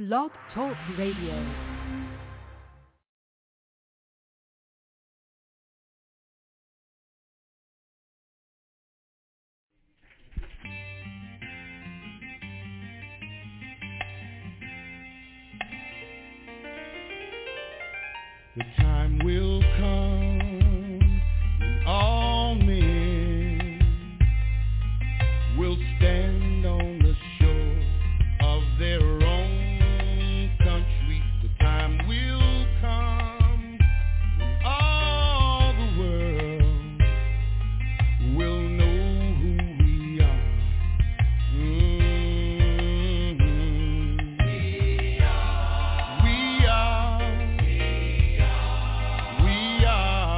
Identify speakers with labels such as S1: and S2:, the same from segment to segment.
S1: Blog Talk Radio.
S2: The time will come when all men will stand on the shore of their own country. The time will come when all the world will know who we are. We are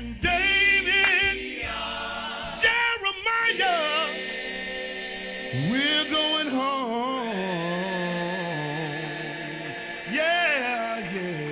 S2: and David, Jeremiah, we're going home. Yeah, yeah.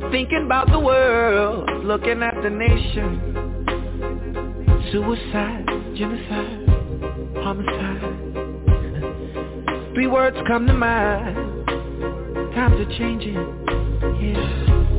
S3: Thinking about the world, looking at the nation. Suicide, genocide, homicide. 3 words come to mind. Times are changing, yeah.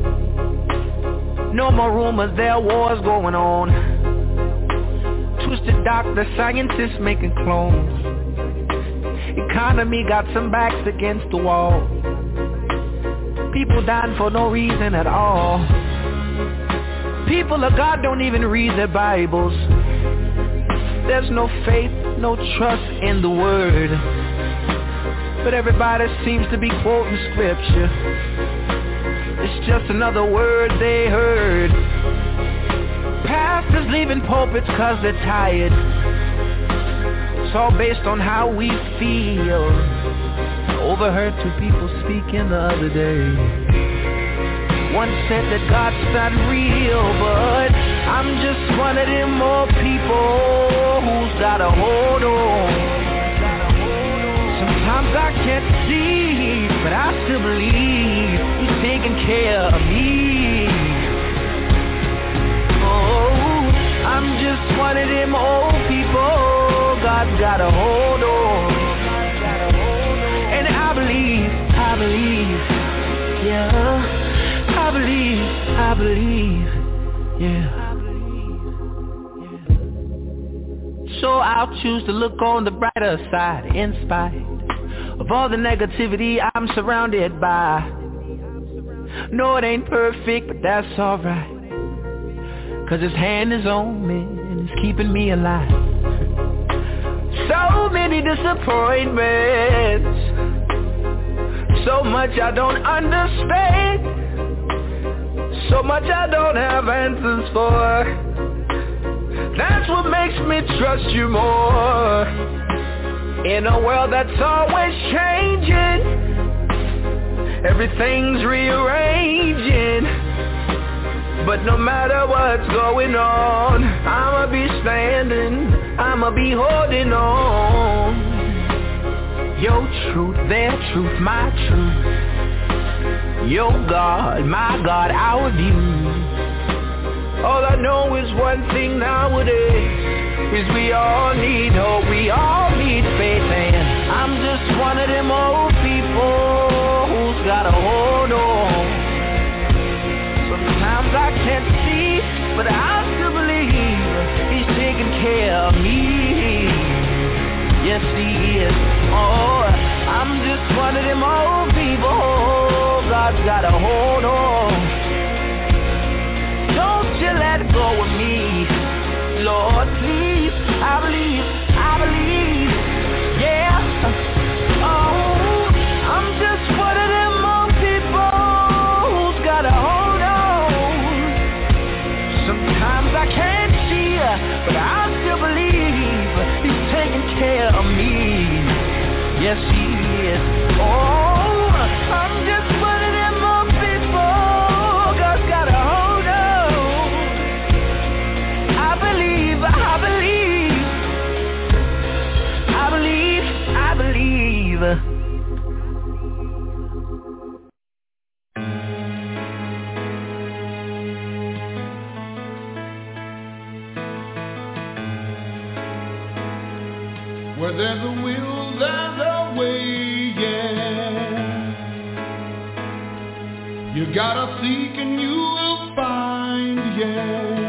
S3: No more rumors, there are wars going on. Twisted doctors, scientists making clones. Economy got some backs against the wall. People dying for no reason at all. People of God don't even read their Bibles. There's no faith, no trust in the word. But everybody seems to be quoting scripture. It's just another word they heard. Pastors leaving pulpits cause they're tired. It's all based on how we feel. Overheard 2 people speaking the other day. One said that God's not real, but I'm just one of them old people who's got a hold on. Sometimes I can't see, but I still believe He's taking care of me. Oh, I'm just one of them old people God's got a hold on. And I believe, yeah. I believe, yeah. So I'll choose to look on the brighter side in spite of all the negativity I'm surrounded by. No, it ain't perfect, but that's alright. Cause His hand is on me and it's keeping me alive. So many disappointments, so much I don't understand, so much I don't have answers for. That's what makes me trust You more. In a world that's always changing, everything's rearranging. But no matter what's going on, I'ma be standing, I'ma be holding on. Your truth, their truth, my truth. Your God, my God, our view. All I know is one thing nowadays, is we all need hope, we all need faith. And I'm just one of them old people who's got a hold on. Sometimes I can't see, but I still believe He's taking care of me. Yes, He is. Oh, I'm just one of them old people God's got a hold on. Don't you let go of me, Lord, please. I believe, yeah. Oh, I'm just one of them old people who's got a hold on. Sometimes I can't see, but I still believe He's taking care of me. Yes, He is. Oh, I'm just one of them old people God's got a hold on. I believe.
S2: Where there's a will, there's a way, yeah. You gotta seek and you will find, yes.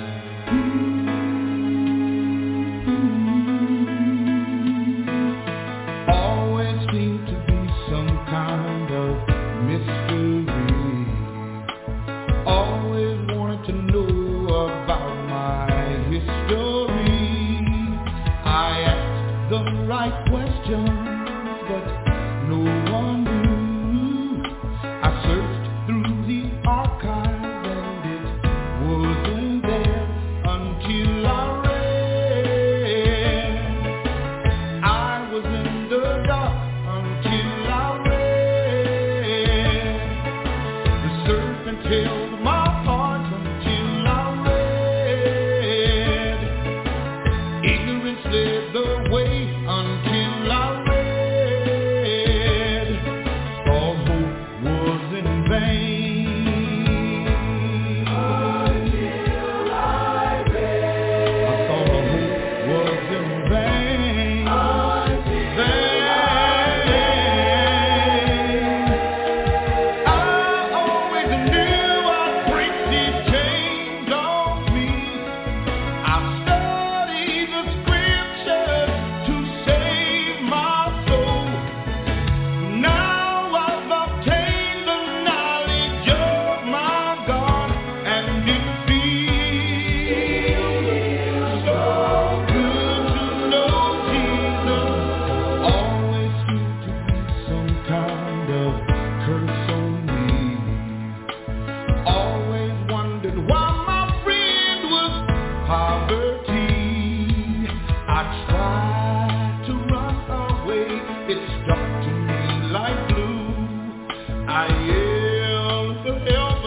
S2: Always seem to be some kind of mystery. Always wanted to know about my history. I asked the right questions, but no one knew. I searched through the archives and it wasn't there.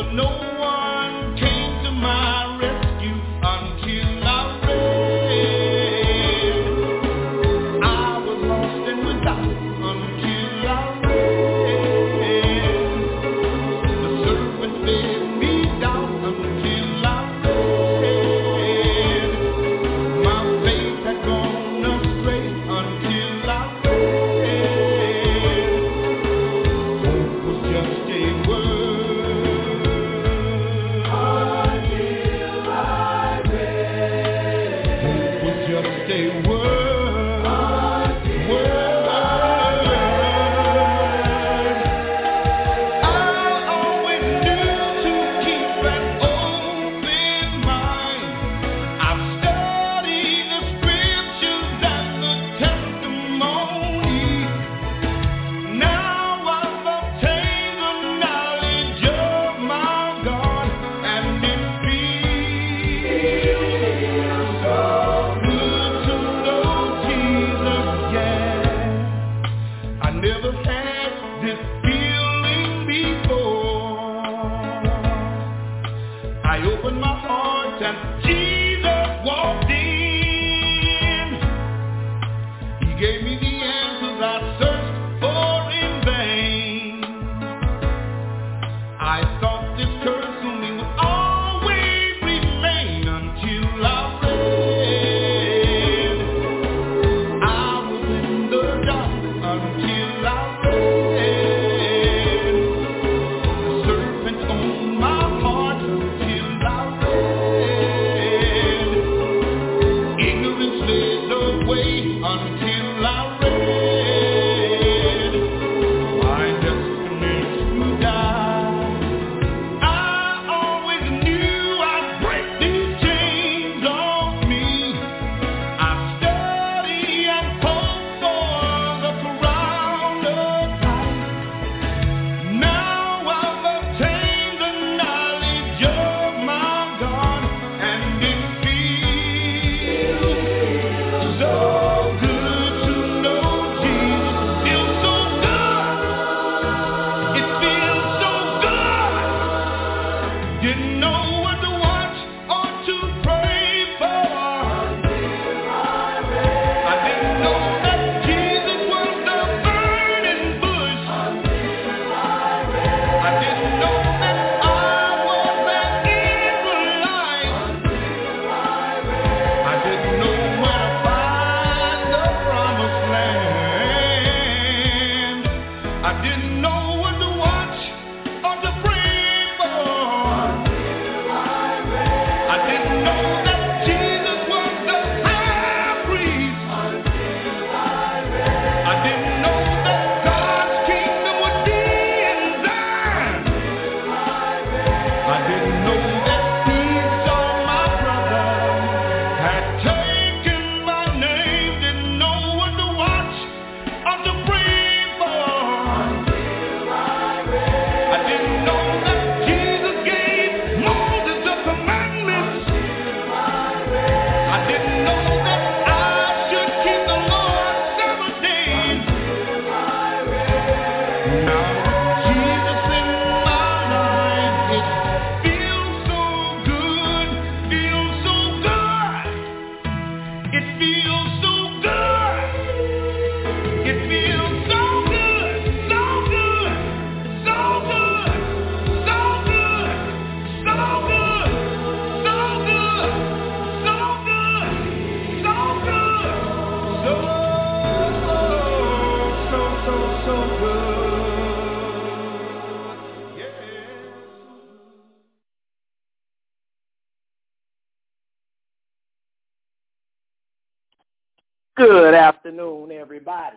S4: Good afternoon, everybody,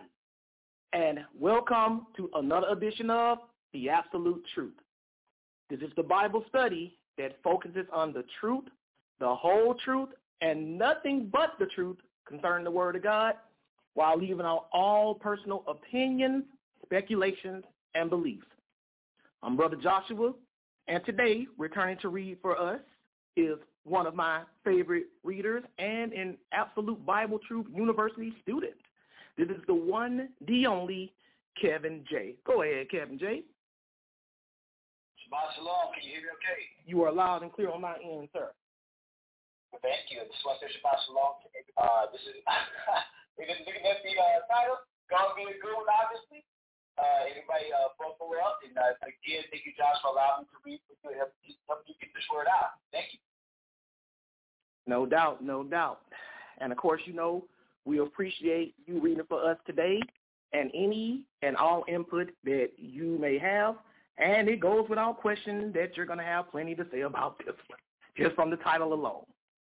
S4: and welcome to another edition of The Absolute Truth. This is the Bible study that focuses on the truth, the whole truth, and nothing but the truth concerning the Word of God, while leaving out all personal opinions, speculations, and beliefs. I'm Brother Joshua, and today, returning to read for us is one of my favorite readers and an Absolute Bible Truth University student. This is the one, the only, Kevin J. Go ahead, Kevin J.
S5: Shabbat shalom. Can you hear me okay?
S4: You are loud and clear on my end, sir.
S5: Well, thank you. Just want to say Shabbat shalom. This is looking at the title. God be the good one, obviously. Everybody buckle up. And again, thank you, Josh, for allowing me to read with you and help you get this word out. Thank you.
S4: No doubt, no doubt. And, of course, you know, we appreciate you reading for us today and any and all input that you may have. And it goes without question that you're going to have plenty to say about this one, just from the title alone.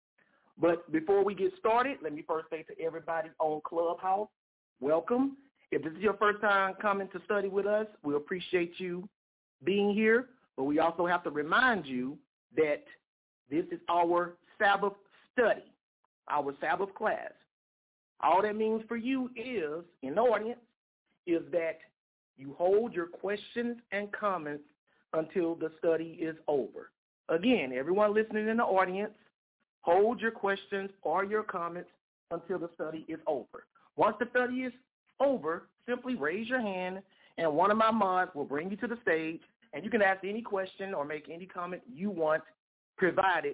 S4: But before we get started, let me first say to everybody on Clubhouse, welcome. If this is your first time coming to study with us, we appreciate you being here. But we also have to remind you that this is our Sabbath study, our Sabbath class. All that means for you is, in the audience, is that you hold your questions and comments until the study is over. Again, everyone listening in the audience, hold your questions or your comments until the study is over. Once the study is over, simply raise your hand, and one of my mods will bring you to the stage, and you can ask any question or make any comment you want, provided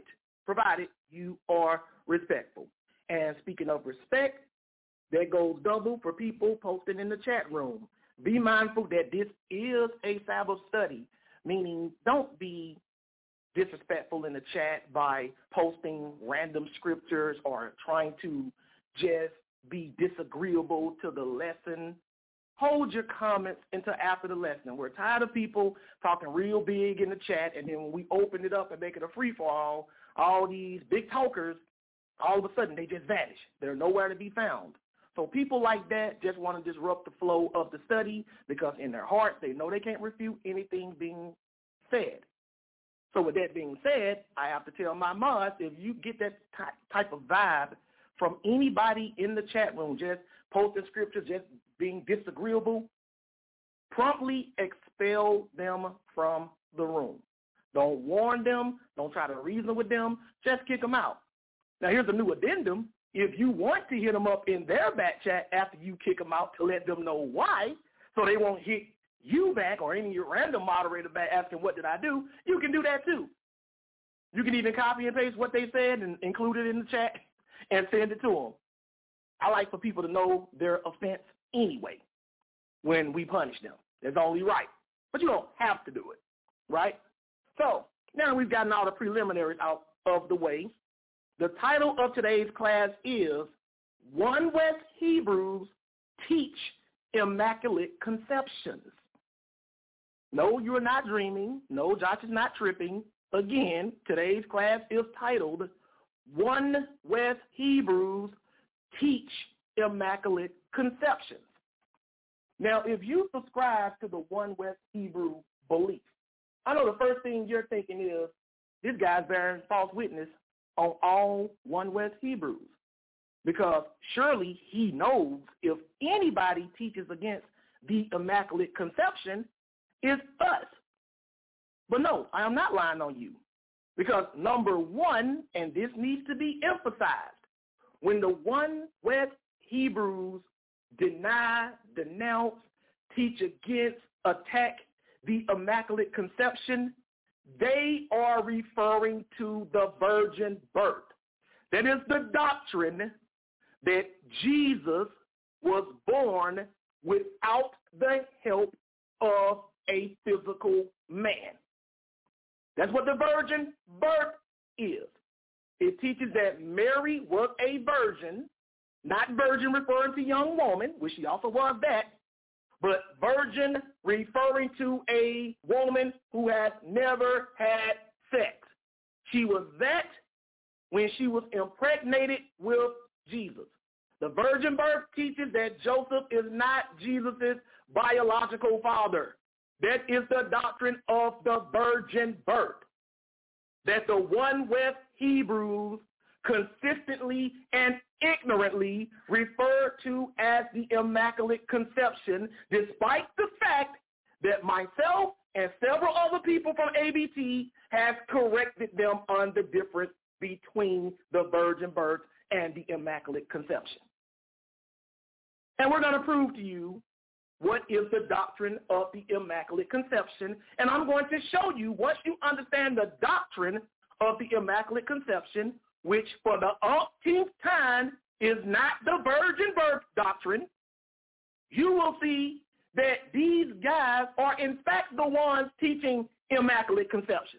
S4: you are respectful. And speaking of respect, that goes double for people posting in the chat room. Be mindful that this is a Sabbath study, meaning don't be disrespectful in the chat by posting random scriptures or trying to just be disagreeable to the lesson. Hold your comments until after the lesson. We're tired of people talking real big in the chat, and then when we open it up and make it a free-for-all, all these big talkers, all of a sudden they just vanish. They're nowhere to be found. So people like that just want to disrupt the flow of the study because in their heart they know they can't refute anything being said. So with that being said, I have to tell my mods, if you get that type of vibe from anybody in the chat room, just posting scriptures, just being disagreeable, promptly expel them from the room. Don't warn them. Don't try to reason with them. Just kick them out. Now, here's a new addendum. If you want to hit them up in their back chat after you kick them out to let them know why, so they won't hit you back or any of your random moderator back asking, what did I do? You can do that too. You can even copy and paste what they said and include it in the chat and send it to them. I like for people to know their offense anyway when we punish them. It's only right. But you don't have to do it, right? So now we've gotten all the preliminaries out of the way. The title of today's class is One West Hebrews Teach Immaculate Conceptions. No, you're not dreaming. No, Josh is not tripping. Again, today's class is titled One West Hebrews Teach Immaculate Conceptions. Now, if you subscribe to the One West Hebrew belief, I know the first thing you're thinking is, this guy's bearing false witness on all One West Hebrews, because surely he knows if anybody teaches against the Immaculate Conception, it's us. But no, I am not lying on you, because number one, and this needs to be emphasized, when the One West Hebrews deny, denounce, teach against, attack the Immaculate Conception, they are referring to the virgin birth. That is the doctrine that Jesus was born without the help of a physical man. That's what the virgin birth is. It teaches that Mary was a virgin, not virgin referring to young woman, which she also was that, but virgin referring to a woman who has never had sex. She was that when she was impregnated with Jesus. The virgin birth teaches that Joseph is not Jesus' biological father. That is the doctrine of the virgin birth, that the One West Hebrews consistently and ignorantly refer to as the Immaculate Conception, despite the fact that myself and several other people from ABT have corrected them on the difference between the virgin birth and the Immaculate Conception. And we're going to prove to you what is the doctrine of the Immaculate Conception, and I'm going to show you, once you understand the doctrine of the Immaculate Conception, which for the umpteenth time is not the virgin birth doctrine, you will see that these guys are in fact the ones teaching Immaculate Conception.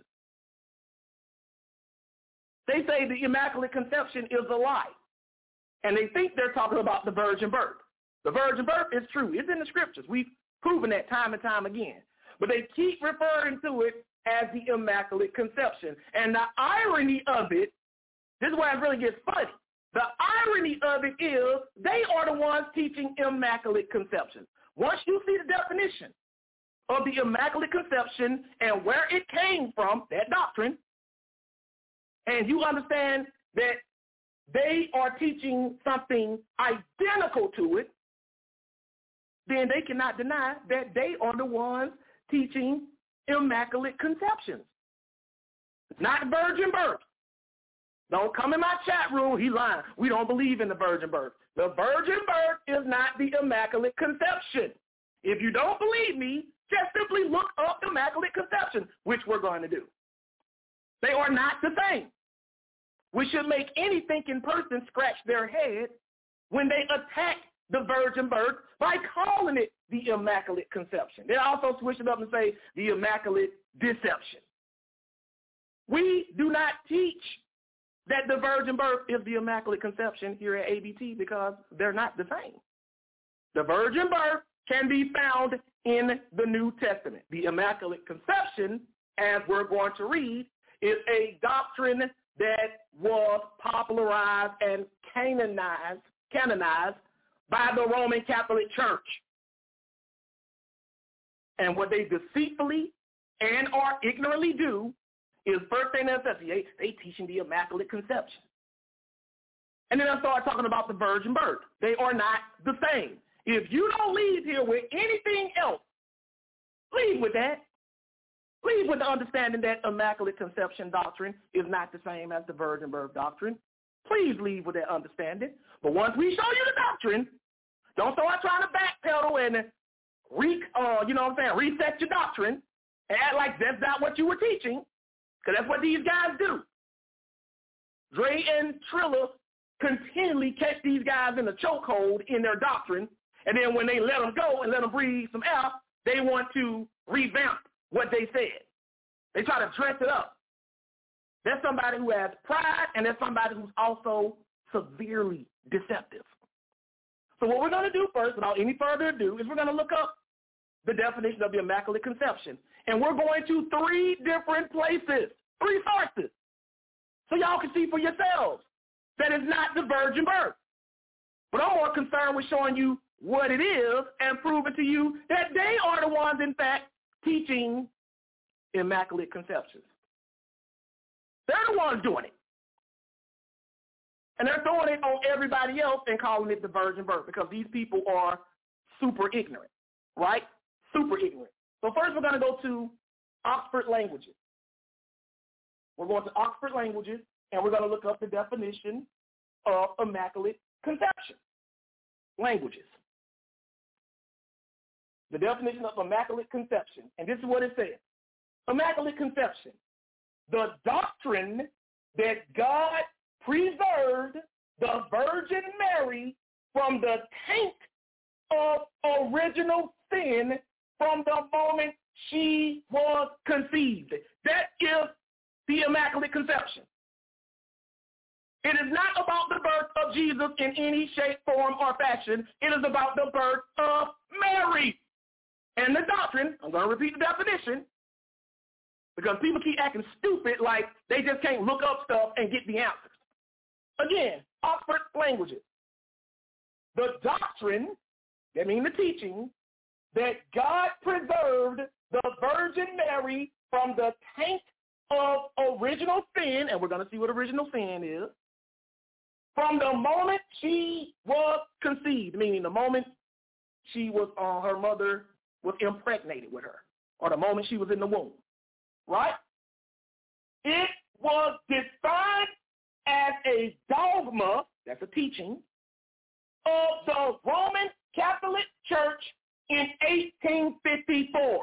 S4: They say the Immaculate Conception is a lie, and they think they're talking about the virgin birth. The virgin birth is true. It's in the scriptures. We've proven that time and time again. But they keep referring to it as the Immaculate Conception. And the irony of it, this is where it really gets funny. The irony of it is they are the ones teaching Immaculate Conception. Once you see the definition of the Immaculate Conception and where it came from, that doctrine, and you understand that they are teaching something identical to it, then they cannot deny that they are the ones teaching Immaculate Conceptions, not virgin birth. Don't come in my chat room, he's lying. We don't believe in the virgin birth. The virgin birth is not the Immaculate Conception. If you don't believe me, just simply look up Immaculate Conception, which we're going to do. They are not the same. We should make any thinking person scratch their head when they attack the virgin birth by calling it the Immaculate Conception. They also switch it up and say the Immaculate Deception. We do not teach that the virgin birth is the Immaculate Conception here at ABT because they're not the same. The virgin birth can be found in the New Testament. The Immaculate Conception, as we're going to read, is a doctrine that was popularized and canonized by the Roman Catholic Church. And what they deceitfully and or ignorantly do is first thing they teaching the Immaculate Conception. And then I start talking about the virgin birth. They are not the same. If you don't leave here with anything else, leave with that. Leave with the understanding that Immaculate Conception doctrine is not the same as the virgin birth doctrine. Please leave with that understanding. But once we show you the doctrine, don't start trying to backpedal and reset your doctrine and act like that's not what you were teaching, because that's what these guys do. Dre and Trilla continually catch these guys in a chokehold in their doctrine, and then when they let them go and let them breathe some air, they want to revamp what they said. They try to dress it up. There's somebody who has pride, and there's somebody who's also severely deceptive. So what we're going to do first, without any further ado, is we're going to look up the definition of the Immaculate Conception. And we're going to 3 different places, 3 sources, so y'all can see for yourselves that it's not the virgin birth. But I'm more concerned with showing you what it is and proving to you that they are the ones, in fact, teaching Immaculate Conception. They're the ones doing it. And they're throwing it on everybody else and calling it the virgin birth because these people are super ignorant, right? Super ignorant. So first we're going to go to Oxford Languages. We're going to Oxford Languages, and we're going to look up the definition of Immaculate Conception. Languages. The definition of Immaculate Conception. And this is what it says. Immaculate Conception. The doctrine that God preserved the Virgin Mary from the taint of original sin from the moment she was conceived. That is the Immaculate Conception. It is not about the birth of Jesus in any shape, form, or fashion. It is about the birth of Mary. And the doctrine, I'm going to repeat the definition, because people keep acting stupid like they just can't look up stuff and get the answers. Again, Oxford Languages. The doctrine, that means the teaching, that God preserved the Virgin Mary from the taint of original sin, and we're going to see what original sin is, from the moment she was conceived, meaning the moment she was, her mother was impregnated with her, or the moment she was in the womb, right? It was defined as a dogma, that's a teaching, of the Roman Catholic Church in 1854.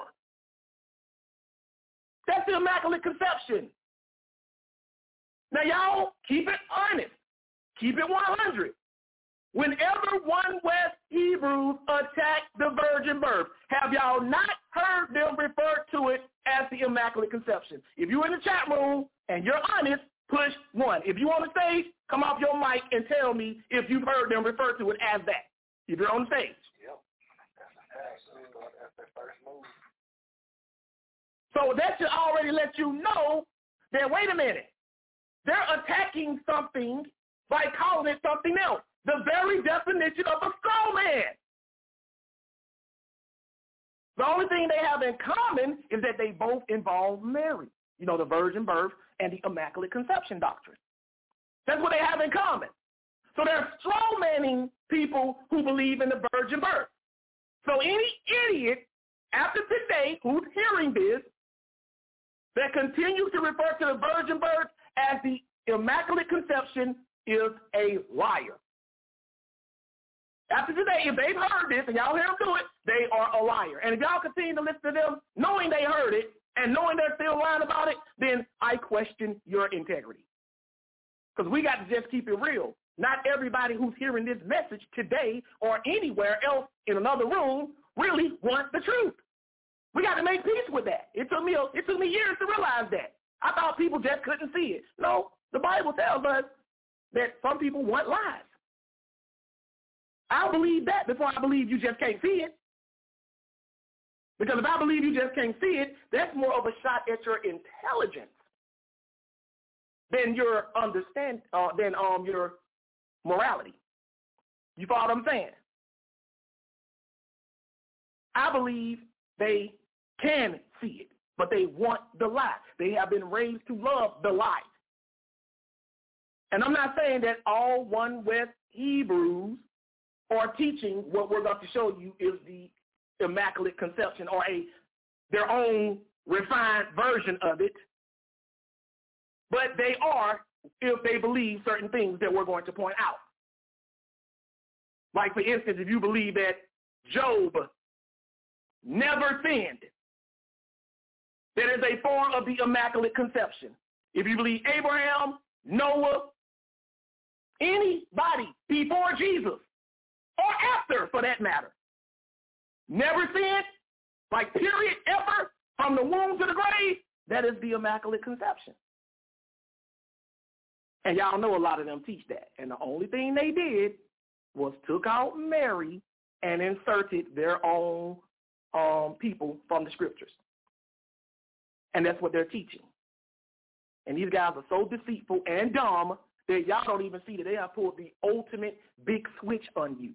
S4: That's the Immaculate Conception. Now, y'all, keep it honest. Keep it 100. Whenever One West Hebrews attack the virgin birth, have y'all not heard them refer to it as the Immaculate Conception? If you're in the chat room and you're honest, push 1. If you're on the stage, come off your mic and tell me if you've heard them refer to it as that. If you're on the stage.
S5: Yep. That's the first move.
S4: So that should already let you know that, wait a minute, they're attacking something by calling it something else. The very definition of a straw man. The only thing they have in common is that they both involve Mary. You know, the virgin birth and the Immaculate Conception doctrine. That's what they have in common. So they're straw manning people who believe in the virgin birth. So any idiot after today who's hearing this that continues to refer to the virgin birth as the Immaculate Conception is a liar. After today, if they've heard this and y'all hear them do it, they are a liar. And if y'all continue to listen to them knowing they heard it and knowing they're still lying about it, then I question your integrity. Because we got to just keep it real. Not everybody who's hearing this message today or anywhere else in another room really wants the truth. We got to make peace with that. It took me years to realize that. I thought people just couldn't see it. No, the Bible tells us that some people want lies. I'll believe that before I believe you just can't see it. Because if I believe you just can't see it, that's more of a shot at your intelligence than your your morality. You follow what I'm saying? I believe they can see it, but they want the lie. They have been raised to love the lie. And I'm not saying that all One West Hebrews are teaching what we're about to show you is the Immaculate Conception or their own refined version of it. But they are if they believe certain things that we're going to point out. Like, for instance, if you believe that Job never sinned, that is a form of the Immaculate Conception. If you believe Abraham, Noah, anybody before Jesus, or after for that matter, never sinned, like period, ever, from the womb to the grave, that is the Immaculate Conception. And y'all know a lot of them teach that. And the only thing they did was took out Mary and inserted their own people from the scriptures. And that's what they're teaching. And these guys are so deceitful and dumb that y'all don't even see that they have pulled the ultimate big switch on you.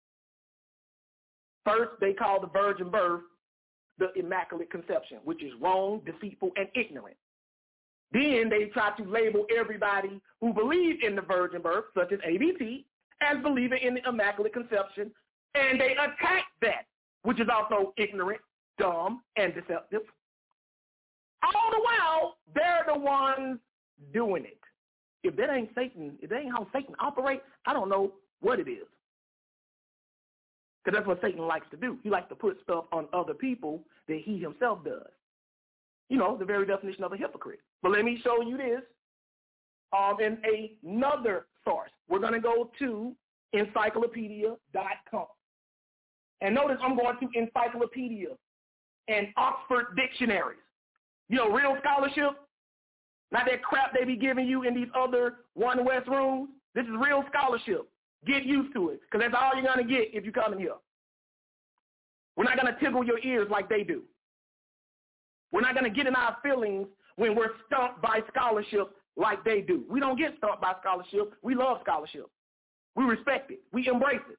S4: First, they call the virgin birth the Immaculate Conception, which is wrong, deceitful, and ignorant. Then they try to label everybody who believes in the virgin birth, such as ABT, as believing in the Immaculate Conception, and they attack that, which is also ignorant, dumb, and deceptive. All the while, they're the ones doing it. If that ain't Satan, if that ain't how Satan operates, I don't know what it is. Because that's what Satan likes to do. He likes to put stuff on other people that he himself does. You know, the very definition of a hypocrite. But let me show you this in another source. We're going to go to encyclopedia.com. And notice I'm going to encyclopedia and Oxford dictionaries. You know, real scholarship, not that crap they be giving you in these other One West rooms. This is real scholarship. Get used to it, because that's all you're going to get if you come in here. We're not going to tickle your ears like they do. We're not going to get in our feelings when we're stumped by scholarship like they do. We don't get stumped by scholarship. We love scholarship. We respect it. We embrace it.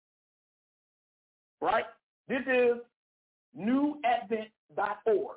S4: Right? This is newadvent.org.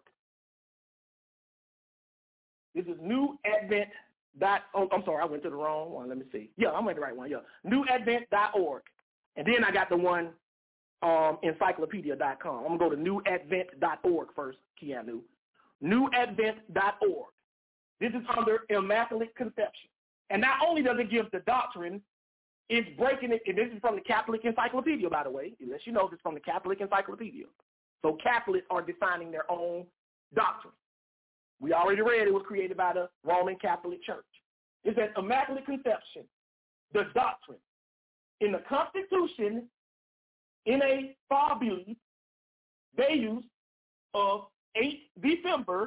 S4: This is newadvent. I'm sorry, I went to the wrong one. Let me see. Yeah, I went to the right one. Yeah, newadvent.org. And then I got the one encyclopedia.com. I'm going to go to newadvent.org first, Keanu. Newadvent.org. This is under Immaculate Conception. And not only does it give the doctrine, it's breaking it, and this is from the Catholic Encyclopedia, by the way. It lets you know this is from the Catholic Encyclopedia. So Catholics are defining their own doctrine. We already read it was created by the Roman Catholic Church. It says Immaculate Conception, the doctrine. In the Constitution, in a fabuli, Deus of 8 December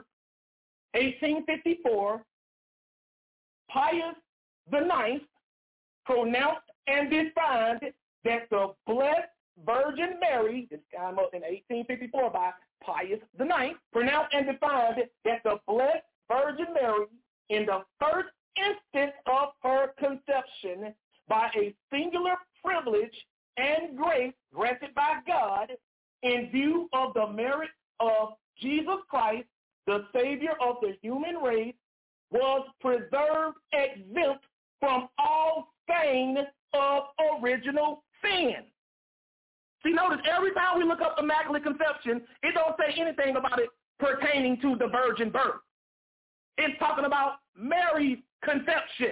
S4: 1854, Pius IX pronounced and defined that the Blessed Virgin Mary, this came up in 1854 by Pius IX, pronounced and defined that the Blessed Virgin Mary, in the first instance of her conception, by a singular privilege and grace granted by God, in view of the merit of Jesus Christ, the Savior of the human race, was preserved exempt from all stain of original sin. See, notice every time we look up Immaculate Conception, it don't say anything about it pertaining to the virgin birth. It's talking about Mary's conception.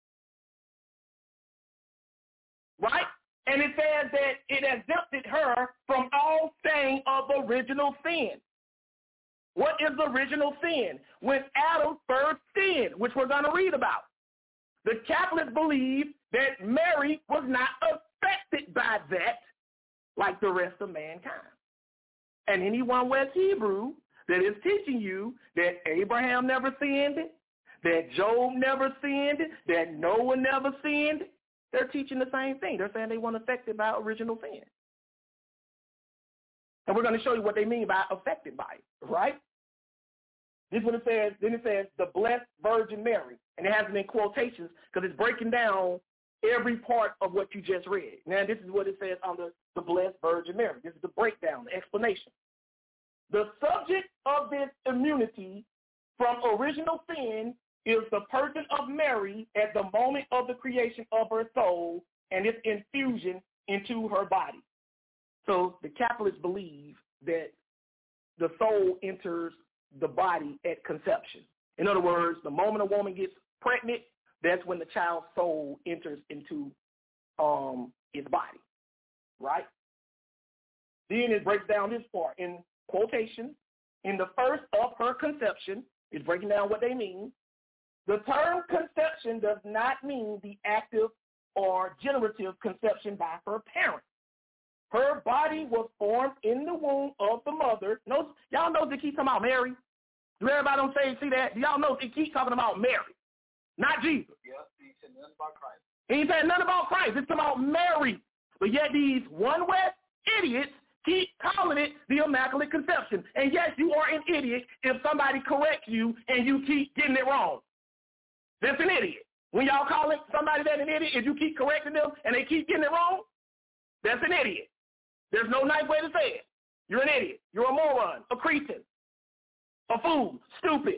S4: Right? And it says that it exempted her from all stain of original sin. What is the original sin? When Adam first sinned, which we're going to read about. The Catholics believe that Mary was not affected by that like the rest of mankind. And anyone West Hebrew that is teaching you that Abraham never sinned, that Job never sinned, that Noah never sinned, they're teaching the same thing. They're saying they weren't affected by original sin. And we're going to show you what they mean by affected by it, right? This is what it says. Then it says the Blessed Virgin Mary. And it has it in quotations because it's breaking down every part of what you just read. Now, this is what it says on the Blessed Virgin Mary. This is the breakdown, the explanation. The subject of this immunity from original sin is the person of Mary at the moment of the creation of her soul and its infusion into her body. So the Catholics believe that the soul enters the body at conception. In other words, the moment a woman gets pregnant, that's when the child's soul enters into its body, right? Then it breaks down this part in quotation. In the first of her conception, it's breaking down what they mean. The term conception does not mean the active or generative conception by her parents. Her body was formed in the womb of the mother. Y'all know they keep talking about Mary? Do everybody don't see that? Do y'all know they keep talking about Mary, not Jesus?
S5: Yeah, he said nothing about Christ.
S4: He ain't saying nothing about Christ. It's about Mary. But yet these one West idiots keep calling it the Immaculate Conception. And yes, you are an idiot if somebody corrects you and you keep getting it wrong. That's an idiot. When y'all call somebody that an idiot, if you keep correcting them and they keep getting it wrong, that's an idiot. There's no nice way to say it. You're an idiot. You're a moron, a cretin, a fool, stupid.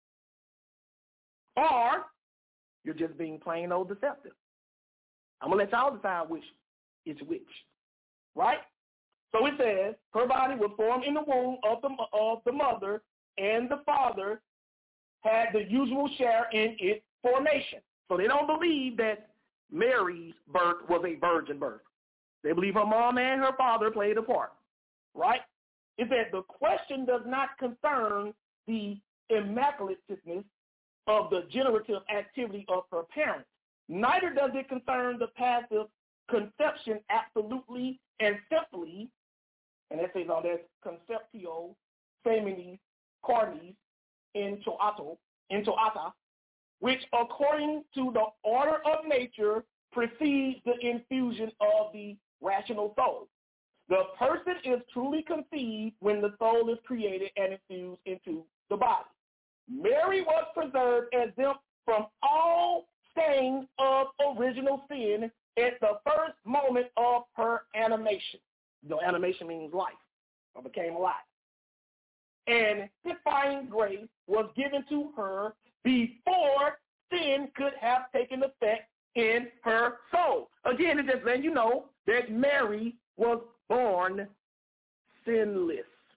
S4: Or you're just being plain old deceptive. I'm going to let y'all decide which is which. Right? So it says, her body was formed in the womb of the mother, and the father had the usual share in its formation. So they don't believe that Mary's birth was a virgin birth. They believe her mom and her father played a part, right? It says the question does not concern the immaculateness of the generative activity of her parents. Neither does it concern the passive conception absolutely and simply, and that says on that conceptio feminis carnis intoata, which according to the order of nature precedes the infusion of the rational soul. The person is truly conceived when the soul is created and infused into the body. Mary was preserved exempt from all stain of original sin at the first moment of her animation. Animation means life, or became alive. And divine grace was given to her before sin could have taken effect in her soul. Again, it's just letting you know that Mary was born sinless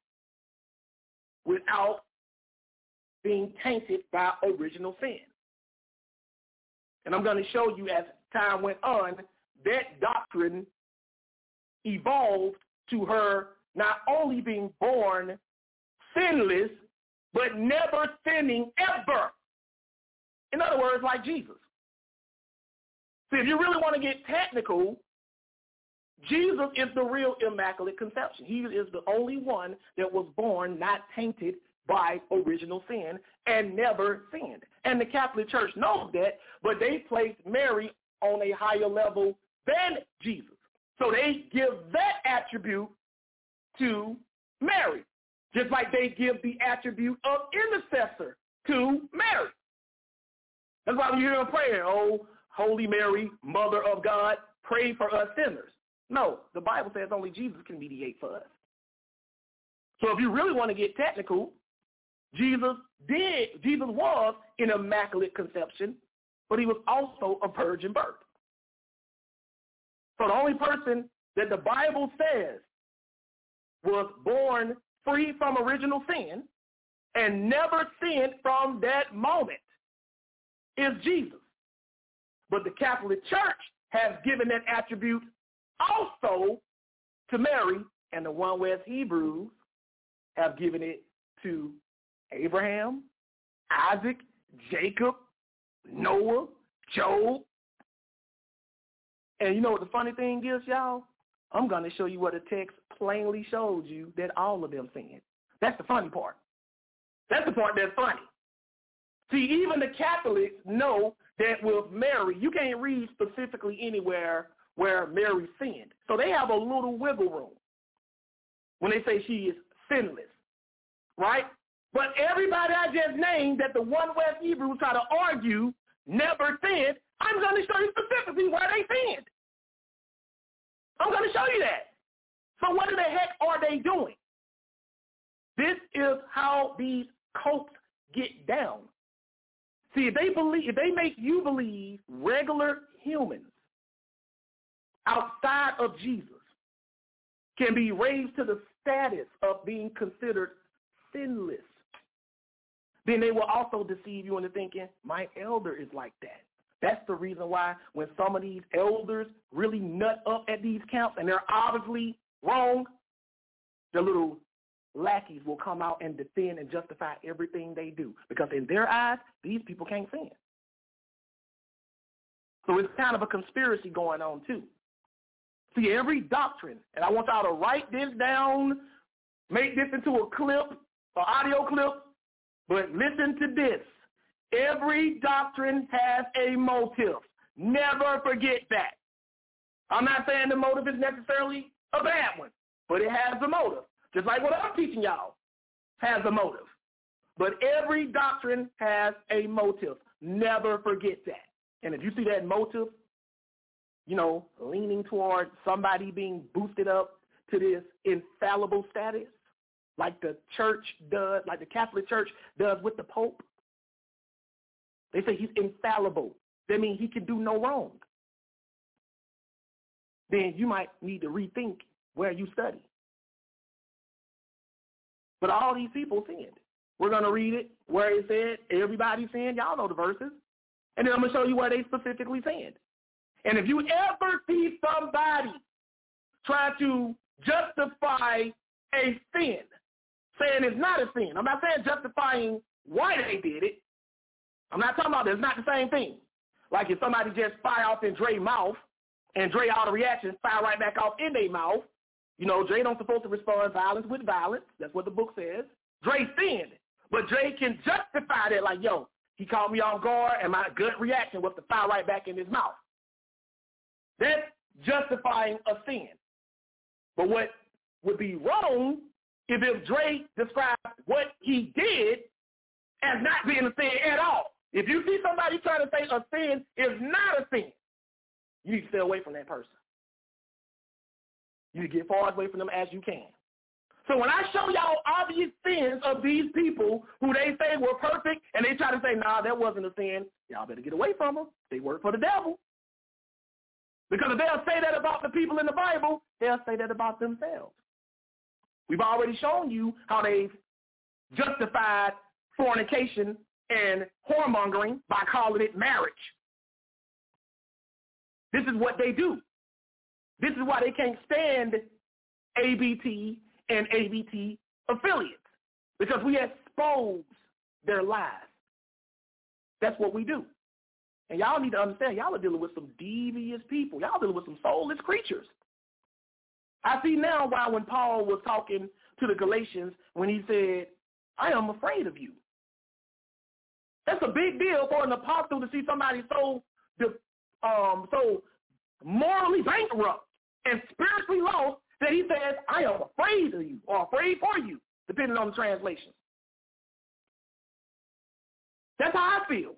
S4: without being tainted by original sin. And I'm going to show you as time went on that doctrine evolved to her not only being born sinless, but never sinning ever. In other words, like Jesus. See, if you really want to get technical, Jesus is the real Immaculate Conception. He is the only one that was born not tainted by original sin and never sinned. And the Catholic Church knows that, but they placed Mary on a higher level than Jesus. So they give that attribute to Mary, just like they give the attribute of intercessor to Mary. That's why when you hear them praying, oh, Holy Mary, Mother of God, pray for us sinners. No, the Bible says only Jesus can mediate for us. So if you really want to get technical, Jesus was an Immaculate Conception, but he was also a virgin birth. So the only person that the Bible says was born free from original sin and never sinned from that moment is Jesus. But the Catholic Church has given that attribute also to Mary, and the One West Hebrews have given it to Abraham, Isaac, Jacob, Noah, Job. And you know what the funny thing is, y'all? I'm going to show you what the text plainly shows you that all of them sinned. That's the funny part. That's the part that's funny. See, even the Catholics know that with Mary, you can't read specifically anywhere where Mary sinned. So they have a little wiggle room when they say she is sinless, right? But everybody I just named that the One West Hebrews try to argue never sinned, I'm going to show you specifically where they sinned. I'm going to show you that. So what in the heck are they doing? This is how these cults get down. See, if they make you believe regular humans outside of Jesus can be raised to the status of being considered sinless, then they will also deceive you into thinking, my elder is like that. That's the reason why when some of these elders really nut up at these camps and they're obviously wrong, the little lackeys will come out and defend and justify everything they do. Because in their eyes, these people can't sin. So it's kind of a conspiracy going on too. See, every doctrine, and I want y'all to write this down, make this into a clip, an audio clip, but listen to this. Every doctrine has a motive. Never forget that. I'm not saying the motive is necessarily a bad one, but it has a motive. Just like what I'm teaching y'all has a motive. But every doctrine has a motive. Never forget that. And if you see that motive, you know, leaning toward somebody being boosted up to this infallible status, like the church does, like the Catholic Church does with the Pope, they say he's infallible. That means he can do no wrong. Then you might need to rethink where you study. But all these people sinned. We're going to read it where it said everybody sinned. Y'all know the verses. And then I'm going to show you where they specifically sinned. And if you ever see somebody try to justify a sin, saying it's not a sin, I'm not saying justifying why they did it. I'm not talking about it's not the same thing. Like if somebody just fire off in Dre's mouth and Dre all the reactions fire right back off in their mouth, you know, Dre don't supposed to respond violence with violence. That's what the book says. Dre sinned. But Dre can justify that like, yo, he caught me off guard and my gut reaction was to fire right back in his mouth. That's justifying a sin. But what would be wrong if Dre described what he did as not being a sin at all. If you see somebody trying to say a sin is not a sin, you need to stay away from that person. You need to get far away from them as you can. So when I show y'all obvious sins of these people who they say were perfect and they try to say, nah, that wasn't a sin, y'all better get away from them. They work for the devil. Because if they'll say that about the people in the Bible, they'll say that about themselves. We've already shown you how they've justified fornication and whoremongering by calling it marriage. This is what they do. This is why they can't stand ABT and ABT affiliates, because we expose their lies. That's what we do. And y'all need to understand, y'all are dealing with some devious people. Y'all dealing with some soulless creatures. I see now why when Paul was talking to the Galatians, when he said, I am afraid of you. That's a big deal for an apostle to see somebody so morally bankrupt and spiritually lost that he says, I am afraid of you, or afraid for you, depending on the translation. That's how I feel.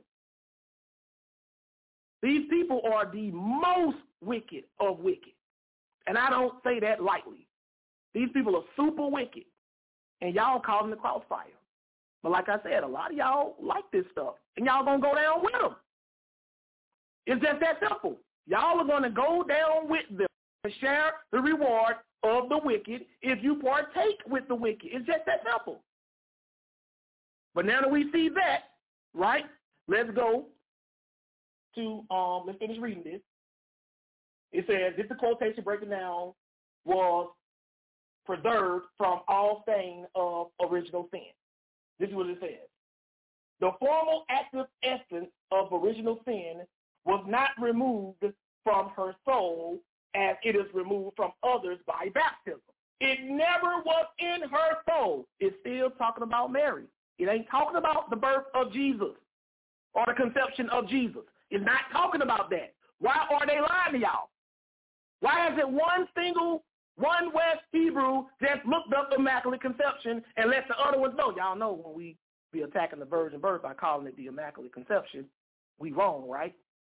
S4: These people are the most wicked of wicked. And I don't say that lightly. These people are super wicked. And y'all call them the crossfire. But like I said, a lot of y'all like this stuff. And y'all going to go down with them. It's just that simple. Y'all are going to go down with them and share the reward of the wicked if you partake with the wicked. It's just that simple. But now that we see that, right, let's go to, let's finish reading this. It says, this the quotation breaking down was preserved from all stain of original sin. This is what it says. The formal active essence of original sin was not removed from her soul as it is removed from others by baptism. It never was in her soul. It's still talking about Mary. It ain't talking about the birth of Jesus or the conception of Jesus. It's not talking about that. Why are they lying to y'all? Why is it one West Hebrew just looked up Immaculate Conception and let the other ones know? Y'all know when we be attacking the virgin birth by calling it the Immaculate Conception, we wrong, right?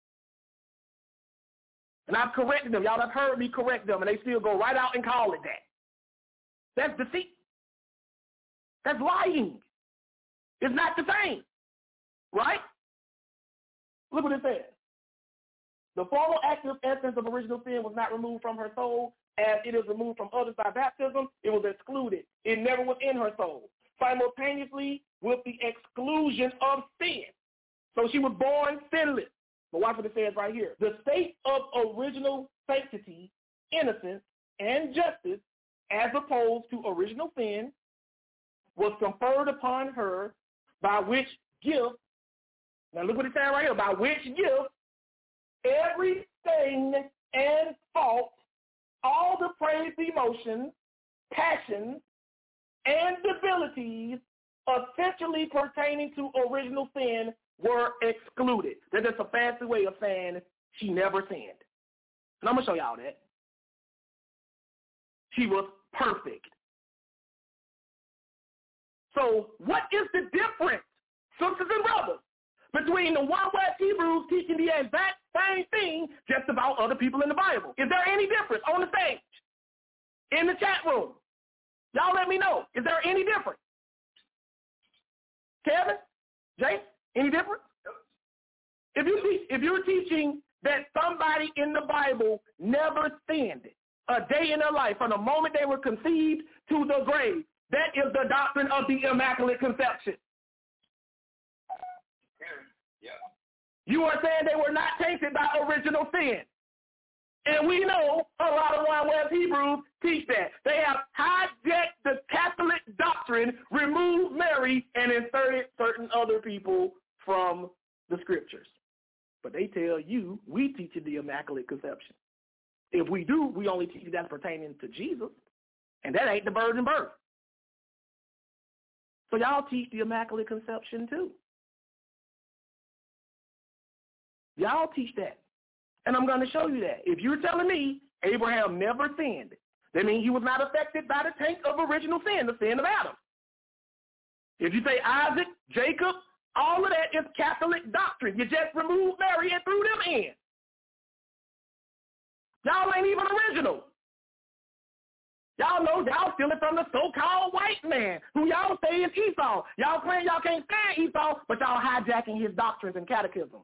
S4: And I've corrected them. Y'all have heard me correct them, and they still go right out and call it that. That's deceit. That's lying. It's not the same, right? Look what it says. The formal active essence of original sin was not removed from her soul as it is removed from others by baptism. It was excluded. It never was in her soul. Simultaneously with the exclusion of sin. So she was born sinless. But watch what it says right here. The state of original sanctity, innocence, and justice, as opposed to original sin, was conferred upon her by which gift, now look what it says right here, by which gift every stain and fault, all the praised emotions, passions, and debilities essentially pertaining to original sin were excluded. That's just a fancy way of saying she never sinned. And I'm going to show y'all that. She was perfect. So what is the difference, sisters and brothers, between the one West Hebrews teaching the exact same thing just about other people in the Bible? Is there any difference on the stage, in the chat room? Y'all let me know. Is there any difference? Kevin? Jay? Any difference? If you're teaching that somebody in the Bible never sinned a day in their life from the moment they were conceived to the grave, that is the doctrine of the Immaculate Conception.
S5: Yeah.
S4: You are saying they were not tainted by original sin. And we know a lot of One West Hebrews teach that. They have hijacked the Catholic doctrine, removed Mary, and inserted certain other people from the scriptures. But they tell you we teach the Immaculate Conception. If we do, we only teach that pertaining to Jesus, and that ain't the virgin birth. So y'all teach the Immaculate Conception too. Y'all teach that. And I'm going to show you that. If you're telling me Abraham never sinned, that means he was not affected by the taint of original sin, the sin of Adam. If you say Isaac, Jacob, all of that is Catholic doctrine. You just removed Mary and threw them in. Y'all ain't even original. Y'all know y'all stealing from the so-called white man, who y'all say is Esau. Y'all claim y'all can't stand Esau, but y'all hijacking his doctrines and catechism.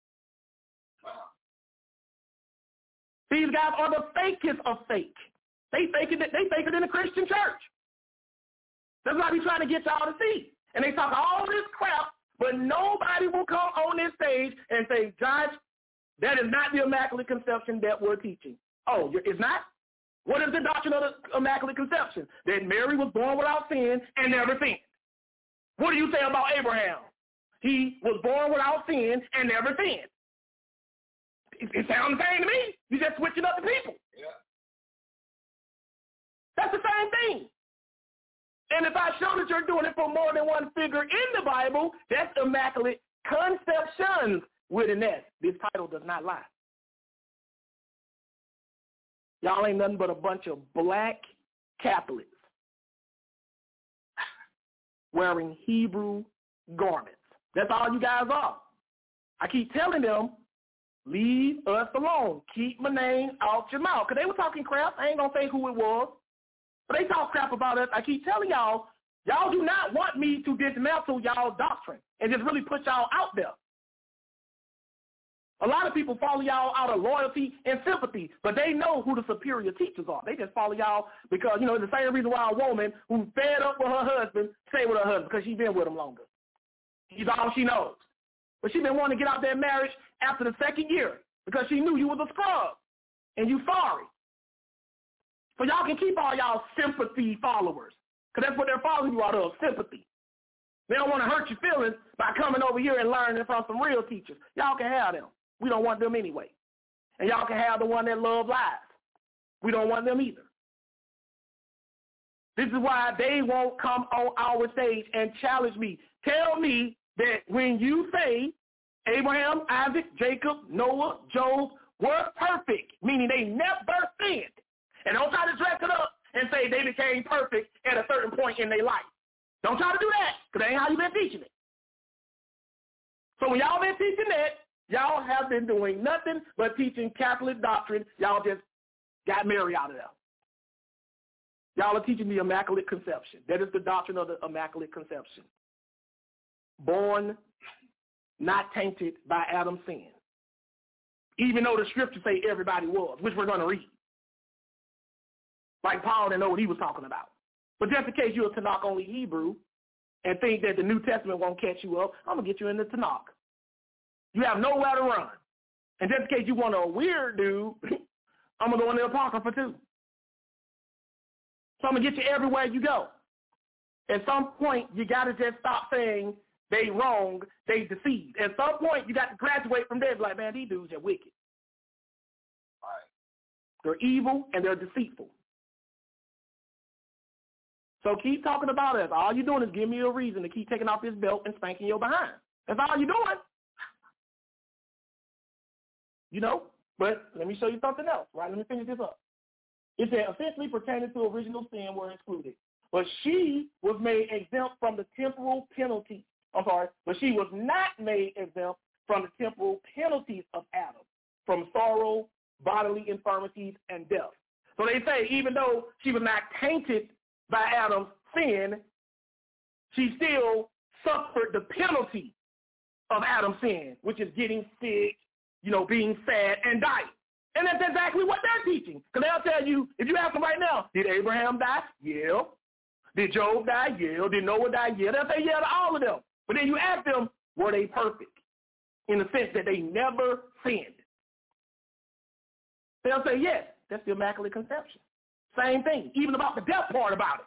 S4: These guys are the fakest of fake. They faker than the Christian church. That's why we trying to get y'all to see. And they talk all this crap, but nobody will come on this stage and say, Judge, that is not the Immaculate Conception that we're teaching. Oh, it's not? What is the doctrine of the Immaculate Conception? That Mary was born without sin and never sinned. What do you say about Abraham? He was born without sin and never sinned. It sounds the same to me. You're just switching up the people.
S5: Yeah.
S4: That's the same thing. And if I show that you're doing it for more than one figure in the Bible, that's Immaculate Conceptions with an S. This title does not lie. Y'all ain't nothing but a bunch of black Catholics wearing Hebrew garments. That's all you guys are. I keep telling them, leave us alone. Keep my name out your mouth. Because they were talking crap. I ain't going to say who it was. But they talk crap about us. I keep telling y'all, y'all do not want me to dismantle y'all doctrine and just really put y'all out there. A lot of people follow y'all out of loyalty and sympathy, but they know who the superior teachers are. They just follow y'all because, it's the same reason why a woman who's fed up with her husband stay with her husband, because she's been with him longer. He's all she knows. But she's been wanting to get out that marriage after the second year because she knew you was a scrub and you sorry. So y'all can keep all y'all sympathy followers, because that's what they're following you out of, sympathy. They don't want to hurt your feelings by coming over here and learning from some real teachers. Y'all can have them. We don't want them anyway. And y'all can have the one that love lies. We don't want them either. This is why they won't come on our stage and challenge me. Tell me that when you say Abraham, Isaac, Jacob, Noah, Job were perfect, meaning they never sinned, and don't try to dress it up and say they became perfect at a certain point in their life. Don't try to do that, because that ain't how you've been teaching it. So when y'all been teaching that, y'all have been doing nothing but teaching Catholic doctrine. Y'all just got Mary out of there. Y'all are teaching the Immaculate Conception. That is the doctrine of the Immaculate Conception. Born, not tainted by Adam's sin. Even though the scriptures say everybody was, which we're going to read. Like Paul didn't know what he was talking about. But just in case you're a Tanakh only Hebrew and think that the New Testament won't catch you up, I'm going to get you in the Tanakh. You have nowhere to run. And just in case you want a weird dude, I'm going to go in the Apocrypha too. So I'm going to get you everywhere you go. At some point, you got to just stop saying they wrong, they deceived. At some point, you got to graduate from there and be like, man, these dudes are wicked.
S5: All right.
S4: They're evil and they're deceitful. So keep talking about us. All you're doing is giving me a reason to keep taking off this belt and spanking your behind. That's all you're doing. But let me show you something else, right? Let me finish this up. It said, essentially pertaining to original sin were excluded. But she was made exempt from the temporal penalty. But she was not made exempt from the temporal penalties of Adam, from sorrow, bodily infirmities, and death. So they say even though she was not tainted by Adam's sin, she still suffered the penalty of Adam's sin, which is getting sick, being sad, and dying. And that's exactly what they're teaching. Because they'll tell you, if you ask them right now, did Abraham die? Yeah. Did Job die? Yeah. Did Noah die? Yeah. They'll say yeah to all of them. But then you ask them, were they perfect? In the sense that they never sinned. They'll say yes. That's the Immaculate Conception. Same thing. Even about the death part about it.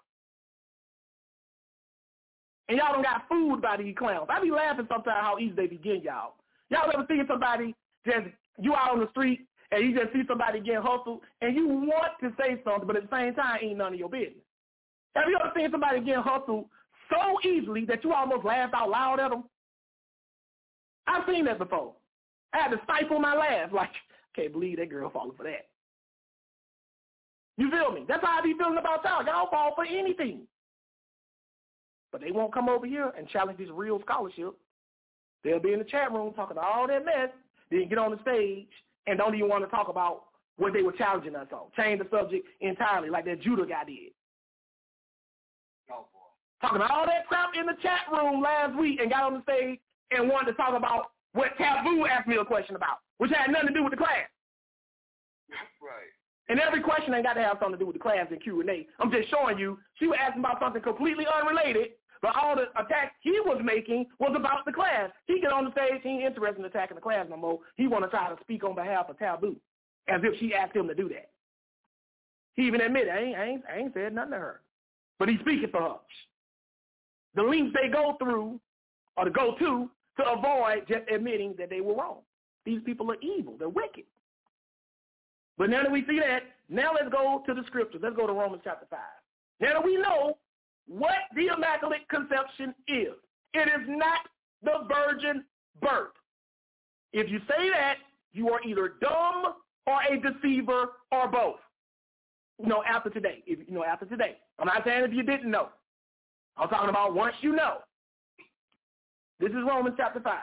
S4: And y'all don't got fooled by these clowns. I be laughing sometimes how easy they begin, y'all. Y'all ever see somebody just, you out on the street, and you just see somebody getting hustled, and you want to say something, but at the same time, ain't none of your business. Have you ever seen somebody getting hustled so easily that you almost laughed out loud at them? I've seen that before. I had to stifle my laugh, like, can't believe that girl falling for that. You feel me? That's how I be feeling about y'all. Y'all fall for anything. But they won't come over here and challenge this real scholarship. They'll be in the chat room talking all that mess, then get on the stage and don't even want to talk about what they were challenging us on. Change the subject entirely, like that Judah guy did.
S5: Oh, boy.
S4: Talking all that crap in the chat room last week and got on the stage and wanted to talk about what Taboo asked me a question about, which had nothing to do with the class.
S5: Right.
S4: And every question ain't got to have something to do with the class and Q&A. I'm just showing you she was asking about something completely unrelated, but all the attacks he was making was about the class. He get on the stage, he ain't interested in attacking the class no more. He want to try to speak on behalf of Taboo. as if she asked him to do that. He even admitted, I ain't said nothing to her. But he's speaking for her. The lengths they go through or to go to avoid just admitting that they were wrong. These people are evil. They're wicked. But now that we see that, now let's go to the scriptures. Let's go to Romans chapter 5. Now that we know what the Immaculate Conception is, it is not the virgin birth. If you say that, you are either dumb or a deceiver or both. After today. After today. I'm not saying if you didn't know. I'm talking about once you know. This is Romans chapter 5.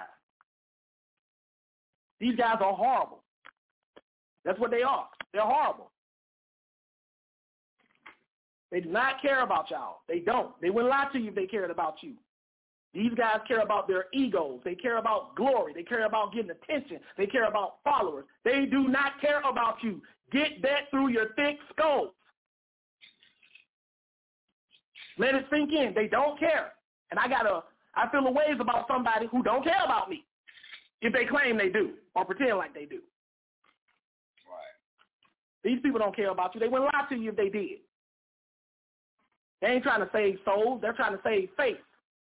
S4: These guys are horrible. That's what they are. They're horrible. They do not care about y'all. They don't. They wouldn't lie to you if they cared about you. These guys care about their egos. They care about glory. They care about getting attention. They care about followers. They do not care about you. Get that through your thick skulls. Let it sink in. They don't care. And I feel a ways about somebody who don't care about me if they claim they do or pretend like they do. Right. These people don't care about you. They wouldn't lie to you if they did. They ain't trying to save souls. They're trying to save faith.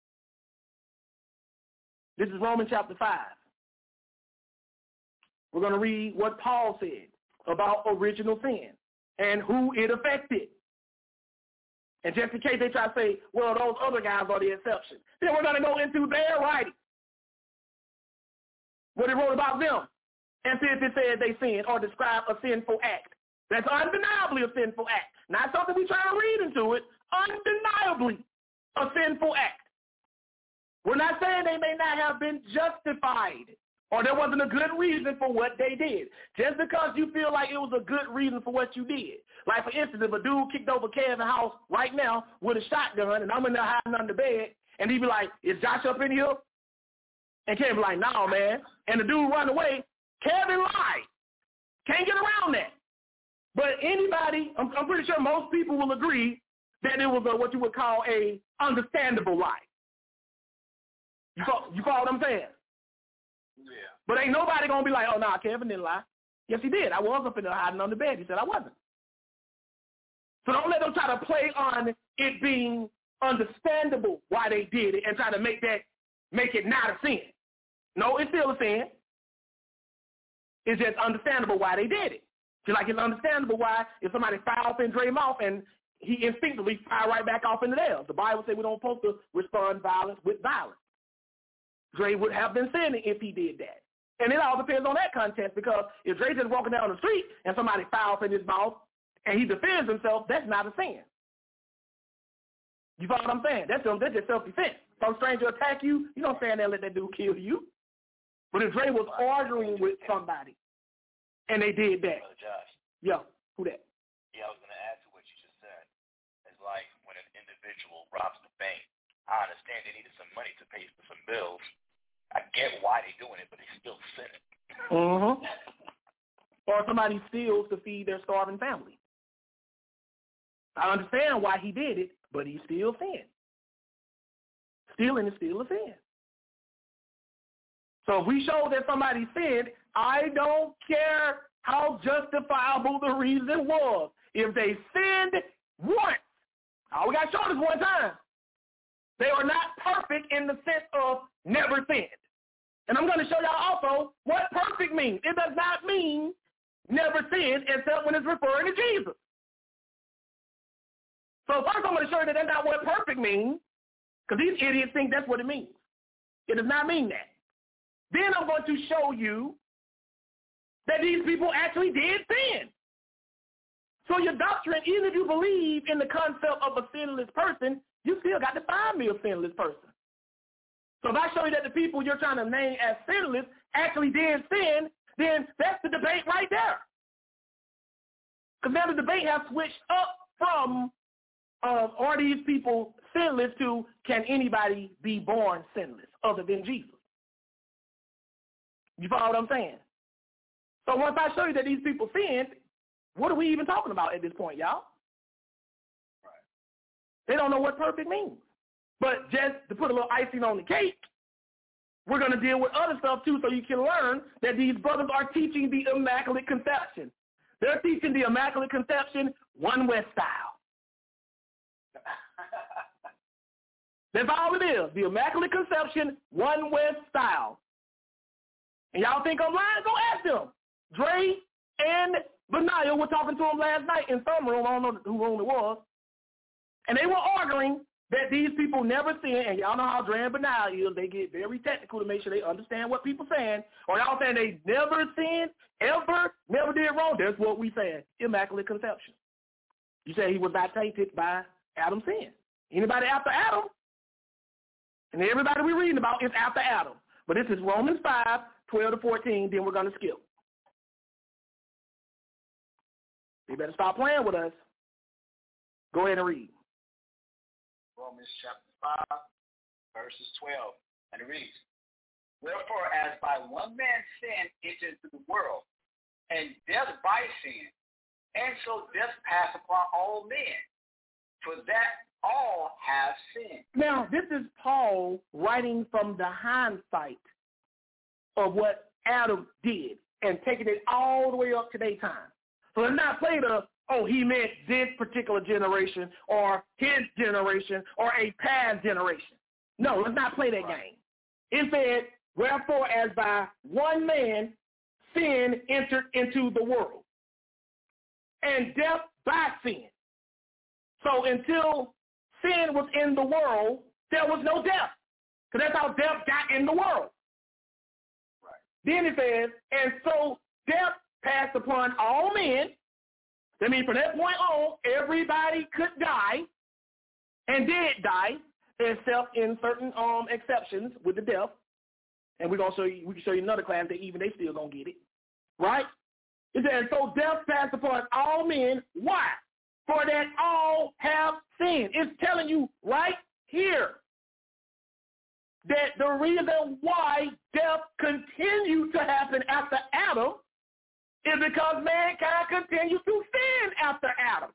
S4: This is Romans chapter 5. We're going to read what Paul said about original sin and who it affected. And just in case they try to say, well, those other guys are the exception, then we're going to go into their writing, what he wrote about them, and see if it said they sinned or described a sinful act. That's undeniably a sinful act. Not something we try to read into it. Undeniably a sinful act. We're not saying they may not have been justified or there wasn't a good reason for what they did. Just because you feel like it was a good reason for what you did. Like, for instance, if a dude kicked over Kevin's house right now with a shotgun and I'm in there hiding under bed, and he'd be like, is Josh up in here? And Kevin be like, no, man. And the dude run away. Kevin lied. Can't get around that. But anybody, I'm pretty sure most people will agree that it was what you would call a understandable lie. You follow what I'm saying? Yeah. But ain't nobody going to be like, oh, nah, Kevin didn't lie. Yes, he did. I was up in there hiding under bed. He said I wasn't. So don't let them try to play on it being understandable why they did it and try to make it not a sin. No, it's still a sin. It's just understandable why they did it. Just like it's understandable why if somebody fire off in Dre's mouth and he instinctively fire right back off into theirs. The Bible says we don't supposed to respond violence with violence. Dre would have been sinning if he did that. And it all depends on that context, because if Dre just walking down the street and somebody fire off in his mouth and he defends himself, that's not a sin. You follow what I'm saying? That's just self-defense. Some stranger attack you, you don't stand there and let that dude kill you. But if Dre was arguing with somebody and they did that.
S5: Brother Josh.
S4: Yeah, who that?
S5: Yeah, I was going to add to what you just said. It's like when an individual robs the bank, I understand they needed some money to pay for some bills. I get why they're doing it, but they still sinning.
S4: Mm-hmm. Or somebody steals to feed their starving family. I understand why he did it, but he still sinned. Stealing is still a sin. So if we show that somebody sinned, I don't care how justifiable the reason was. If they sinned once, all we got to show this one time. They are not perfect in the sense of never sinned. And I'm going to show y'all also what perfect means. It does not mean never sinned except when it's referring to Jesus. So first I'm going to show you that that's not what perfect means, because these idiots think that's what it means. It does not mean that. Then I'm going to show you that these people actually did sin. So your doctrine, even if you believe in the concept of a sinless person, you still got to find me a sinless person. So if I show you that the people you're trying to name as sinless actually did sin, then that's the debate right there. Because now the debate has switched up from are these people sinless to can anybody be born sinless other than Jesus? You follow what I'm saying? So once I show you that these people sinned, what are we even talking about at this point, y'all? Right. They don't know what perfect means. But just to put a little icing on the cake, we're going to deal with other stuff too, so you can learn that these brothers are teaching the Immaculate Conception. They're teaching the Immaculate Conception One West style. That's all it is. The Immaculate Conception One West style. And y'all think I'm lying? Go ask them. Dre and Benaiah were talking to him last night in some room. I don't know who room it was. And they were arguing that these people never sin. And y'all know how Dre and Benaiah is. They get very technical to make sure they understand what people saying. Or y'all saying they never sinned, ever, never did wrong. That's what we saying. Immaculate Conception. You say he was not tainted by Adam's sin. Anybody after Adam? And everybody we're reading about is after Adam. But this is Romans 5, 12 to 14, then we're going to skip. You better stop playing with us. Go ahead and read.
S5: Romans chapter 5, verses 12. And it reads, Wherefore, as by one man sin entered into the world, and death by sin, and so death passed upon all men, for that all have sinned. Now,
S4: this is Paul writing from the hindsight of what Adam did and taking it all the way up to their time. So let's not play he meant this particular generation or his generation or a past generation. No, let's not play that game. It said, wherefore as by one man sin entered into the world, and death by sin. So until sin was in the world, there was no death. Because that's how death got in the world.
S5: Right.
S4: Then it says, and so death passed upon all men. That means from that point on, everybody could die and did die, except in certain exceptions with the death. And we can show you another class that even they still gonna get it. Right? It says, so death passed upon all men. Why? For that all have sinned. It's telling you right here that the reason why death continued to happen after Adam is because mankind continued to sin after Adam.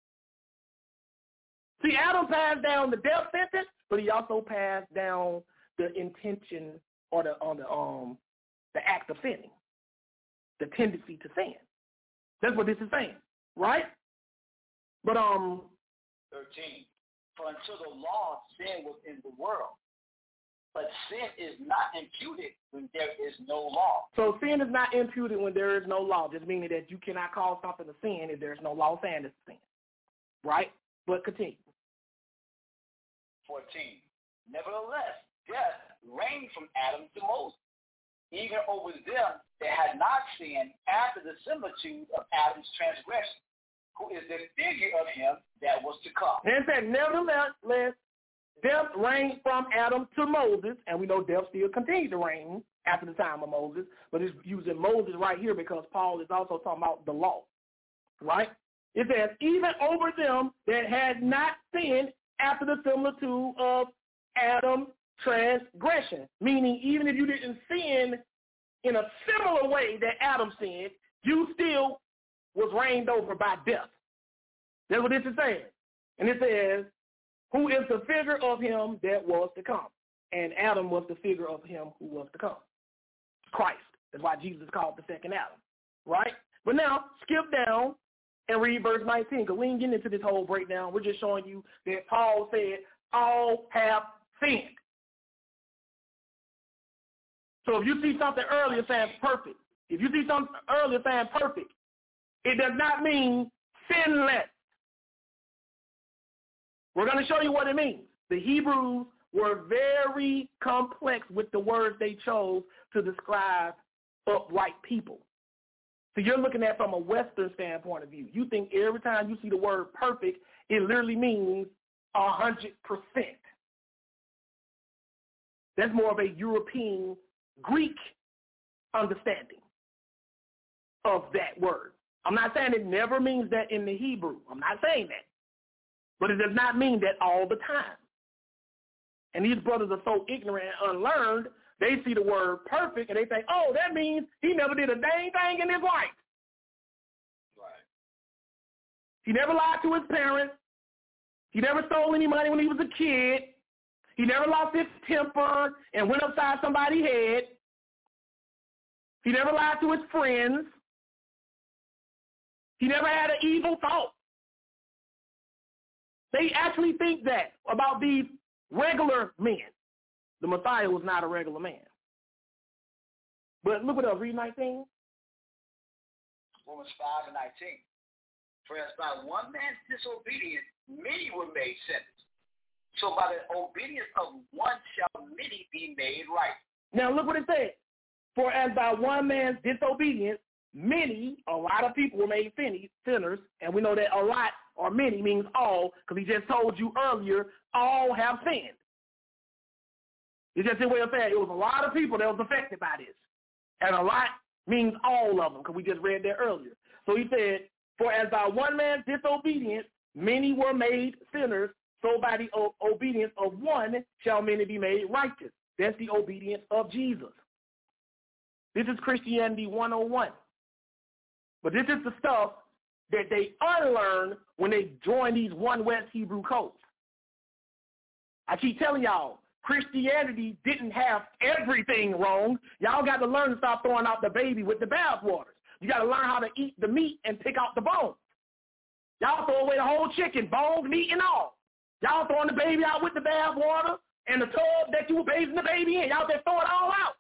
S4: See, Adam passed down the death sentence, but he also passed down the intention or the act of sinning, the tendency to sin. That's what this is saying, right? But
S5: 13. For until the law, sin was in the world, but sin is not imputed when there is no law.
S4: So sin is not imputed when there is no law, just meaning that you cannot call something a sin if there is no law saying it's a sin, right? But continue.
S5: 14. Nevertheless, death reigned from Adam to Moses, even over them that had not sinned after the similitude of Adam's transgression, who is the figure of him that was to come.
S4: And it said, nevertheless, death reigned from Adam to Moses, and we know death still continues to reign after the time of Moses, but it's using Moses right here because Paul is also talking about the law, right? It says, even over them that had not sinned after the similitude of Adam's transgression, meaning even if you didn't sin in a similar way that Adam sinned, you still was reigned over by death. That's what this is saying. And it says, who is the figure of him that was to come. And Adam was the figure of him who was to come. Christ. That's why Jesus is called the second Adam. Right? But now, skip down and read verse 19, because we ain't getting into this whole breakdown. We're just showing you that Paul said, all have sinned. So if you see something earlier saying perfect, if you see something earlier saying perfect, it does not mean sinless. We're going to show you what it means. The Hebrews were very complex with the words they chose to describe upright people. So you're looking at it from a Western standpoint of view. You think every time you see the word perfect, it literally means 100%. That's more of a European Greek understanding of that word. I'm not saying it never means that in the Hebrew. I'm not saying that. But it does not mean that all the time. And these brothers are so ignorant and unlearned, they see the word perfect and they think, oh, that means he never did a dang thing in his life.
S5: Right.
S4: He never lied to his parents. He never stole any money when he was a kid. He never lost his temper and went upside somebody's head. He never lied to his friends. He never had an evil thought. They actually think that about these regular men. The Messiah was not a regular man. But look what else, read 19.
S5: Romans 5 and 19. For as by one man's disobedience, many were made sinners. So by the obedience of one shall many be made right.
S4: Now look what it says. For as by one man's disobedience, many, a lot of people were made sinners, and we know that a lot or many means all, because he just told you earlier, all have sinned. It's just a way of saying it was a lot of people that was affected by this. And a lot means all of them, because we just read that earlier. So he said, for as by one man's disobedience, many were made sinners, so by the obedience of one shall many be made righteous. That's the obedience of Jesus. This is Christianity 101. But this is the stuff that they unlearn when they join these One West Hebrew cults. I keep telling y'all, Christianity didn't have everything wrong. Y'all got to learn to stop throwing out the baby with the bathwater. You got to learn how to eat the meat and pick out the bones. Y'all throw away the whole chicken, bones, meat, and all. Y'all throwing the baby out with the bathwater and the tub that you were bathing the baby in. Y'all just throw it all out.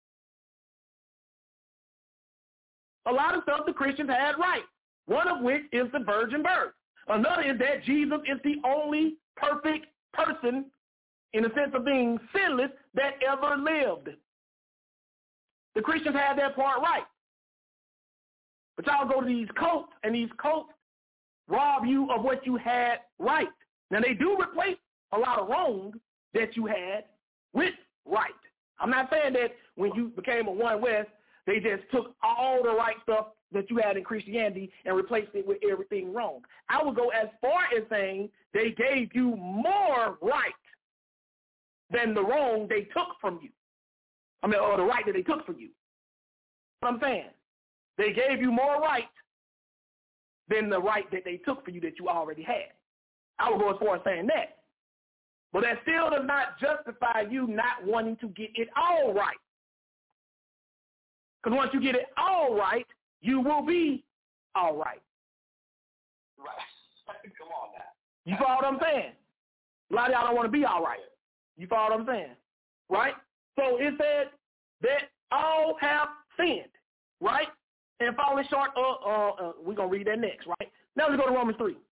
S4: A lot of stuff the Christians had right, one of which is the virgin birth. Another is that Jesus is the only perfect person in the sense of being sinless that ever lived. The Christians had that part right. But y'all go to these cults, and these cults rob you of what you had right. Now, they do replace a lot of wrong that you had with right. I'm not saying that when you became a One West, they just took all the right stuff that you had in Christianity and replaced it with everything wrong. I would go as far as saying they gave you more right than the wrong they took from you. Or the right that they took from you. What I'm saying, they gave you more right than the right that they took for you that you already had. I would go as far as saying that. But that still does not justify you not wanting to get it all right. Because once you get it all right, you will be all right.
S5: Right. Come on now.
S4: You follow what I'm saying? A lot of y'all don't want to be all right. You follow what I'm saying? Right? So it said that all have sinned, right? And falling short of, we're going to read that next, right? Now let's go to Romans 3.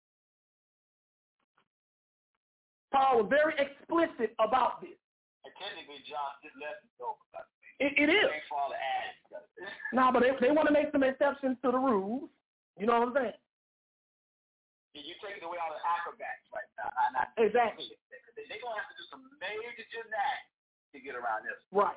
S4: Paul was very explicit about this.
S5: And technically, John, this lesson is over.
S4: It is. No, but they want to make some exceptions to the rules. You know what I'm saying?
S5: You're taking away all the acrobats right now.
S4: Exactly.
S5: They're going to have to do some major gymnastics to get around this.
S4: Right.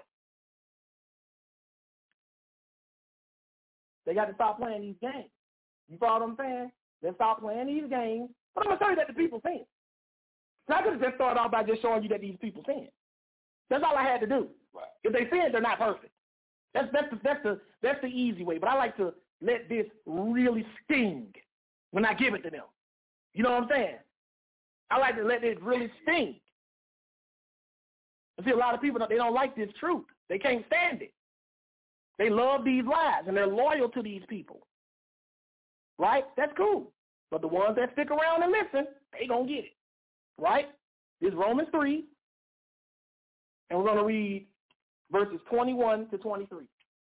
S4: They got to stop playing these games. You follow what I'm saying? They stop playing these games. But I'm going to tell you that the people sin. So I could have just started off by just showing you that these people sin. That's all I had to do.
S5: Right.
S4: If they sin, they're not perfect. That's the easy way. But I like to let this really sting when I give it to them. You know what I'm saying? I like to let it really sting. I see a lot of people, they don't like this truth. They can't stand it. They love these lies, and they're loyal to these people. Right? That's cool. But the ones that stick around and listen, they going to get it. Right? This is Romans 3, and we're going to read verses 21 to 23.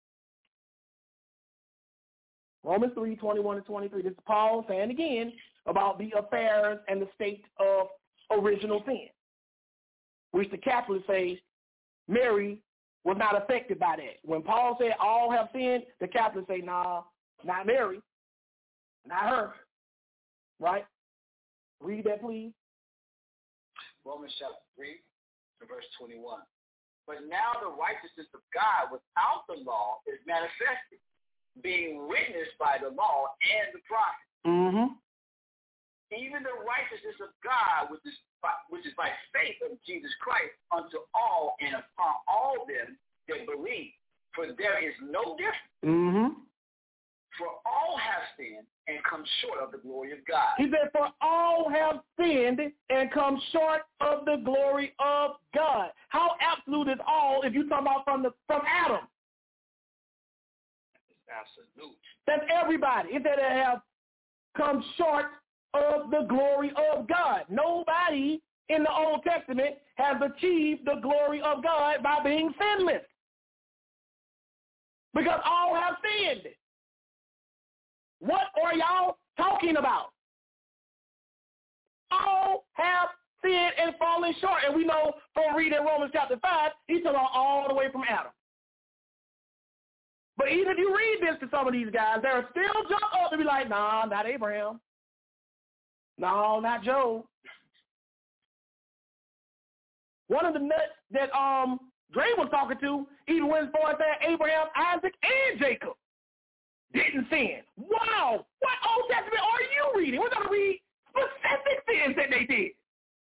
S4: Romans 3, 21 to 23. This is Paul saying again about the affairs and the state of original sin, which the Catholics say Mary was not affected by that. When Paul said all have sinned, the Catholics say, nah, not Mary, not her. Right? Read that, please.
S5: Romans chapter 3, verse 21. But now the righteousness of God without the law is manifested, being witnessed by the law and the prophets.
S4: Mm-hmm.
S5: Even the righteousness of God, which is by faith of Jesus Christ, unto all and upon all them that believe. For there is no difference.
S4: Mm-hmm.
S5: For all have sinned and come short of the glory of God.
S4: He said, for all have sinned and come short of the glory of God. How absolute is all if you talk about from Adam?
S5: Absolute.
S4: That's everybody. It said they have come short of the glory of God. Nobody in the Old Testament has achieved the glory of God by being sinless. Because all have sinned. What are y'all talking about? All have sinned and fallen short. And we know from reading Romans chapter 5, he's talking about all the way from Adam. But even if you read this to some of these guys, they'll still jump up and be like, nah, not Abraham. No, not Job. One of the nuts that Dre was talking to, even went as far as saying Abraham, Isaac, and Jacob didn't sin. Wow! What Old Testament are you reading? We're going to read specific sins that they did.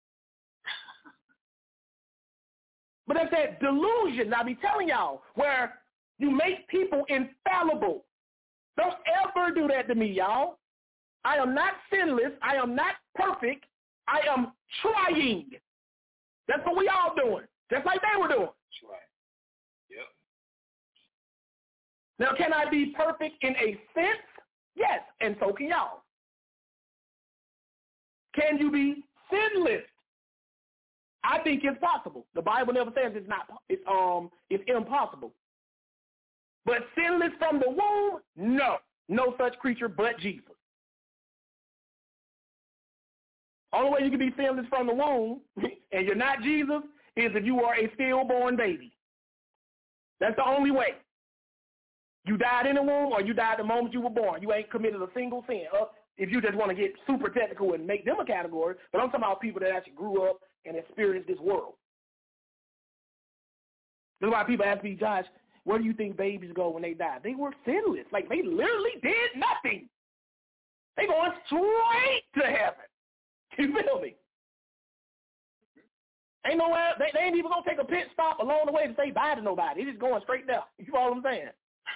S4: But that's that delusion, I be telling y'all, where you make people infallible. Don't ever do that to me, y'all. I am not sinless. I am not perfect. I am trying. That's what we all doing, just like they were doing.
S5: That's right. Yep.
S4: Now, can I be perfect in a sense? Yes, and so can y'all. Can you be sinless? I think it's possible. The Bible never says it's not. It's impossible. But sinless from the womb? No such creature but Jesus. Only way you can be sinless from the womb, and you're not Jesus, is if you are a stillborn baby. That's the only way. You died in the womb, or you died the moment you were born. You ain't committed a single sin. If you just want to get super technical and make them a category, but I'm talking about people that actually grew up and experienced this world. That's why people ask me, Josh, where do you think babies go when they die? They were sinless. Like, they literally did nothing. They going straight to heaven. You feel me? Ain't nowhere, they ain't even going to take a pit stop along the way to say bye to nobody. They just going straight there. You follow what I'm saying?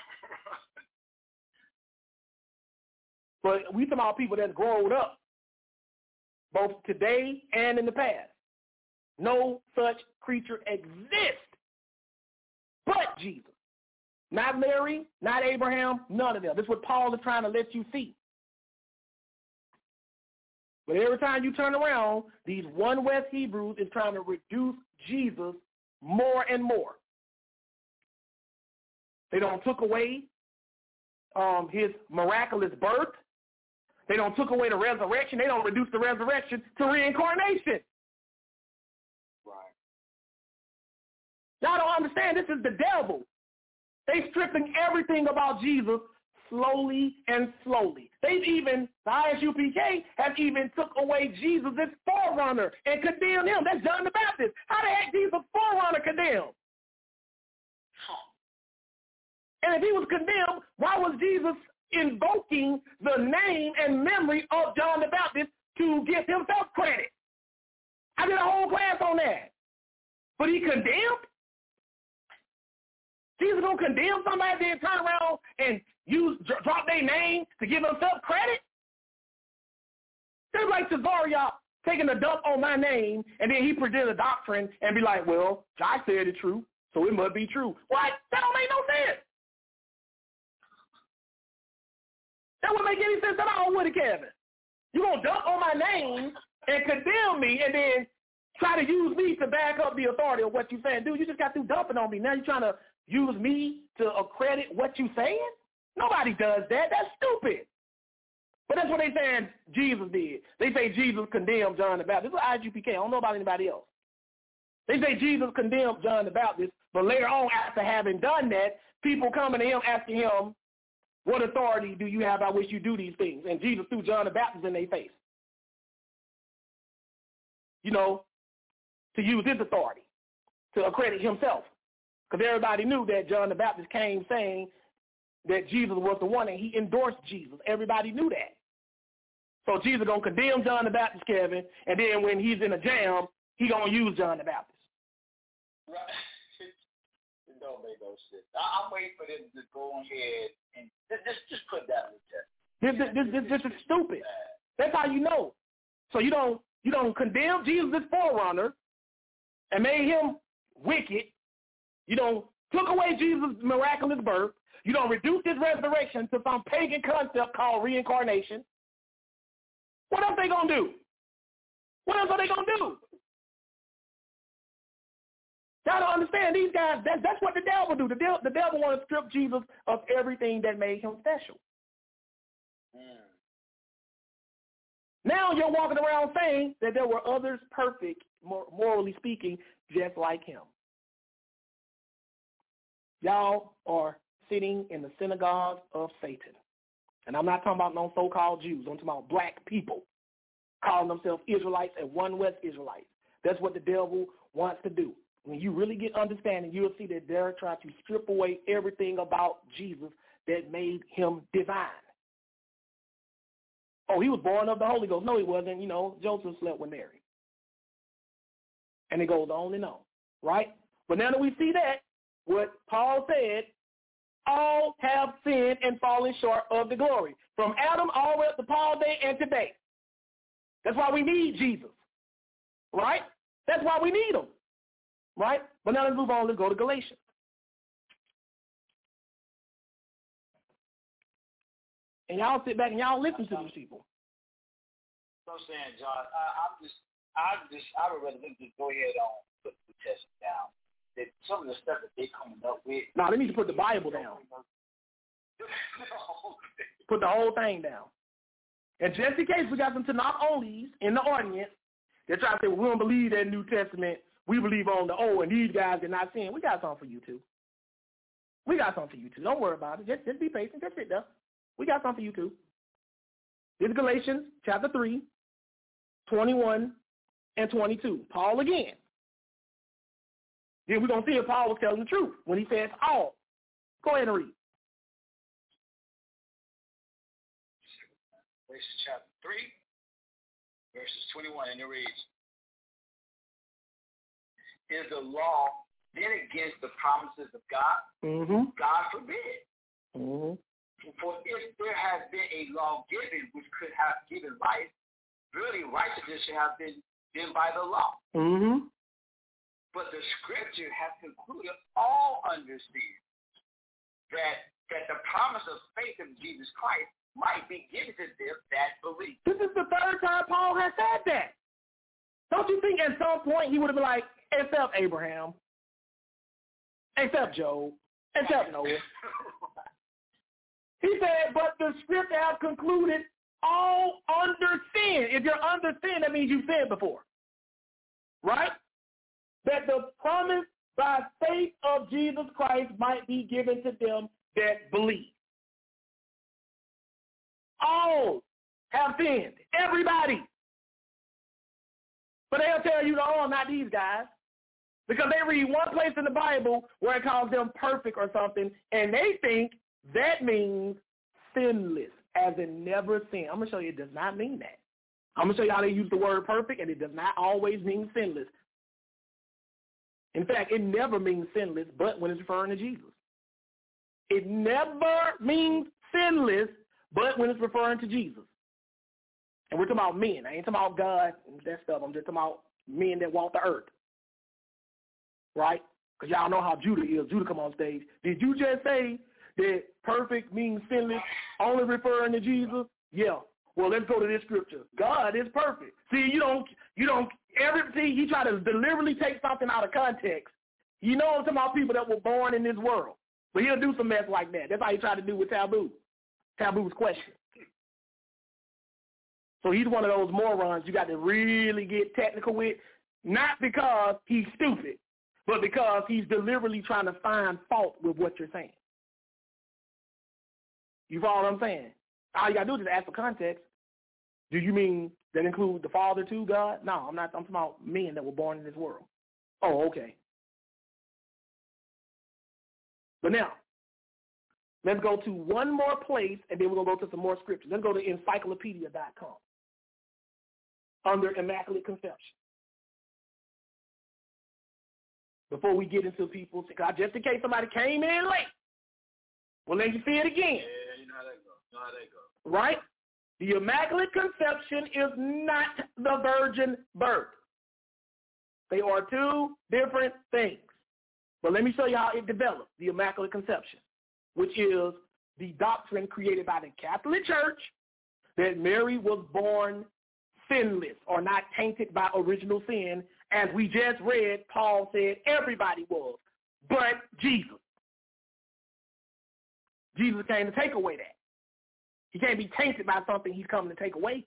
S4: But we talking about people that's grown up, both today and in the past. No such creature exists but Jesus. Not Mary, not Abraham, none of them. This is what Paul is trying to let you see. But every time you turn around, these One West Hebrews is trying to reduce Jesus more and more. They don't took away his miraculous birth. They don't took away the resurrection. They don't reduce the resurrection to reincarnation.
S5: Right.
S4: Y'all don't understand. This is the devil. They stripping everything about Jesus slowly and slowly. They've even, the ISUPK has even took away Jesus' forerunner and condemned him. That's John the Baptist. How the heck Jesus' forerunner condemned? And if he was condemned, why was Jesus invoking the name and memory of John the Baptist to give himself credit? I did a whole class on that. But he condemned? Jesus going to condemn somebody, then turn around and drop their name to give himself credit? It's like Cesario taking a dump on my name, and then he present a doctrine and be like, well, I said it true, so it must be true. What? That don't make no sense. That wouldn't make any sense at all, would it, Kevin? You're going to dump on my name and condemn me and then try to use me to back up the authority of what you're saying. Dude, you just got through dumping on me. Now you're trying to use me to accredit what you're saying? Nobody does that. That's stupid. But that's what they saying Jesus did. They say Jesus condemned John the Baptist. This is IGPK. I don't know about anybody else. They say Jesus condemned John the Baptist, but later on, after having done that, people coming to him asking him, what authority do you have by which you do these things? And Jesus threw John the Baptist in their face. You know, to use his authority, to accredit himself. Because everybody knew that John the Baptist came saying that Jesus was the one, and he endorsed Jesus. Everybody knew that. So Jesus going to condemn John the Baptist, Kevin, and then when he's in a jam, he going to use John the Baptist.
S5: Right. It don't make no sense. I'm waiting for them to go ahead and just put that in the test.
S4: This is stupid. That's how you know. So you don't condemn Jesus' forerunner and made him wicked. You don't took away Jesus' miraculous birth. You don't reduce this resurrection to some pagan concept called reincarnation. What else they going to do? What else are they going to do? Y'all don't understand. These guys, that's what the devil do. The devil want to strip Jesus of everything that made him special. Now you're walking around saying that there were others perfect, morally speaking, just like him. Y'all are sitting in the synagogue of Satan. And I'm not talking about no so-called Jews. I'm talking about black people calling themselves Israelites and One West Israelites. That's what the devil wants to do. When you really get understanding, you'll see that they're trying to strip away everything about Jesus that made him divine. Oh, he was born of the Holy Ghost. No, he wasn't. You know, Joseph slept with Mary. And it goes on and on, right? But now that we see that, what Paul said, all have sinned and fallen short of the glory. From Adam all the way up to Paul day and today. That's why we need Jesus, right? That's why we need him, right? But now let's move on. Let's go to Galatians. And y'all sit back and y'all listen to these people.
S5: I'm saying, John, I would rather them just go ahead on put the test down. That some of the stuff that they coming up with.
S4: No, they need to put the Bible down. Put the whole thing down. And just in case we got some Tanakh onlys in the audience, they're trying to say, well, we don't believe that New Testament. We believe on the Old, and these guys are not sin. We got something for you too. We got something for you too. Don't worry about it. Just be patient. Just sit there. We got something for you too. This is Galatians chapter 3, 21 and 22. Paul again. Then we're going to see if Paul was telling the truth when he says all. Go ahead and read.
S5: Galatians chapter 3, verses 21, and it reads, is the law then against the promises of God?
S4: Mm-hmm.
S5: God forbid.
S4: Mm-hmm.
S5: For if there has been a law given which could have given life, really righteousness should have been by the law.
S4: Mm-hmm.
S5: But the scripture has concluded all understand that the promise of faith in Jesus Christ might be given to them that believe.
S4: This is the third time Paul has said that. Don't you think at some point he would have been like, except Abraham, except Job, except Noah? He said, but the scripture has concluded all under sin. If you're under sin, that means you've sinned before. Right? That the promise by faith of Jesus Christ might be given to them that believe. All have sinned. Everybody. But they'll tell you, oh, not these guys. Because they read one place in the Bible where it calls them perfect or something, and they think that means sinless, as in never sin. I'm going to show you it does not mean that. I'm going to show you how they use the word perfect, and it does not always mean sinless. In fact, it never means sinless, but when it's referring to Jesus. It never means sinless, but when it's referring to Jesus. And we're talking about men. I ain't talking about God and that stuff. I'm just talking about men that walk the earth. Right? Because y'all know how Judah is. Judah come on stage. Did you just say that perfect means sinless, only referring to Jesus? Yeah. Well, let's go to this scripture. God is perfect. See, he try to deliberately take something out of context. You know I'm talking about people that were born in this world. But he'll do some mess like that. That's how he tried to do with Taboo. Taboo's question. So he's one of those morons you got to really get technical with, not because he's stupid, but because he's deliberately trying to find fault with what you're saying. You follow what I'm saying? All you got to do is just ask for context. Do you mean that include the Father too, God? No, I'm not. I'm talking about men that were born in this world. Oh, okay. But now, let's go to one more place, and then we're going to go to some more scriptures. Let's go to encyclopedia.com under Immaculate Conception. Before we get into people, just in case somebody came in late, we'll let you see it again.
S5: Yeah, you know how that goes.
S4: Right? The Immaculate Conception is not the virgin birth. They are two different things. But let me show you how it developed, the Immaculate Conception. which is the doctrine created by the Catholic Church that Mary was born sinless or not tainted by original sin. As we just read, Paul said everybody was, but Jesus. Jesus came to take away that. He can't be tainted by something he's coming to take away.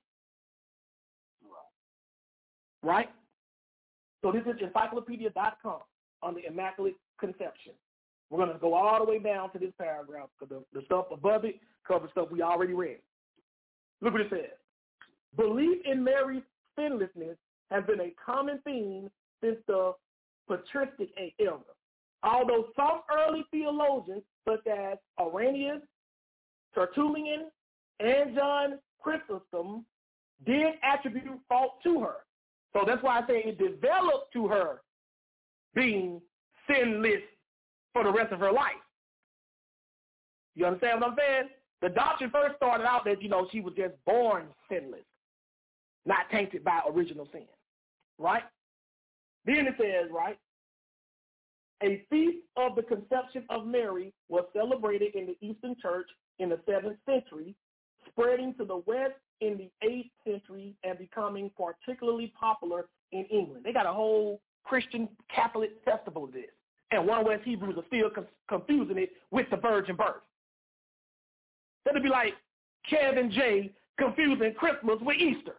S4: Right? So this is encyclopedia.com on the Immaculate Conception. We're going to go all the way down to this paragraph because the stuff above it covers stuff we already read. Look what it says. Belief in Mary's sinlessness has been a common theme since the patristic era. Although some early theologians, such as Irenaeus, Tertullian, and John Chrysostom, did attribute fault to her. So that's why I say it developed to her being sinless for the rest of her life. You understand what I'm saying? The doctrine first started out that, she was just born sinless, not tainted by original sin, right? Then it says, right, a feast of the conception of Mary was celebrated in the Eastern Church in the 7th century, spreading to the West in the 8th century and becoming particularly popular in England. They got a whole Christian Catholic festival of this. And one West Hebrews are still confusing it with the virgin birth. That'd be like Kevin J confusing Christmas with Easter.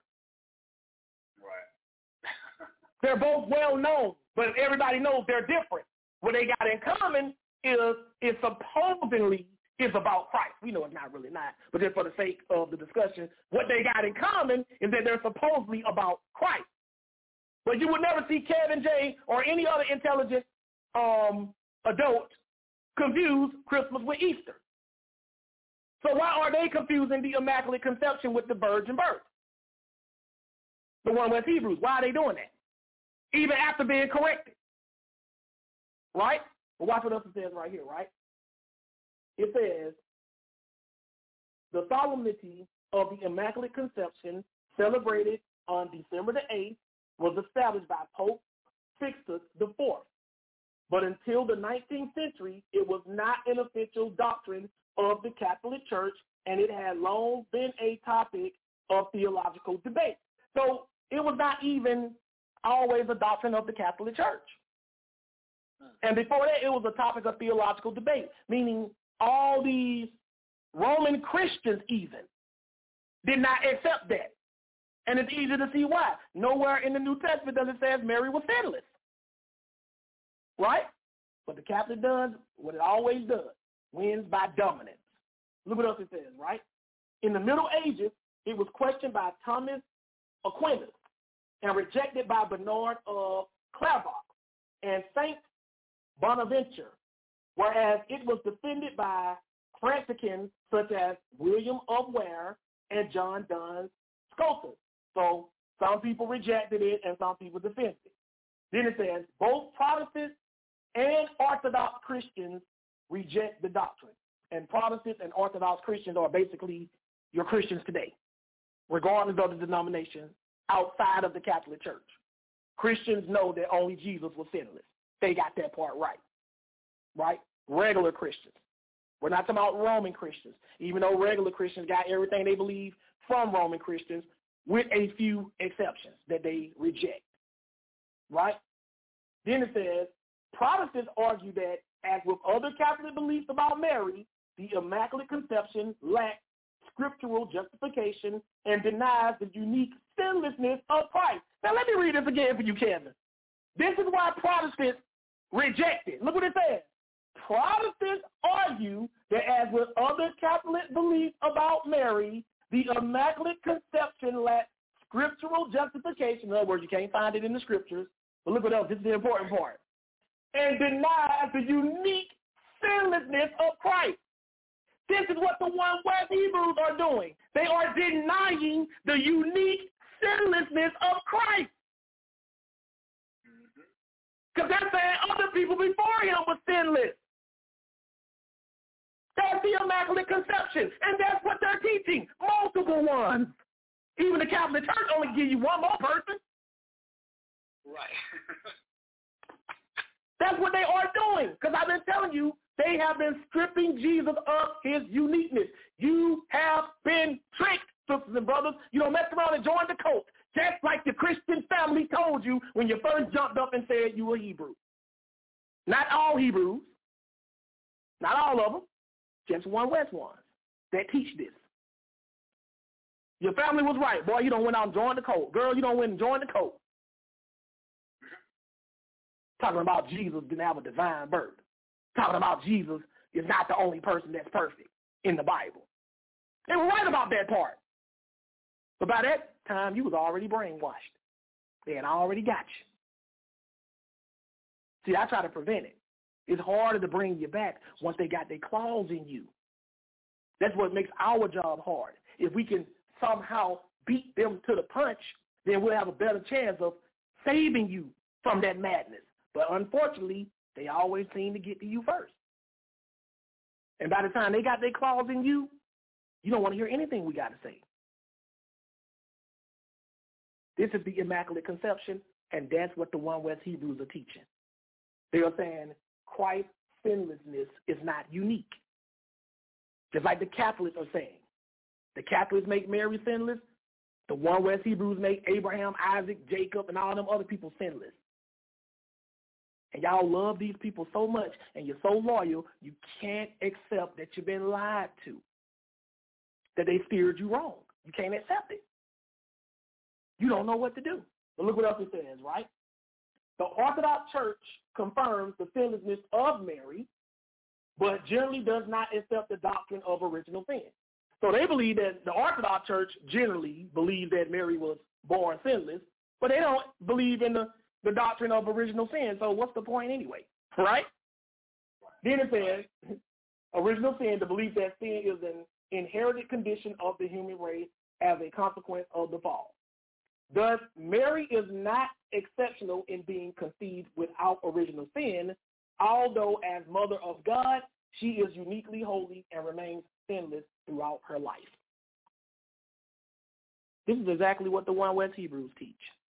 S5: Right.
S4: They're both well known, but everybody knows they're different. What they got in common is it supposedly is about Christ. We know it's not really not, but just for the sake of the discussion, what they got in common is that they're supposedly about Christ. But you would never see Kevin J or any other intelligent adult confuse Christmas with Easter. So why are they confusing the Immaculate Conception with the virgin birth? The one with Hebrews. Why are they doing that? Even after being corrected. Right? Well, watch what else it says right here, right? It says, the solemnity of the Immaculate Conception celebrated on December the 8th was established by Pope Sixtus IV. But until the 19th century, it was not an official doctrine of the Catholic Church, and it had long been a topic of theological debate. So it was not even always a doctrine of the Catholic Church. And before that, it was a topic of theological debate, meaning all these Roman Christians even did not accept that. And it's easy to see why. Nowhere in the New Testament does it say Mary was sinless. Right? But the Catholic does what it always does, wins by dominance. Look what else it says, right? In the Middle Ages, it was questioned by Thomas Aquinas and rejected by Bernard of Clairvaux and Saint Bonaventure, whereas it was defended by Franciscans such as William of Ware and John Duns Scotus. So some people rejected it and some people defended it. Then it says both Protestants and Orthodox Christians reject the doctrine. And Protestants and Orthodox Christians are basically your Christians today, regardless of the denomination outside of the Catholic Church. Christians know that only Jesus was sinless. They got that part right. Right? Regular Christians. We're not talking about Roman Christians, even though regular Christians got everything they believe from Roman Christians with a few exceptions that they reject. Right? Then it says, Protestants argue that, as with other Catholic beliefs about Mary, the Immaculate Conception lacks scriptural justification and denies the unique sinlessness of Christ. Now let me read this again for you, Kevin. This is why Protestants reject it. Look what it says. Protestants argue that, as with other Catholic beliefs about Mary, the Immaculate Conception lacks scriptural justification. In other words, you can't find it in the scriptures. But look what else. This is the important part. And denies the unique sinlessness of Christ. This is what the one West Hebrews are doing. They are denying the unique sinlessness of Christ. Because they're saying other people before him were sinless. That's the Immaculate Conception. And that's what they're teaching. Multiple ones. Even the Catholic Church only give you one more person.
S5: Right.
S4: That's what they are doing. Because I've been telling you, They have been stripping Jesus of his uniqueness. You have been tricked, sisters and brothers. You don't mess around and join the cult, just like the Christian family told you when you first jumped up and said you were Hebrew. Not all Hebrews, not all of them, just One West ones that teach this. Your family was right. Boy, you don't went out and joined the cult. Girl, you don't went and joined the cult. Talking about Jesus didn't have a divine birth. Talking about Jesus is not the only person that's perfect in the Bible. They were right about that part. But by that time, you was already brainwashed. They had already got you. See, I try to prevent it. It's harder to bring you back once they got their claws in you. That's what makes our job hard. If we can somehow beat them to the punch, then we'll have a better chance of saving you from that madness. But unfortunately, they always seem to get to you first. And by the time they got their claws in you, you don't want to hear anything we got to say. This is the Immaculate Conception, and that's what the One West Hebrews are teaching. They are saying Christ's sinlessness is not unique. Just like the Catholics are saying. The Catholics make Mary sinless. The One West Hebrews make Abraham, Isaac, Jacob, and all them other people sinless. And y'all love these people so much, and you're so loyal, you can't accept that you've been lied to, that they steered you wrong. You can't accept it. You don't know what to do. But look what else it says, right? The Orthodox Church confirms the sinlessness of Mary, but generally does not accept the doctrine of original sin. So they believe that the Orthodox Church generally believes that Mary was born sinless, but they don't believe in the doctrine of original sin. So what's the point anyway, right? Then it says, original sin, the belief that sin is an inherited condition of the human race as a consequence of the fall. Thus, Mary is not exceptional in being conceived without original sin, although as mother of God, she is uniquely holy and remains sinless throughout her life. This is exactly what the One West Hebrews teach.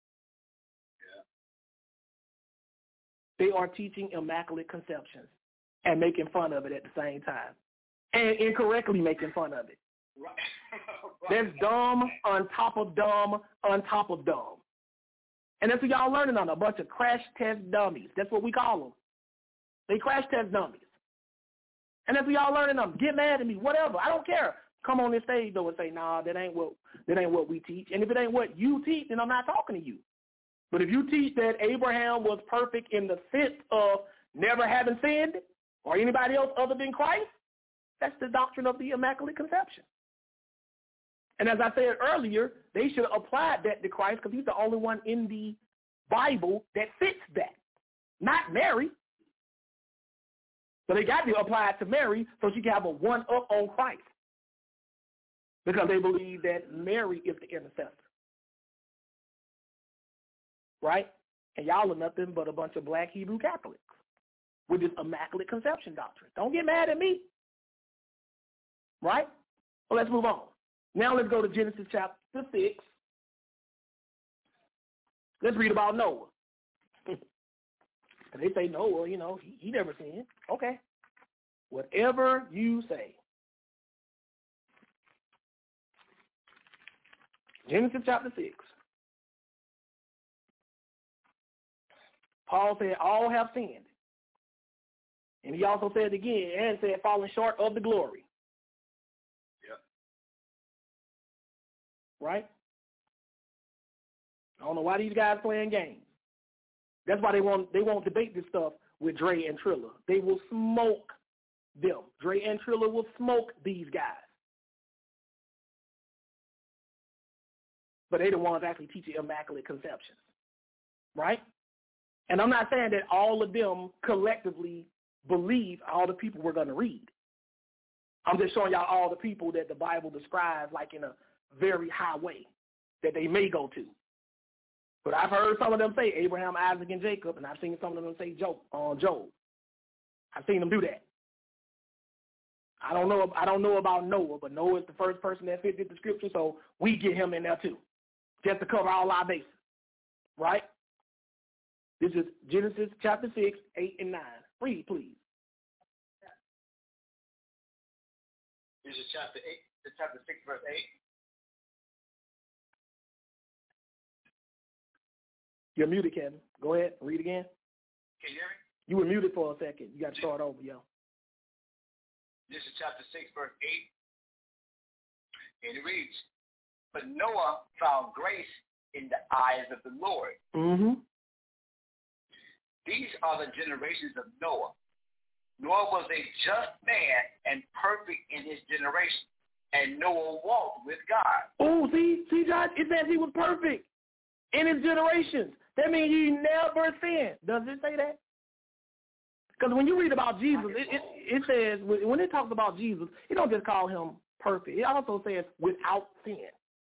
S4: They are teaching immaculate conceptions and making fun of it at the same time, and incorrectly making fun of it.
S5: Right.
S4: That's dumb on top of dumb on top of dumb. And that's what y'all learning on, a bunch of crash test dummies. That's what we call them. They crash test dummies. And that's what y'all learning on. Get mad at me, whatever. I don't care. Come on this stage, though, and say, nah, that ain't what we teach. And if it ain't what you teach, then I'm not talking to you. But if you teach that Abraham was perfect in the sense of never having sinned, or anybody else other than Christ, that's the doctrine of the Immaculate Conception. And as I said earlier, they should have applied that to Christ because he's the only one in the Bible that fits that, not Mary. So they got to apply it to Mary so she can have a one-up on Christ, because they believe that Mary is the intercessor. Right? And y'all are nothing but a bunch of black Hebrew Catholics with this Immaculate Conception doctrine. Don't get mad at me. Right? Well, let's move on. Now let's go to Genesis chapter 6. Let's read about Noah. They say Noah, he never sinned. Okay. Whatever you say. Genesis chapter 6. Paul said all have sinned. And he also said again, and said falling short of the glory.
S5: Yep.
S4: Right? I don't know why these guys playing games. That's why they won't debate this stuff with Dre and Trilla. They will smoke them. Dre and Trilla will smoke these guys. But they the ones actually teaching Immaculate Conceptions. Right? And I'm not saying that all of them collectively believe all the people we're going to read. I'm just showing y'all all the people that the Bible describes like in a very high way that they may go to. But I've heard some of them say Abraham, Isaac, and Jacob, and I've seen some of them say Job. I've seen them do that. I don't know about Noah, but Noah is the first person that fits the scripture, so we get him in there too, just to cover all our bases. Right? This is Genesis chapter 6, 8, and 9. Read, please.
S5: This is chapter 6, verse 8.
S4: You're muted, Kevin. Go ahead. Read again.
S5: Can you hear me?
S4: You were muted for a second. You got to start over, yo.
S5: This is chapter 6, verse 8. And it reads, but Noah found grace in the eyes of the Lord.
S4: Mm-hmm.
S5: These are the generations of Noah. Noah was a just man and perfect in his generation. And Noah walked with God.
S4: Oh, see, John, it says he was perfect in his generations. That means he never sinned. Does it say that? Because when you read about Jesus, it says, when it talks about Jesus, it don't just call him perfect. It also says without sin.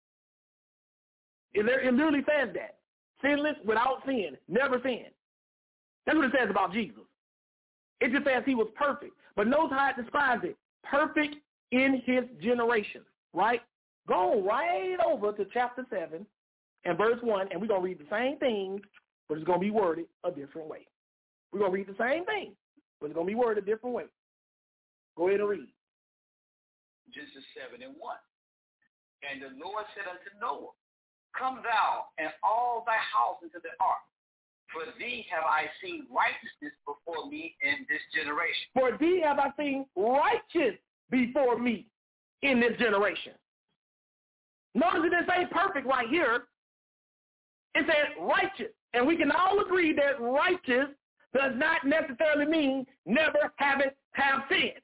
S4: It literally says that. Sinless, without sin, never sinned. That's what it says about Jesus. It just says he was perfect. But notice how it describes it. Perfect in his generation, right? Go right over to chapter 7 and verse 1, and we're going to read the same thing, but it's going to be worded a different way. We're going to read the same thing, but it's going to be worded a different way. Go ahead and read.
S5: Genesis 7 and 1. And the Lord said unto Noah, come thou and all thy house into the ark, for thee have I seen righteousness before me in this generation.
S4: For thee have I seen righteous before me in this generation. Notice it didn't say perfect right here. It said righteous. And we can all agree that righteous does not necessarily mean never have sinned.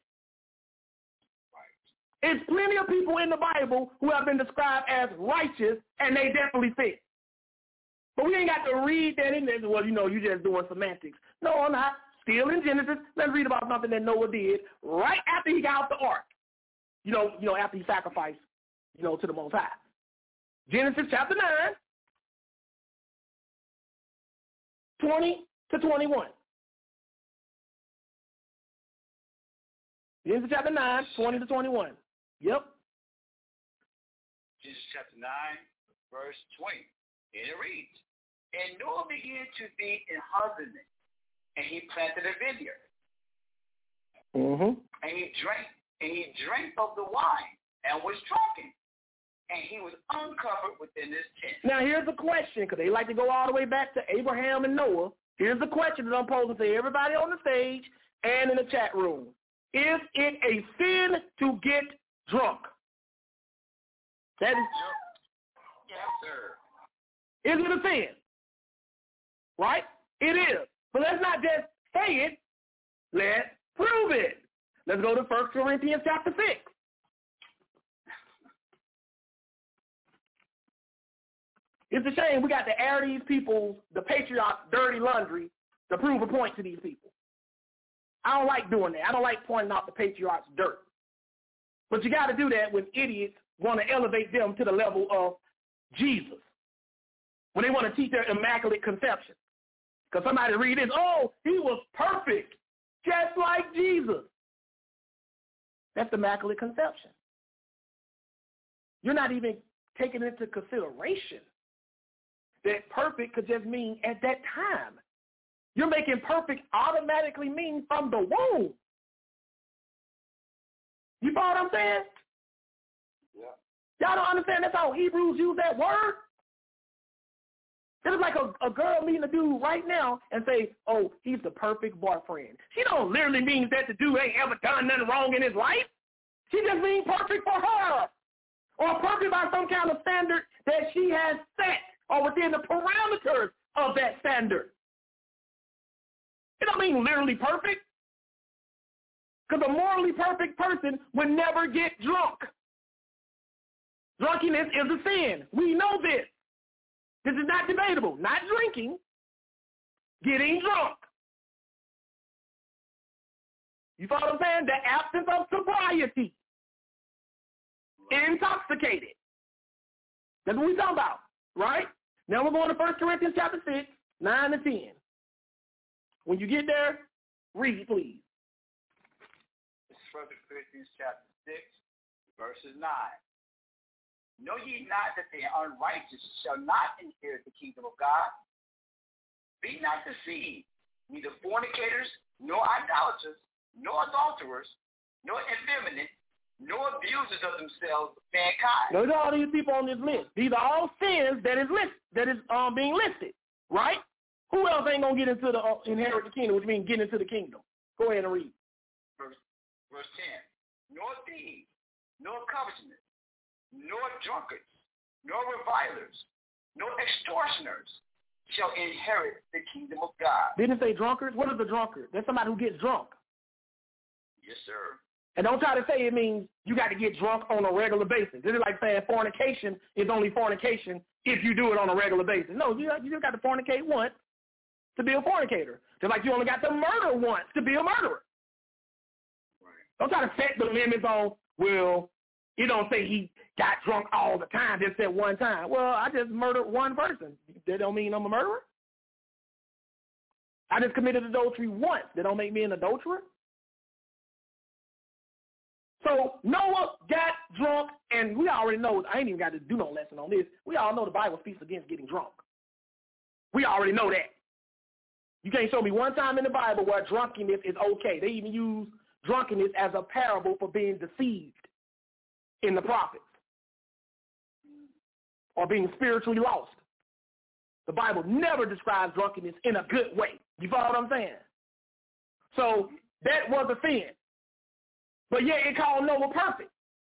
S4: There's plenty of people in the Bible who have been described as righteous, and they definitely sin. But we ain't got to read that in there. Well, you just doing semantics. No, I'm not. Still in Genesis, let's read about something that Noah did right after he got out the ark. After he sacrificed, to the Most High. Genesis chapter 9, 20 to 21. Genesis chapter 9, 20 to 21. Yep.
S5: Genesis chapter 9, verse 20. And it reads, and Noah began to be in husbandry, and he planted a vineyard.
S4: Mm-hmm.
S5: And he drank of the wine, and was drunken. And he was uncovered within his tent. Now
S4: here's the question, because they like to go all the way back to Abraham and Noah. Here's the question that I'm posing to everybody on the stage and in the chat room. Is it a sin to get drunk? That is.
S5: Yes, sir.
S4: Is it a sin? Right? It is. But let's not just say it. Let's prove it. Let's go to 1 Corinthians chapter 6. It's a shame we got to air these people, the patriots, dirty laundry to prove a point to these people. I don't like doing that. I don't like pointing out the patriots' dirt. But you got to do that when idiots want to elevate them to the level of Jesus. When they want to teach their immaculate conception. Because somebody read this, oh, he was perfect, just like Jesus. That's the immaculate conception. You're not even taking into consideration that perfect could just mean at that time. You're making perfect automatically mean from the womb. You follow what I'm saying?
S5: Yeah.
S4: Y'all don't understand that's how Hebrews use that word? It's like a girl meeting a dude right now and say, oh, he's the perfect boyfriend. She don't literally mean that the dude ain't ever done nothing wrong in his life. She just means perfect for her. Or perfect by some kind of standard that she has set or within the parameters of that standard. It don't mean literally perfect. Because a morally perfect person would never get drunk. Drunkenness is a sin. We know this. This is not debatable. Not drinking, getting drunk. You follow what I'm saying? The absence of sobriety. Intoxicated. That's what we're talking about, right? Now we're going to 1 Corinthians chapter 6, 9 to 10. When you get there, read, please.
S5: This is 1 Corinthians chapter 6, verses 9. Know ye not that the unrighteous shall not inherit the kingdom of God? Be not deceived, neither fornicators, nor idolaters, nor adulterers, nor effeminate, nor abusers of themselves, mankind.
S4: Those are all these people on this list. These are all sins that is being listed, right? Who else ain't gonna get into the inherit the kingdom, which means get into the kingdom? Go ahead and read.
S5: Verse 10. Nor thieves, nor covetous, nor drunkards, nor revilers, nor extortioners shall inherit the kingdom of God.
S4: Didn't it say drunkards? What is a drunkard? That's somebody who gets drunk.
S5: Yes, sir.
S4: And don't try to say it means you got to get drunk on a regular basis. This is like saying fornication is only fornication if you do it on a regular basis. No, you just got to fornicate once to be a fornicator. Just like you only got to murder once to be a murderer.
S5: Right.
S4: Don't try to set the limits on, well, you don't say he got drunk all the time, just said one time. Well, I just murdered one person. That don't mean I'm a murderer. I just committed adultery once. That don't make me an adulterer. So Noah got drunk, and we already know, I ain't even got to do no lesson on this. We all know the Bible speaks against getting drunk. We already know that. You can't show me one time in the Bible where drunkenness is okay. They even use drunkenness as a parable for being deceived in the prophets or being spiritually lost. The Bible never describes drunkenness in a good way. You follow what I'm saying? So that was a sin. But yet it called Noah perfect.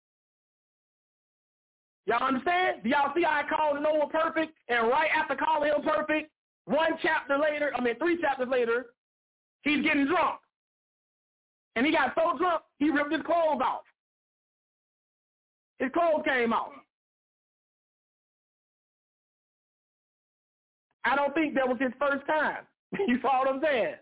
S4: Y'all understand? Do y'all see how it called Noah perfect? And right after calling him perfect, 3 chapters later, he's getting drunk. And he got so drunk, he ripped his clothes off. His clothes came off. I don't think that was his first time. You follow what I'm saying?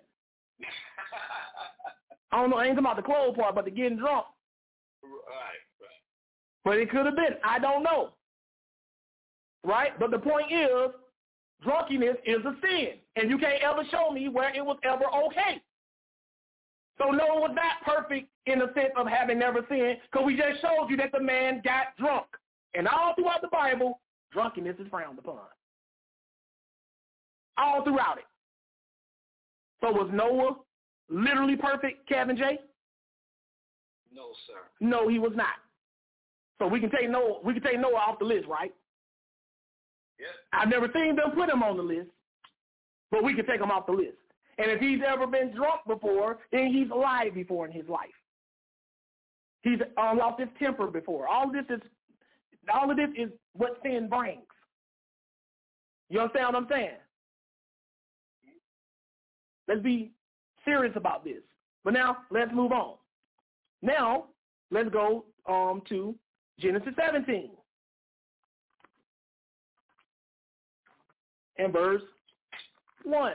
S4: I don't know, I ain't talking about the clothes part, but the getting drunk.
S5: Right.
S4: But it could have been. I don't know. Right? But the point is, drunkenness is a sin. And you can't ever show me where it was ever okay. So Noah was not perfect in the sense of having never sinned, because we just showed you that the man got drunk. And all throughout the Bible, drunkenness is frowned upon. All throughout it. So was Noah literally perfect, Kevin J?
S5: No, sir.
S4: No, he was not. So we can take Noah off the list, right?
S5: Yes.
S4: I've never seen them put him on the list, but we can take him off the list. And if he's ever been drunk before, then he's lied before in his life. He's lost his temper before. All of this is what sin brings. You understand what I'm saying? Let's be serious about this. But now, let's move on. Now, let's go to Genesis 17 and verse 1.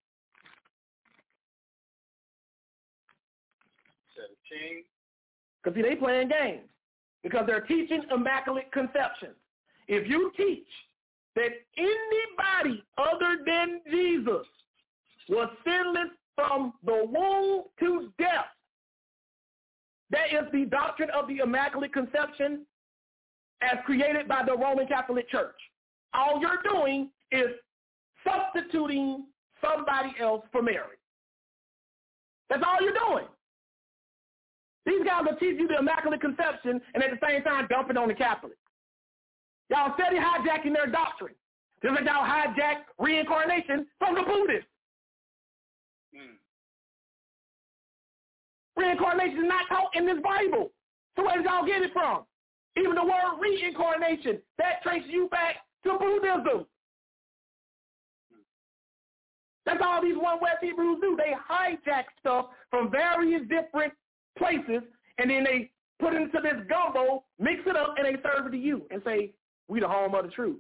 S5: 17.
S4: Because, see, they playing games because they're teaching immaculate conception. If you teach that anybody other than Jesus was sinless from the womb to death, that is the doctrine of the Immaculate Conception as created by the Roman Catholic Church. All you're doing is substituting somebody else for Mary. That's all you're doing. These guys will teach you the Immaculate Conception and at the same time dumping on the Catholics. Y'all steady hijacking their doctrine. Just like y'all hijack reincarnation from the Buddhists. Reincarnation is not taught in this Bible. So where did y'all get it from? Even the word reincarnation, that traces you back to Buddhism. That's all these One West Hebrews do. They hijack stuff from various different places, and then they put it into this gumbo, mix it up, and they serve it to you and say, we the home of the truth.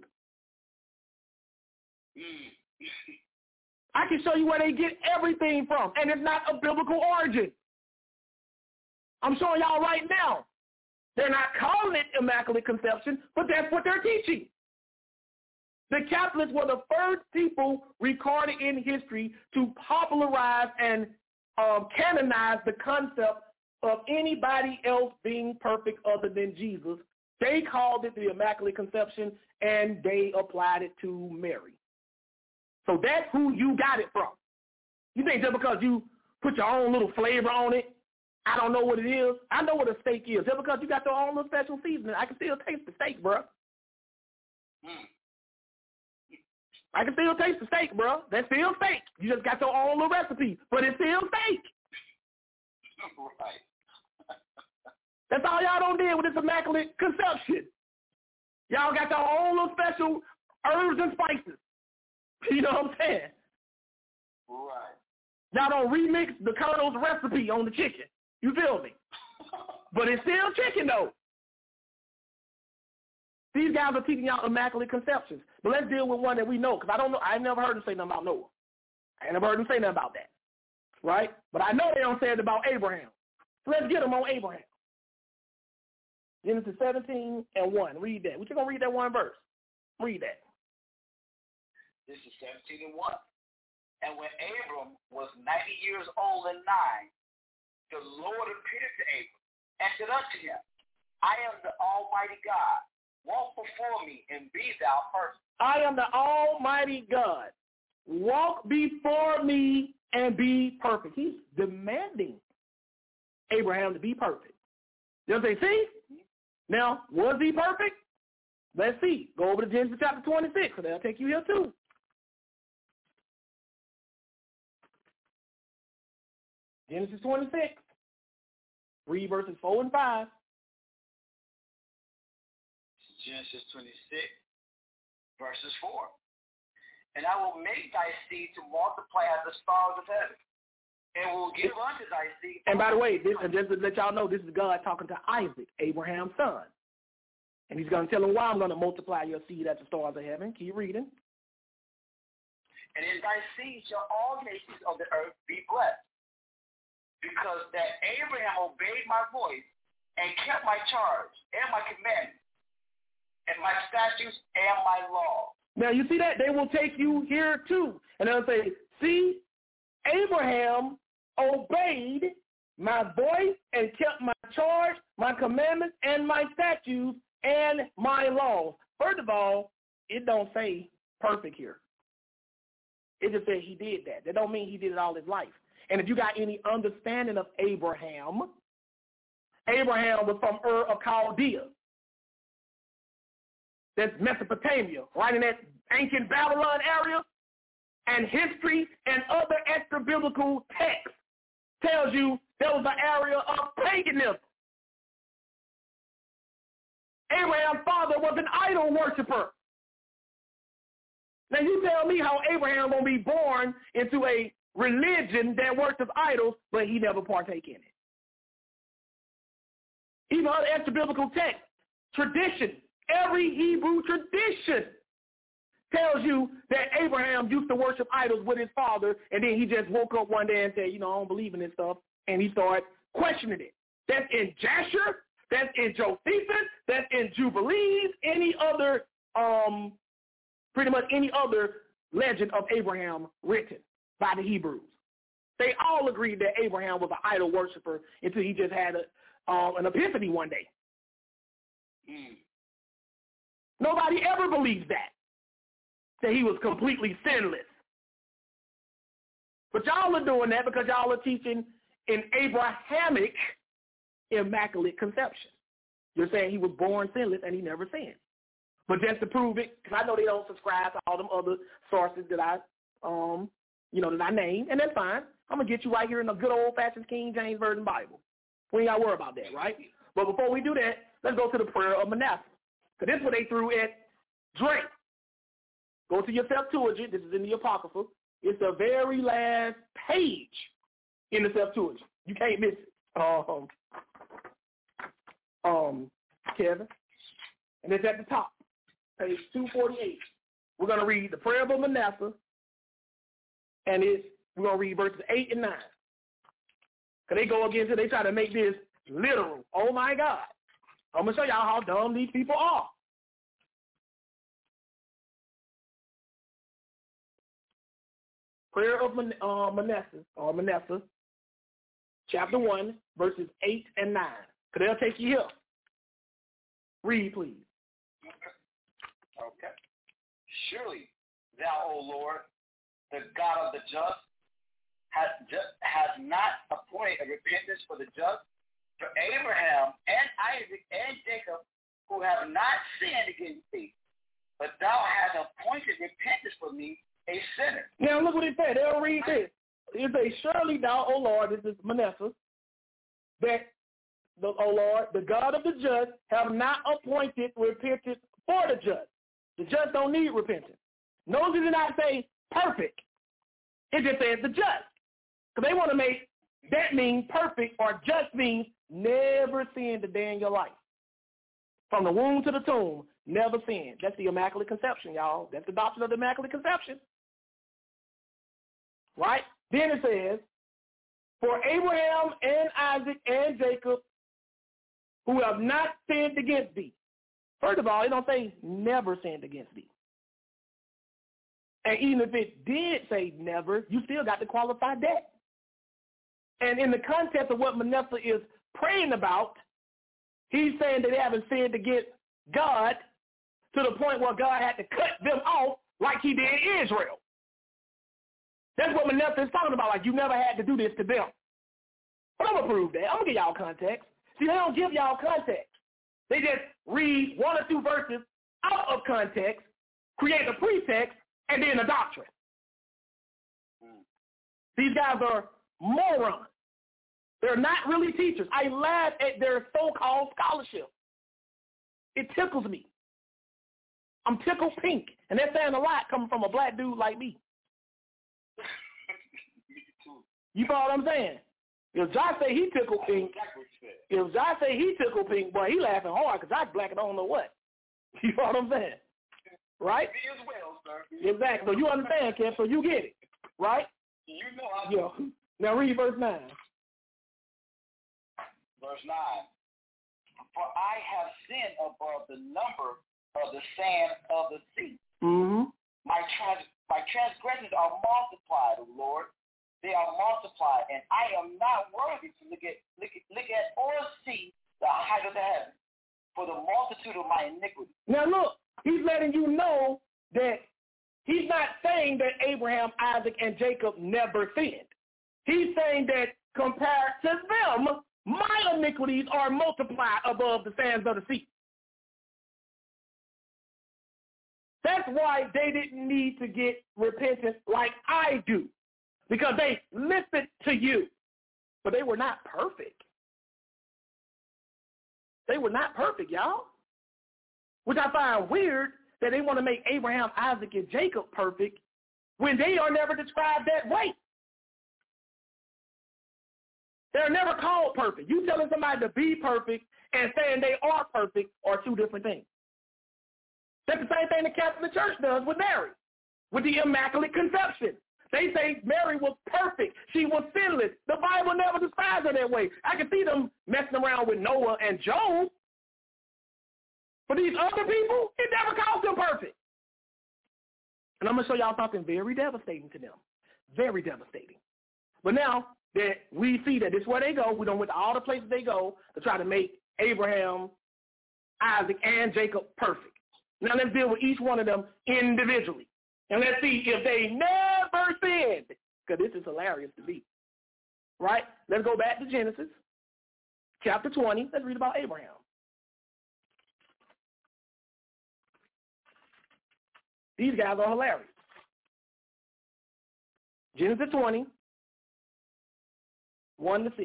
S4: I can show you where they get everything from, and it's not a biblical origin. I'm showing y'all right now. They're not calling it Immaculate Conception, but that's what they're teaching. The Catholics were the first people recorded in history to popularize and canonize the concept of anybody else being perfect other than Jesus. They called it the Immaculate Conception, and they applied it to Mary. So that's who you got it from. You think just because you put your own little flavor on it, I don't know what it is. I know what a steak is. Just because you got your own little special seasoning, I can still taste the steak, bro. I can still taste the steak, bro. That's still steak. You just got your own little recipe, but it's still steak.
S5: Right.
S4: That's all y'all don't do with this immaculate conception. Y'all got your own little special herbs and spices. You know what I'm saying?
S5: Right.
S4: Y'all don't remix the Colonel's recipe on the chicken. You feel me? But it's still chicken, though. These guys are teaching y'all immaculate conceptions. But let's deal with one that we know, because I don't know. I've never heard them say nothing about Noah. I ain't never heard them say nothing about that. Right? But I know they don't say it about Abraham. So let's get them on Abraham. Genesis 17:1. Read that. We're just going to read that one verse. Read that.
S5: This is 17:1. And when Abram was 90 years old and 9, the Lord appeared to Abram and said unto him, I am the Almighty God. Walk before me and be thou perfect.
S4: I am the Almighty God. Walk before me and be perfect. He's demanding Abraham to be perfect. They'll say, see? Now, was he perfect? Let's see. Go over to Genesis chapter 26, so that'll take you here too. Genesis 26. Read verses 4 and 5.
S5: Genesis 26, verses 4. And I will make thy seed to multiply as the stars of heaven, and will give unto thy seed.
S4: And by the way, just to let y'all know, this is God talking to Isaac, Abraham's son. And he's going to tell him why I'm going to multiply your seed as the stars of heaven. Keep reading.
S5: And in thy seed shall all nations of the earth be blessed, because that Abraham obeyed my voice and kept my charge and my commandments and my statutes and my law.
S4: Now, you see that? They will take you here too. And they'll say, see, Abraham obeyed my voice and kept my charge, my commandments, and my statutes, and my laws. First of all, it don't say perfect here. It just says he did that. That don't mean he did it all his life. And if you got any understanding of Abraham, Abraham was from Ur of Chaldea. That's Mesopotamia, right in that ancient Babylon area. And history and other extra-biblical texts tells you there was an area of paganism. Abraham's father was an idol worshiper. Now you tell me how Abraham going to be born into a religion that worships idols, but he never partake in it. Even other extra-biblical texts, tradition, every Hebrew tradition tells you that Abraham used to worship idols with his father, and then he just woke up one day and said, I don't believe in this stuff, and he started questioning it. That's in Jasher, that's in Josephus, that's in Jubilees, any other, pretty much any other legend of Abraham written by the Hebrews. They all agreed that Abraham was an idol worshiper until he just had an epiphany one day. Nobody ever believes that he was completely sinless. But y'all are doing that because y'all are teaching an Abrahamic immaculate conception. You're saying he was born sinless and he never sinned. But just to prove it, because I know they don't subscribe to all them other sources that I that I named, and that's fine. I'm going to get you right here in the good old-fashioned King James Version Bible. We ain't got to worry about that, right? But before we do that, let's go to the prayer of Manasseh. Because this is what they threw at Drake. Go to your Septuagint. This is in the Apocrypha. It's the very last page in the Septuagint. You can't miss it. Kevin. And it's at the top, page 248. We're going to read the prayer of Manasseh, and we're going to read verses 8 and 9. Because they go against it. They try to make this literal. Oh, my God. I'm going to show y'all how dumb these people are. Prayer of Manasseh, chapter 1, verses 8 and 9. Because they'll take you here. Read, please.
S5: Okay. Surely thou, O Lord, the God of the just, has not appointed a repentance for the just, for Abraham and Isaac and Jacob, who have not sinned against thee, but thou hast appointed repentance for me, a sinner.
S4: Now look what it said. They'll read this. It says, surely thou, O Lord, this is Manasseh, that the, O Lord, the God of the just, have not appointed repentance for the just. The just don't need repentance. Notice it did not say perfect. It just says the just. Because they want to make that mean perfect, or just means never sinned a day in your life. From the womb to the tomb, never sinned. That's the Immaculate Conception, y'all. That's the doctrine of the Immaculate Conception. Right? Then it says, for Abraham and Isaac and Jacob, who have not sinned against thee. First of all, it don't say never sinned against thee. And even if it did say never, you still got to qualify that. And in the context of what Manasseh is praying about, he's saying that they haven't sinned against God to the point where God had to cut them off like he did Israel. That's what Manasseh is talking about, like you never had to do this to them. But I'm going to prove that. I'm going to give y'all context. See, they don't give y'all context. They just read one or two verses out of context, create a pretext, and then a doctrine. These guys are morons. They're not really teachers. I laugh at their so-called scholarship. It tickles me. I'm tickled pink, and that's saying a lot coming from a black dude like me. You follow what I'm saying? If Josh say he tickled pink, boy, he laughing hard because Josh black and I don't know what. You follow what I'm saying? Right?
S5: Me as well, sir.
S4: Exactly. So you understand, Kev, so you get it. Right?
S5: You know I
S4: do. Yeah. Now read verse 9.
S5: Verse 9. For I have sinned above the number of the sand of the sea.
S4: Mm-hmm.
S5: My transgressions are multiplied, O Lord. They are multiplied, and I am not worthy to look at or see the height of the heavens for the multitude of my iniquity.
S4: Now look, he's letting you know that he's not saying that Abraham, Isaac, and Jacob never sinned. He's saying that compared to them, my iniquities are multiplied above the sands of the sea. That's why they didn't need to get repentance like I do, because they listened to you. But they were not perfect. They were not perfect, y'all. Which I find weird that they want to make Abraham, Isaac, and Jacob perfect when they are never described that way. They're never called perfect. You telling somebody to be perfect and saying they are perfect are two different things. That's the same thing the Catholic Church does with Mary, with the Immaculate Conception. They say Mary was perfect. She was sinless. The Bible never describes her that way. I can see them messing around with Noah and Job. But these other people, it never calls them perfect. And I'm going to show y'all something very devastating to them. Very devastating. But now that we see that this is where they go, we don't went to all the places they go to try to make Abraham, Isaac, and Jacob perfect. Now let's deal with each one of them individually. And let's see if they never sinned. Because this is hilarious to me. Right? Let's go back to Genesis, chapter 20. Let's read about Abraham. These guys are hilarious. Genesis 20, 1 to 6.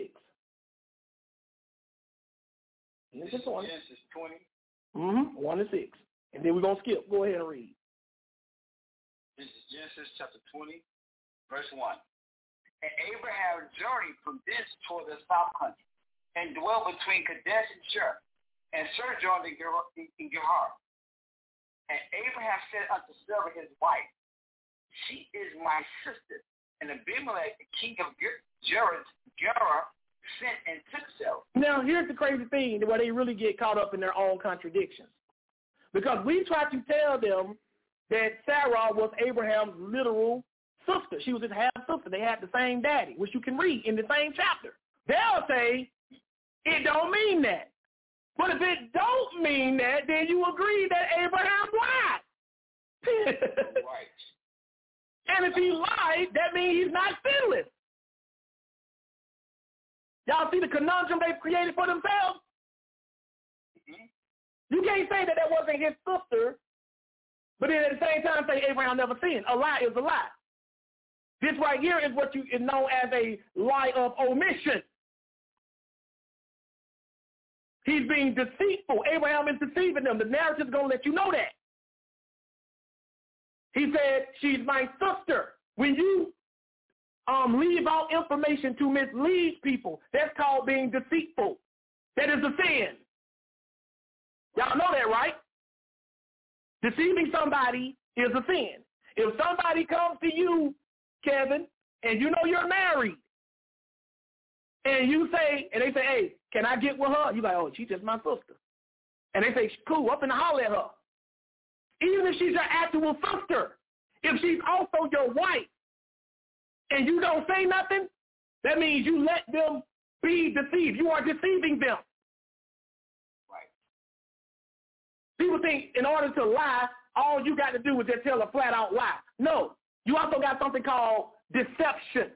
S4: Genesis 20.
S5: Genesis 20.
S4: 1 to 6. And then we're going to skip. Go ahead and read.
S5: This is Genesis chapter 20, verse 1. And Abraham journeyed from thence toward the south country, and dwelt between Kadesh and Shur, and sojourned in Gerar. And Abraham said unto Sarah his wife, She is my sister. And Abimelech, the king of Gerar, sent and took Sarah.
S4: Now, here's the crazy thing, where they really get caught up in their own contradictions. Because we try to tell them that Sarah was Abraham's literal sister. She was his half-sister. They had the same daddy, which you can read in the same chapter. They'll say, it don't mean that. But if it don't mean that, then you agree that Abraham lied.
S5: Right.
S4: And if he lied, that means he's not sinless. Y'all see the conundrum they've created for themselves?
S5: Mm-hmm.
S4: You can't say that wasn't his sister, but then at the same time say Abraham never sinned. A lie is a lie. This right here is what is known as a lie of omission. He's being deceitful. Abraham is deceiving them. The narrative is going to let you know that. He said, she's my sister. When you leave out information to mislead people, that's called being deceitful. That is a sin. Y'all know that, right? Deceiving somebody is a sin. If somebody comes to you, Kevin, and you know you're married, and you say, and they say, hey, can I get with her? You like, oh, she's just my sister. And they say, cool, up and holler at her. Even if she's your actual sister, if she's also your wife, and you don't say nothing, that means you let them be deceived. You are deceiving them.
S5: Right.
S4: People think in order to lie, all you got to do is just tell a flat-out lie. No. You also got something called deception.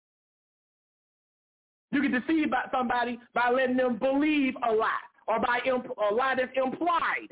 S4: You can deceive somebody by letting them believe a lie or by a lie that's implied.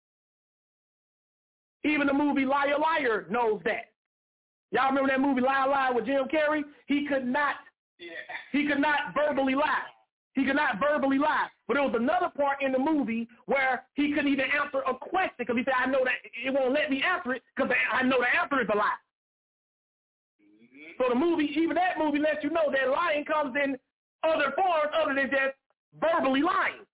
S4: Even the movie Liar, Liar knows that. Y'all remember that movie Liar, Liar with Jim Carrey? He could not verbally lie. He could not verbally lie. But there was another part in the movie where he couldn't even answer a question because he said, I know that it won't let me answer it because I know the answer is a lie. So the movie, even that movie lets you know that lying comes in other forms other than just verbally lying.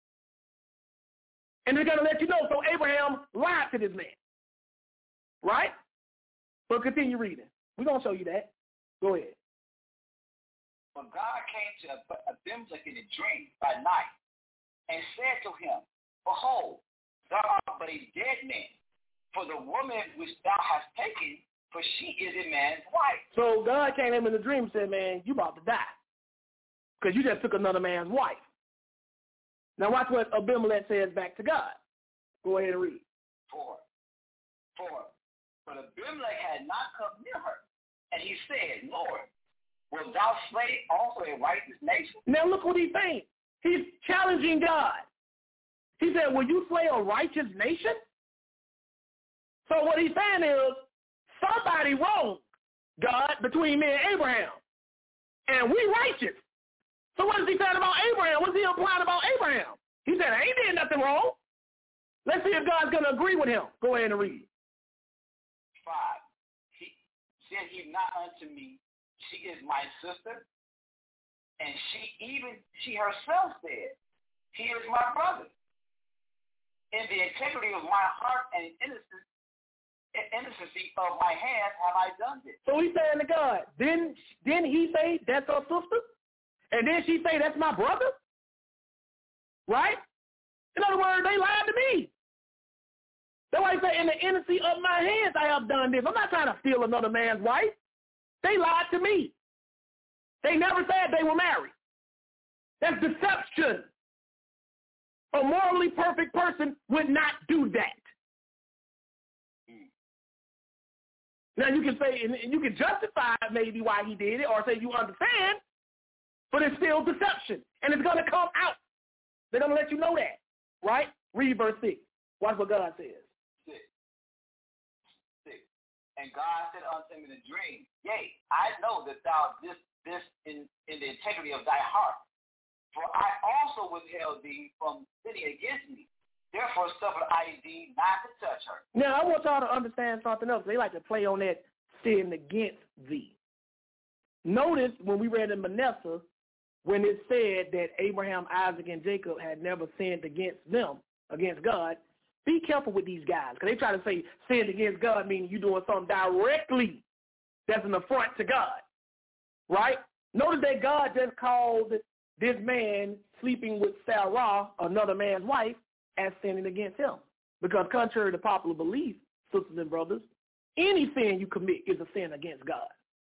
S4: And they're going to let you know. So Abraham lied to this man. Right? But continue reading. We're going to show you that. Go ahead.
S5: But God came to Abimelech in a dream by night and said to him, behold, thou art but a dead man, for the woman which thou hast taken, for she is a man's wife. So
S4: God came to him in a dream and said, man, you about to die because you just took another man's wife. Now watch what Abimelech says back to God. Go ahead and read.
S5: 4. But Abimelech had not come near her, and he said, Lord, wilt thou slay also a righteous nation?
S4: Now look what he's saying. He's challenging God. He said, will you slay a righteous nation? So what he's saying is, somebody wronged God between me and Abraham, and we righteous. So what is he saying about Abraham? What's he implying about Abraham? He said, I ain't did nothing wrong. Let's see if God's going to agree with him. Go ahead and read.
S5: 5. Said he not unto me, she is my sister? And she herself said, he is my brother. In the integrity of my heart and innocency of my hands have I done this. So he's saying to God, didn't he say that's her sister? And then she say that's my brother? Right? In other words, they lied to me. That's why he said, in the innocency of my hands I have done this. I'm not trying to steal another man's wife. They lied to me. They never said they were married. That's deception. A morally perfect person would not do that. Now you can say, and you can justify maybe why he did it, or say you understand, but it's still deception, and it's going to come out. They're going to let you know that, right? Read verse 6. Watch what God says. 6. And God said unto him in a dream, yea, I know that thou didst this in the integrity of thy heart, for I also withheld thee from sinning against me. Therefore suffered I thee not to touch her.
S4: Now, I want y'all to understand something else. They like to play on that sin against thee. Notice when we read in Manasseh, when it said that Abraham, Isaac, and Jacob had never sinned against them, against God, be careful with these guys, because they try to say sinned against God meaning you doing something directly that's an affront to God, right? Notice that God just called this man sleeping with Sarah, another man's wife, as sinning against him. Because contrary to popular belief, sisters and brothers, any sin you commit is a sin against God.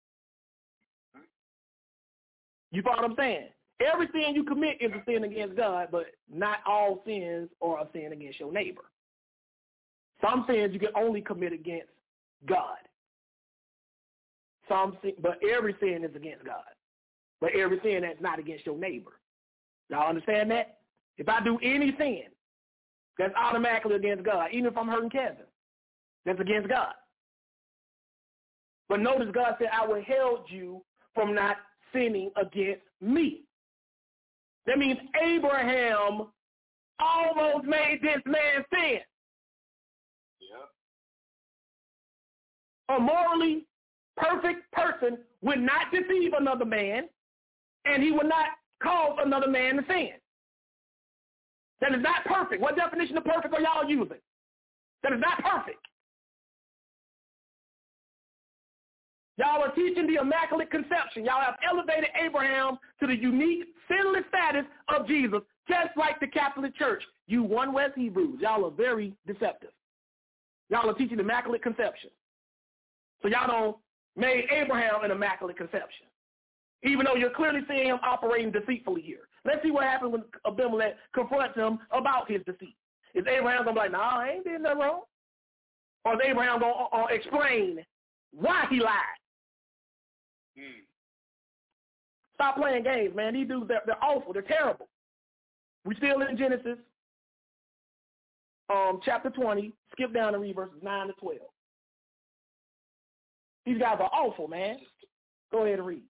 S4: You follow what I'm saying? Every sin you commit is a sin against God, but not all sins are a sin against your neighbor. Some sins you can only commit against God. But every sin is against God. but every sin that's not against your neighbor. Y'all understand that? If I do any sin, that's automatically against God, even if I'm hurting Kevin. That's against God. But notice God said, I withheld you from not sinning against me. That means Abraham almost made this man sin. Yeah. A morally perfect person would not deceive another man, and he would not cause another man to sin. That is not perfect. What definition of perfect are y'all using? That is not perfect. Y'all are teaching the Immaculate Conception. Y'all have elevated Abraham to the unique, sinless status of Jesus, just like the Catholic Church. You one West Hebrews. Y'all are very deceptive. Y'all are teaching the Immaculate Conception. So y'all don't make Abraham an Immaculate Conception, even though you're clearly seeing him operating deceitfully here. Let's see what happens when Abimelech confronts him about his deceit. Is Abraham going to be like, nah, I ain't did nothing wrong? Or is Abraham going to explain why he lied? Stop playing games, man. These dudes, they're awful. They're terrible. We're still in Genesis chapter 20. Skip down and read verses 9 to 12. These guys are awful, man. Go ahead and read.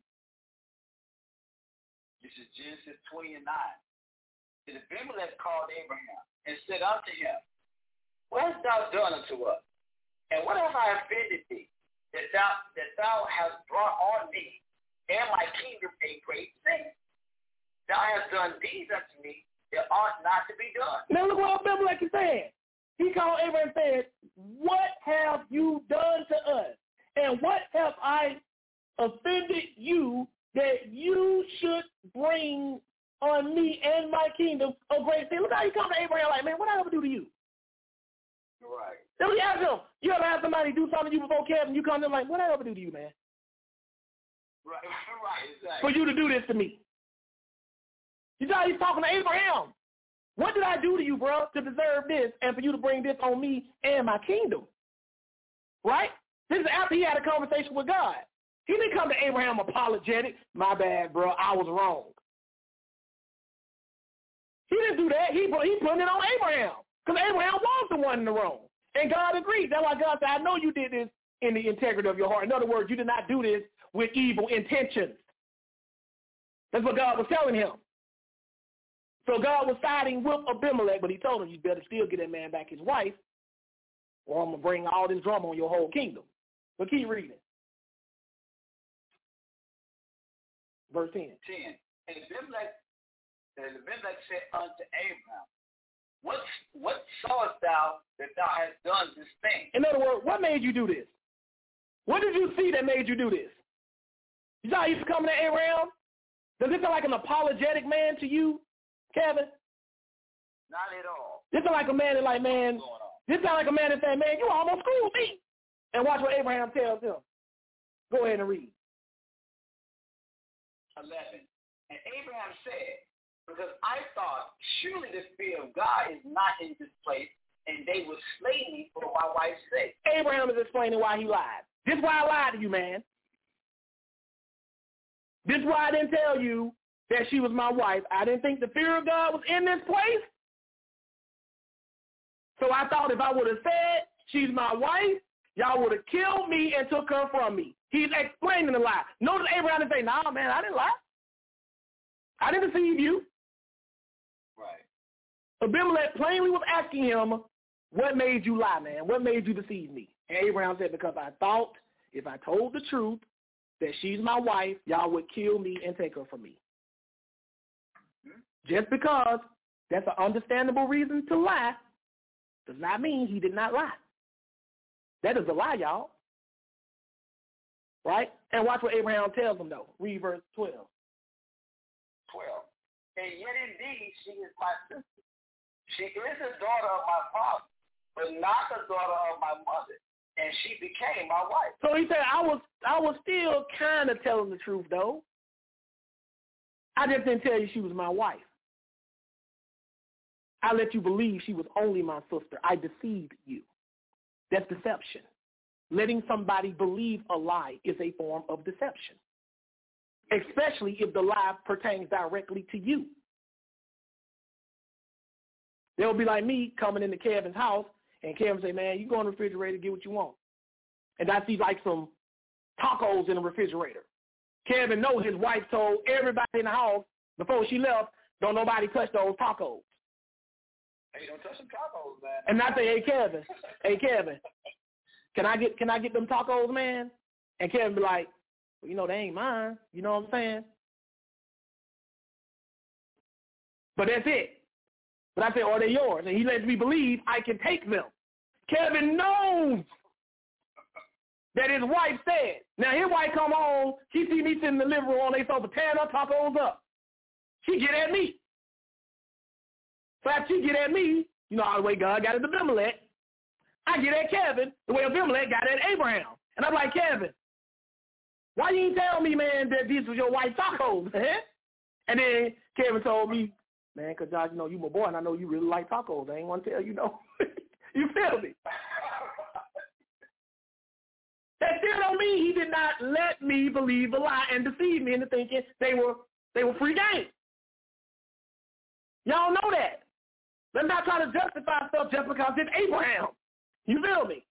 S5: This is Genesis 20 and 9. And Abimelech called Abraham and said unto him, What hast thou done unto us? And what have I offended thee, that thou hast brought on me and my kingdom a great sin? Thou hast done these unto me that ought not to be done.
S4: Now look what Abimelech is saying. He called Abraham and said, What have you done to us? And what have I offended you that you should bring on me and my kingdom a great sin? Look how you come to Abraham like, man, what did I ever do to you?
S5: Right.
S4: Then we ask him, you ever have somebody do something to you before Kevin, you come to him like, what did I ever do to you, man?
S5: Right, exactly.
S4: For you to do this to me. You know he's talking to Abraham. What did I do to you, bro, to deserve this and for you to bring this on me and my kingdom? Right? This is after he had a conversation with God. He didn't come to Abraham apologetic. My bad, bro, I was wrong. He didn't do that. He put it on Abraham because Abraham was the one in the wrong. And God agreed. That's why God said, I know you did this in the integrity of your heart. In other words, you did not do this with evil intentions. That's what God was telling him. So God was siding with Abimelech, but he told him, you better still get that man back his wife, or I'm going to bring all this drama on your whole kingdom. But keep reading. Verse 10.
S5: 10. And Abimelech said unto Abraham, What sawest thou that thou hast done this thing?
S4: In other words, what made you do this? What did you see that made you do this? You saw he's coming to Abraham? Does this sound like an apologetic man to you, Kevin?
S5: Not at all.
S4: This sound like a man that's like, man, this sound like a man that's saying, man, you almost screwed me. And watch what Abraham tells him. Go ahead and read.
S5: 11. And Abraham said, Because I thought, surely the fear of God is not in this place, and they will slay me for my wife's sake.
S4: Abraham is explaining why he lied. This is why I lied to you, man. This is why I didn't tell you that she was my wife. I didn't think the fear of God was in this place. So I thought if I would have said she's my wife, y'all would have killed me and took her from me. He's explaining the lie. Notice Abraham didn't say, nah, man, I didn't lie. I didn't deceive you.
S5: Right.
S4: Abimelech plainly was asking him, what made you lie, man? What made you deceive me? And Abraham said, because I thought if I told the truth that she's my wife, y'all would kill me and take her from me. Just because that's an understandable reason to lie does not mean he did not lie. That is a lie, y'all. Right? And watch what Abraham tells him, though. Read verse 12.
S5: 12. And yet indeed she is my sister. She is the daughter of my father, but not the daughter of my mother. And she became my wife.
S4: So he said, I was still kind of telling the truth, though. I just didn't tell you she was my wife. I let you believe she was only my sister. I deceived you. That's deception. Letting somebody believe a lie is a form of deception. especially if the lie pertains directly to you. They'll be like me coming into Kevin's house, and Kevin say, man, you go in the refrigerator, get what you want. And I see like some tacos in the refrigerator. Kevin knows his wife told everybody in the house before she left, don't nobody touch those tacos.
S5: Hey, don't touch some tacos, man.
S4: And I say, hey Kevin, can I get them tacos, man? And Kevin be like, well, you know, they ain't mine. You know what I'm saying? But that's it. But I say, are they yours? And he lets me believe I can take them. Kevin knows that his wife said. Now, his wife come home, she see me sitting in the living room on their sofa tearing her tacos up. She get at me. So after she get at me, you know how the way God got at Abimelech, I get at Kevin the way Abimelech got at Abraham. And I'm like, Kevin, why you ain't tell me, man, that this was your wife's tacos, man? And then Kevin told me, man, because, Josh, you know, you my boy, and I know you really like tacos. I ain't want to tell you, no. You feel me? That still don't mean he did not let me believe a lie and deceive me into thinking they were free game. Y'all know that. Let's not try to justify stuff just because it's Abraham. You feel me?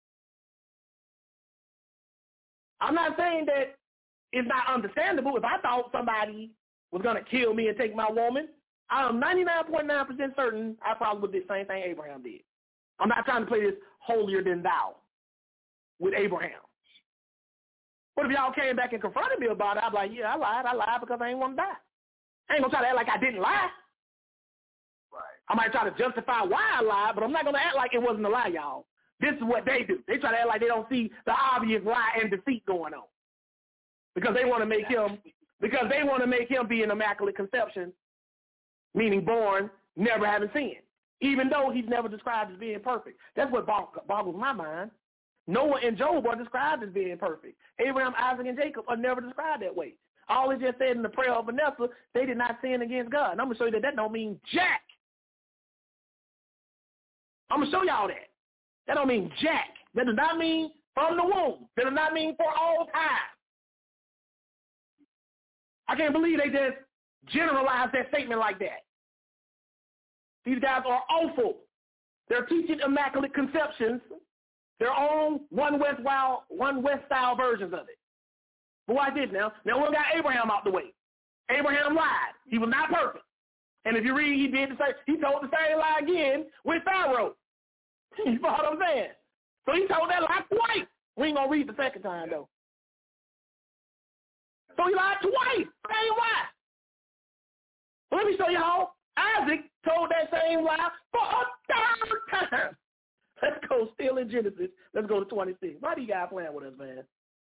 S4: I'm not saying that it's not understandable. If I thought somebody was going to kill me and take my woman, I'm 99.9% certain I probably would do the same thing Abraham did. I'm not trying to play this holier than thou with Abraham. But if y'all came back and confronted me about it, I'd be like, yeah, I lied because I ain't want to die. I ain't going to try to act like I didn't lie.
S5: Right.
S4: I might try to justify why I lied, but I'm not going to act like it wasn't a lie, y'all. This is what they do. They try to act like they don't see the obvious lie and deceit going on. Because they want to make him be an immaculate conception, meaning born, never having sinned, even though he's never described as being perfect. That's what boggles my mind. Noah and Job are described as being perfect. Abraham, Isaac, and Jacob are never described that way. All it just said in the prayer of Vanessa, they did not sin against God. And I'm going to show you that don't mean jack. I'm going to show y'all that. That don't mean jack. That does not mean from the womb. That does not mean for all time. I can't believe they just generalized that statement like that. These guys are awful. They're teaching immaculate conceptions, their own one West style versions of it. But watch this now. Now we got Abraham out the way. Abraham lied. He was not perfect. And if you read, he told the same lie again with Pharaoh. You know what I'm saying? So he told that lie twice. We ain't going to read the second time, though. So he lied twice. Same lie. So let me show you how Isaac told that same lie for a third time. Let's go still in Genesis. Let's go to 26. Why do you guys playing with us, man?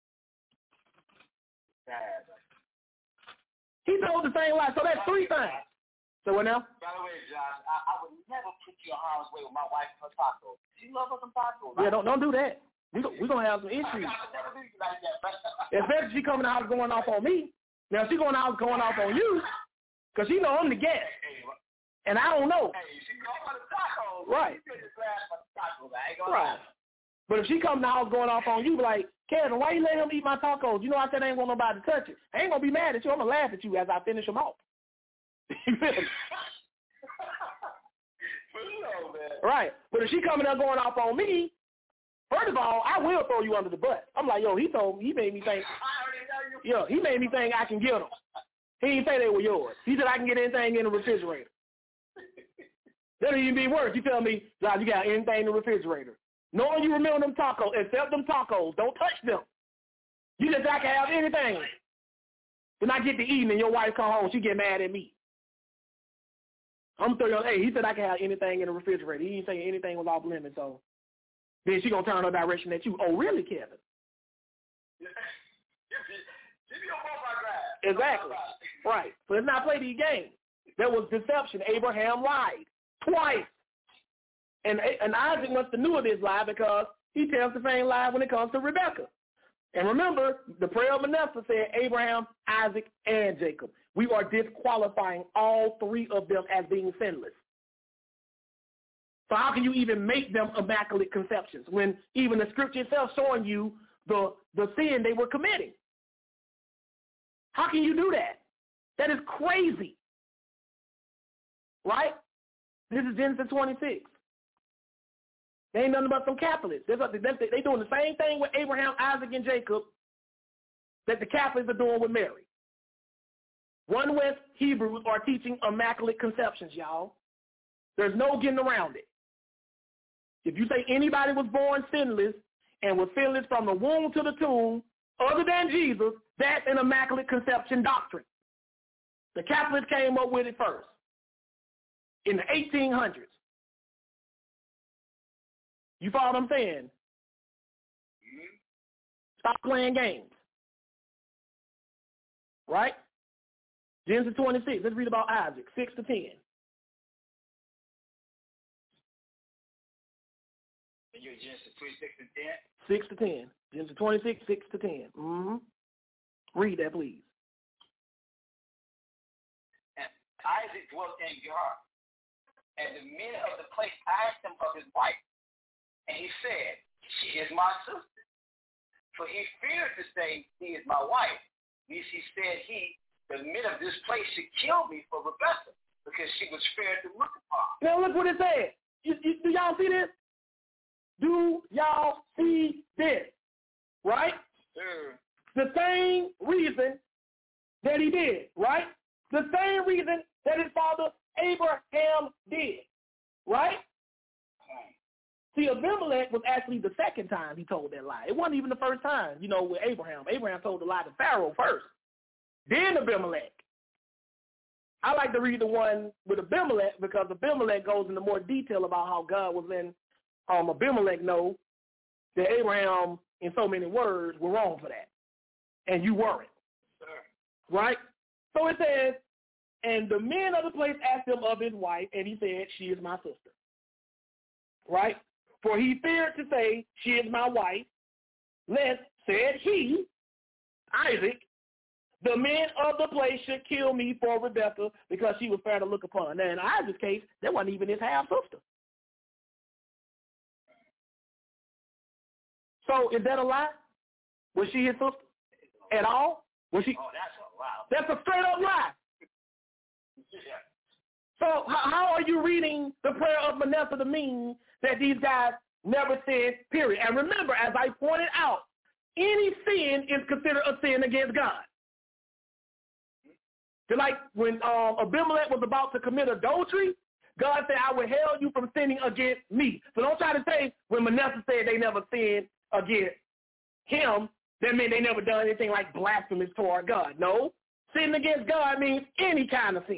S4: He told the same lie. So that's 3 times. So what now?
S5: By the way, Josh, I would never put you in harm's way with my wife and her tacos. She loves her some tacos.
S4: Yeah, don't do that. We're going to have some issues. Especially if she coming out going off on me. Now, she going out going off on you because she know I'm the guest. And I don't know.
S5: Hey, she going for the tacos.
S4: Right.
S5: You just laugh for the tacos. I ain't gonna
S4: right.
S5: lie.
S4: But if she come to the house going off on you, be like, Kevin, why you let him eat my tacos? You know I said I ain't want nobody to touch it. I ain't going to be mad at you. I'm going to laugh at you as I finish them off. You feel me? Right. But if she coming up going off on me, first of all, I will throw you under the bus. I'm like, yo, he made me think I can get them. He didn't say they were yours. He said I can get anything in the refrigerator. That'll even be worse. You tell me, Josh, you got anything in the refrigerator. Knowing you remember them tacos, except them tacos. Don't touch them. You just I can have anything. Then I get to eating and your wife come home, she get mad at me. I'm 30. Hey, he said I can have anything in the refrigerator. He didn't say anything was off limits, so then she gonna turn her direction at you. Oh, really, Kevin? Exactly. Right. So let's not play these games. There was deception. Abraham lied twice. And Isaac must have knew of this lie because he tells the same lie when it comes to Rebekah. And remember, the prayer of Manasseh said Abraham, Isaac, and Jacob. We are disqualifying all 3 of them as being sinless. So how can you even make them immaculate conceptions when even the scripture itself showing you the sin they were committing? How can you do that? That is crazy. Right? This is Genesis 26. They ain't nothing but some Catholics. They doing the same thing with Abraham, Isaac, and Jacob that the Catholics are doing with Mary. One West Hebrews are teaching immaculate conceptions, y'all. There's no getting around it. If you say anybody was born sinless and was sinless from the womb to the tomb, other than Jesus, that's an immaculate conception doctrine. The Catholics came up with it first in the 1800s. You follow what I'm saying? Stop playing games. Right? Genesis 26. Let's read about Isaac, 6 to 10.
S5: You're Genesis 26 and 10?
S4: 6 to 10. Genesis 26, 6 to 10. Mm-hmm. Read that, please.
S5: And Isaac dwelt in Gerar, and the men of the place asked him of his wife. And he said, she is my sister. For he feared to say, he is my wife. Lest he said the men of this place should kill me for Rebekah, because she was fair to look upon.
S4: Now look what it said. Do y'all see this? Do y'all see this? Right?
S5: Sure.
S4: The same reason that he did, right? The same reason that his father Abraham did, right? See, Abimelech was actually the second time he told that lie. It wasn't even the first time, with Abraham. Abraham told the lie to Pharaoh first, then Abimelech. I like to read the one with Abimelech because Abimelech goes into more detail about how God was letting Abimelech know that Abraham, in so many words, were wrong for that. And you weren't. Right? So it says, and the men of the place asked him of his wife, and he said, she is my sister. Right? For he feared to say, she is my wife, lest, said he, Isaac, the men of the place should kill me for Rebekah because she was fair to look upon. Now, in Isaac's case, that wasn't even his half-sister. So is that a lie? Was she his sister at all? Was she?
S5: Oh, that's a lie.
S4: That's a straight-up lie.
S5: Yeah.
S4: So how are you reading the prayer of Manasseh to mean that these guys never sinned, period? And remember, as I pointed out, any sin is considered a sin against God. Just like when Abimelech was about to commit adultery, God said, I withheld you from sinning against me. So don't try to say when Manasseh said they never sinned against him, that meant they never done anything like blasphemous toward God. No, sinning against God means any kind of sin.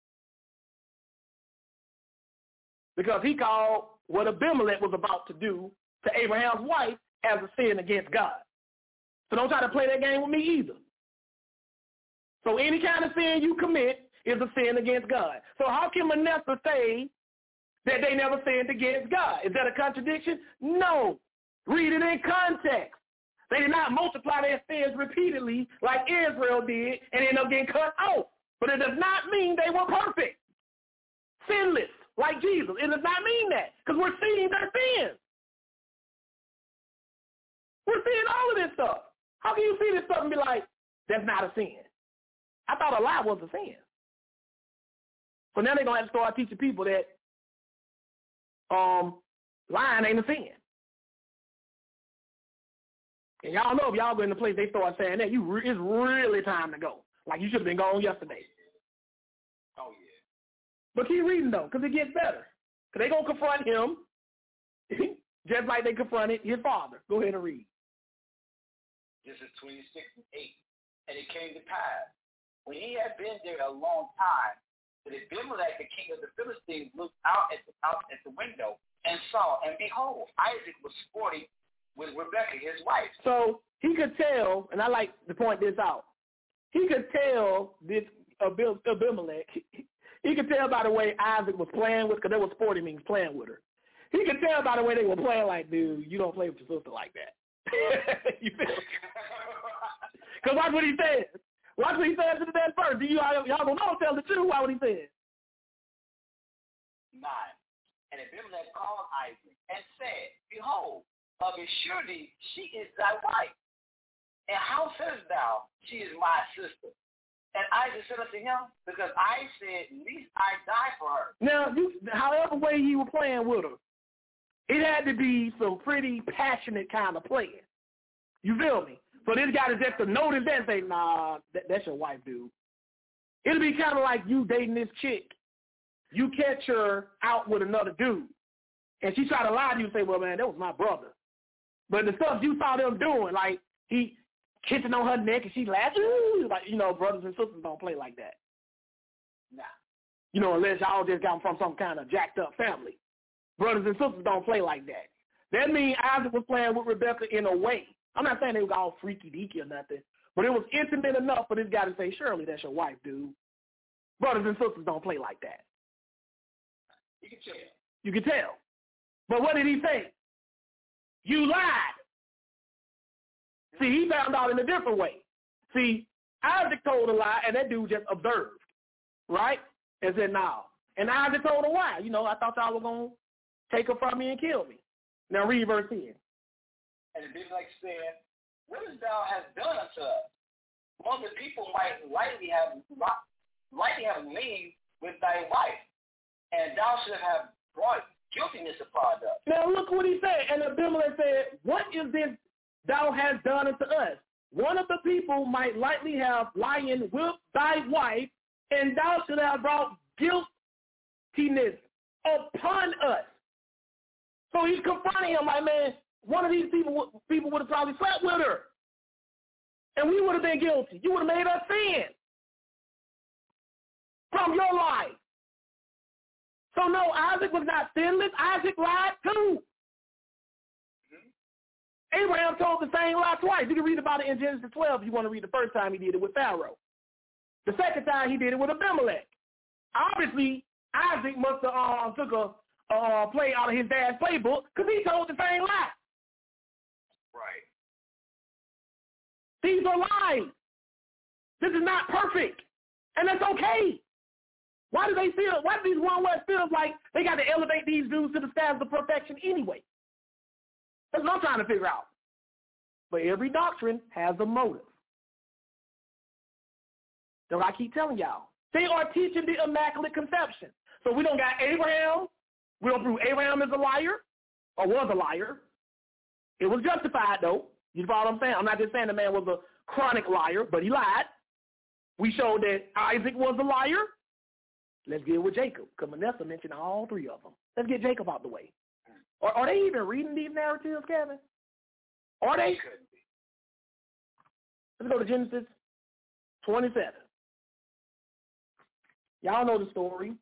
S4: Because he called what Abimelech was about to do to Abraham's wife as a sin against God. So don't try to play that game with me either. So any kind of sin you commit is a sin against God. So how can Manasseh say that they never sinned against God? Is that a contradiction? No. Read it in context. They did not multiply their sins repeatedly like Israel did and end up getting cut off. But it does not mean they were perfect, sinless, like Jesus. It does not mean that because we're seeing their sins. We're seeing all of this stuff. How can you see this stuff and be like, that's not a sin? I thought a lie was a sin. So now they're going to have to start teaching people that lying ain't a sin. And y'all know if y'all go in the place they start saying that, it's really time to go. Like you should have been gone yesterday.
S5: Oh, yeah.
S4: But keep reading, though, because it gets better. Because they're going to confront him just like they confronted his father. Go ahead and read.
S5: This is 26 and 8. And it came to pass, when he had been there a long time, that Abimelech, the king of the Philistines, looked out at the window and saw, and behold, Isaac was sporting with Rebekah, his wife. So he could tell, and I like to point this out, he could tell this Abimelech, he could tell by the way Isaac was playing with, because that was sporting means playing with her. He could tell by the way they were playing like, dude, you don't play with your sister like that. You feel me? Because watch what he says. Watch what he says to the dead first. Y'all don't know, tell the truth. Why would he say it? 9. And Abimelech called Isaac and said, behold, of a surety she is thy wife. And how sayest thou, she is my sister? And Isaac said unto him, because I said, least I die for her.
S4: Now, however way he was playing with her, it had to be some pretty passionate kind of playing. You feel me? So this guy is just to notice that and say, nah, that's your wife, dude. It'll be kind of like you dating this chick. You catch her out with another dude, and she try to lie to you and say, well, man, that was my brother. But the stuff you saw them doing, like he kissing on her neck and she laughing, like, brothers and sisters don't play like that. Nah. Unless y'all just got from some kind of jacked up family. Brothers and sisters don't play like that. That means Isaac was playing with Rebecca in a way. I'm not saying they were all freaky-deaky or nothing, but it was intimate enough for this guy to say, surely that's your wife, dude. Brothers and sisters don't play like that.
S5: You can tell.
S4: You can tell. But what did he say? You lied. See, he found out in a different way. See, Isaac told a lie, and that dude just observed, right? And said, no. And Isaac told a lie. I thought y'all were going to take her from me and kill me. Now read verse 10.
S5: And Abimelech said, what hast thou hast done unto us? One of the people might lightly have lain with thy wife, and thou should have brought guiltiness upon us.
S4: Now look what he said. And Abimelech said, what is this thou hast done unto us? One of the people might lightly have lain with thy wife, and thou should have brought guiltiness upon us. So he's confronting him like, man, one of these people would have probably slept with her. And we would have been guilty. You would have made us sin from your life. So no, Isaac was not sinless. Isaac lied too. Mm-hmm. Abraham told the same lie twice. You can read about it in Genesis 12 if you want to read the first time he did it with Pharaoh. The second time he did it with Abimelech. Obviously, Isaac must have took a play out of his dad's playbook because he told the same lie.
S5: Right.
S4: These are lies. This is not perfect. And that's okay. Why do these One West feel like they got to elevate these dudes to the status of perfection anyway? That's what I'm trying to figure out. But every doctrine has a motive. Don't I keep telling y'all? They are teaching the Immaculate Conception. So we don't got Abraham. We don't prove Abraham is a liar or was a liar. It was justified, though. You follow what I'm saying? I'm not just saying the man was a chronic liar, but he lied. We showed that Isaac was a liar. Let's get with Jacob, because Manasseh mentioned all three of them. Let's get Jacob out the way. Are they even reading these narratives, Kevin? Are they? Let's go to Genesis 27. Y'all know the story.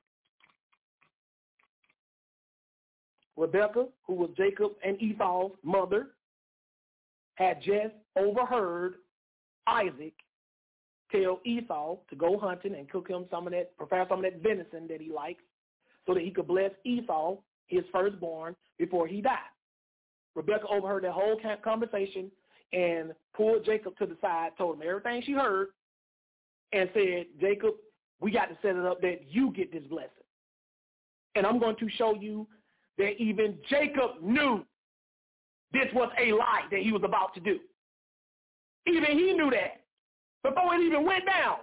S4: Rebekah, who was Jacob and Esau's mother, had just overheard Isaac tell Esau to go hunting and cook him prepare some of that venison that he likes so that he could bless Esau, his firstborn, before he died. Rebekah overheard that whole conversation and pulled Jacob to the side, told him everything she heard, and said, Jacob, we got to set it up that you get this blessing. And I'm going to show you that even Jacob knew this was a lie that he was about to do. Even he knew that before it even went down.